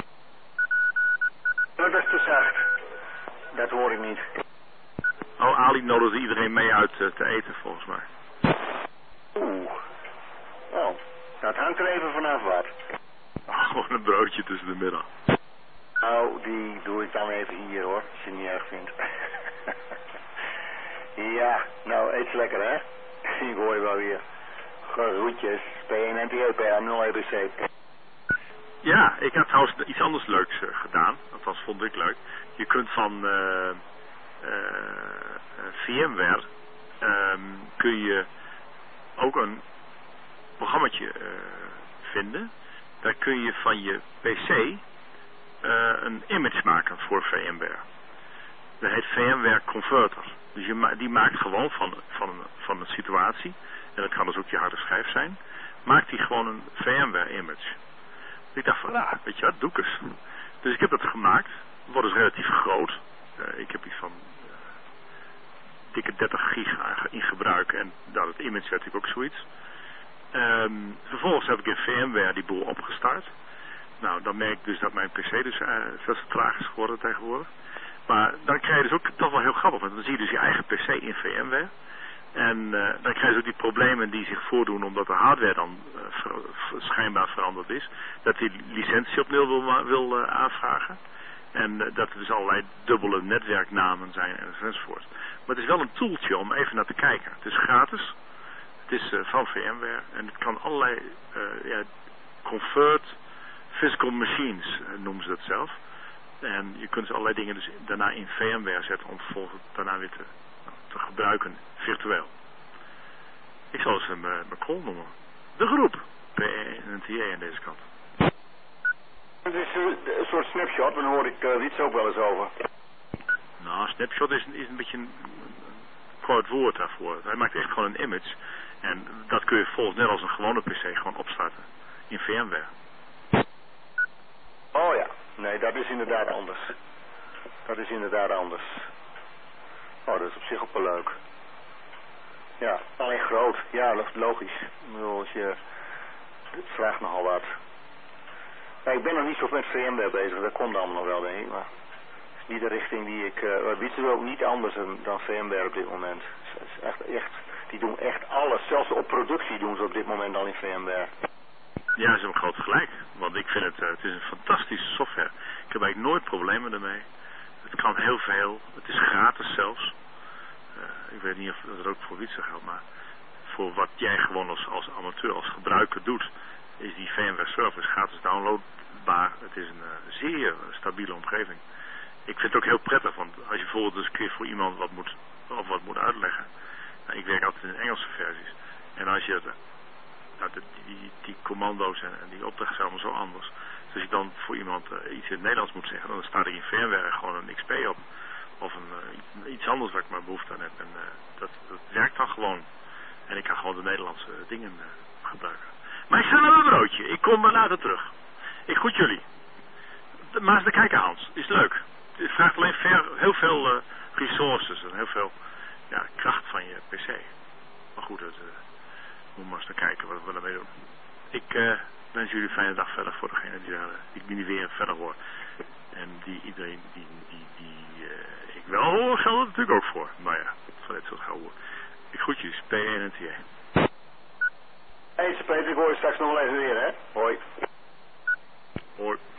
Nou, dat is te zacht. Dat hoor ik niet. Oh, Ali nodigde iedereen mee uit te eten, volgens mij. Oeh. Nou, dat hangt er even vanaf wat. Gewoon een broodje tussen de middag. Nou, die doe ik dan even hier hoor, als je het niet erg vindt. Ja, nou, eet lekker hè. Ik hoor je wel weer. Groetjes, P1 NPO, PA0 EBC. Ja, ik heb trouwens iets anders leuks gedaan. Althans, vond ik leuk. Je kunt van VMware kun je ook een programmaatje vinden. Daar kun je van je PC een image maken voor VMware. Dat heet VMware Converter. Dus die maakt gewoon van een situatie, en dat kan dus ook je harde schijf zijn, maakt die gewoon een VMware image. Ik dacht van, weet je wat, doe ik eens. Dus ik heb dat gemaakt. Het wordt dus relatief groot. Ik heb iets van dikke 30 gig in gebruik. En het image werd natuurlijk ook zoiets. Vervolgens heb ik in VMware die boel opgestart. Nou, dan merk ik dus dat mijn PC dus veel te traag is geworden tegenwoordig. Maar dan krijg je dus ook toch wel heel grappig. Want dan zie je dus je eigen PC in VMware. En dan krijg je ook die problemen die zich voordoen omdat de hardware dan schijnbaar veranderd is. Dat die licentie opnieuw wil aanvragen. En dat er dus allerlei dubbele netwerknamen zijn enzovoort. Maar het is wel een toeltje om even naar te kijken. Het is gratis. Het is van VMware. En het kan allerlei convert physical machines noemen ze dat zelf. En je kunt dus allerlei dingen dus daarna in VMware zetten om vervolgens daarna weer te gebruiken virtueel. Ik zal eens mijn call noemen. De groep. PNTA aan deze kant. Het is een soort snapshot, daar hoor ik iets ook wel eens over. Nou, snapshot is een beetje een kort woord daarvoor. Hij maakt echt gewoon een image. En dat kun je volgens net als een gewone PC gewoon opstarten. In VMware. Oh ja. Nee, dat is inderdaad anders. Dat is inderdaad anders. Oh, dat is op zich ook wel leuk. Ja, alleen groot. Ja, logisch. Ik bedoel, het vraagt nogal wat. Ja, ik ben nog niet zo met VMware bezig. Dat komt allemaal nog wel, denk ik. Maar het is niet de richting die ik... Wietse is ook niet anders dan VMware op dit moment. Het is echt, die doen echt alles. Zelfs op productie doen ze op dit moment al in VMware. Ja, ze hebben groot gelijk. Want ik vind het is een fantastische software. Ik heb eigenlijk nooit problemen ermee. Het kan heel veel. Het is gratis zelfs. Ik weet niet of dat ook voor Wietse geldt, maar voor wat jij gewoon als amateur, als gebruiker doet, is die VMware server gratis downloadbaar. Het is een zeer stabiele omgeving. Ik vind het ook heel prettig, want als je bijvoorbeeld eens een keer voor iemand wat moet uitleggen. Nou, ik werk altijd in Engelse versies. En als je die commando's en die opdrachten zijn allemaal zo anders. Dus als ik dan voor iemand iets in het Nederlands moet zeggen, dan staat er in VMware gewoon een XP op. Of iets anders waar ik maar behoefte aan heb. En dat werkt dan gewoon. En ik kan gewoon de Nederlandse dingen gebruiken. Maar ik ga naar mijn broodje. Ik kom later terug. Ik groet jullie. Maar eens te kijken, Hans. Is leuk. Het vraagt alleen heel veel resources en heel veel kracht van je PC. Maar goed, moet maar eens te kijken wat we daarmee doen. Ik wens jullie een fijne dag verder voor degene die ik niet weer verder hoor. En die iedereen die ik wel hoor, geldt het natuurlijk ook voor. Maar ja, van dit soort houden. Ik groet jullie, PNTA. Hey, Peter, ik hoor je straks nog wel even weer, hè? Hoi. Hoi.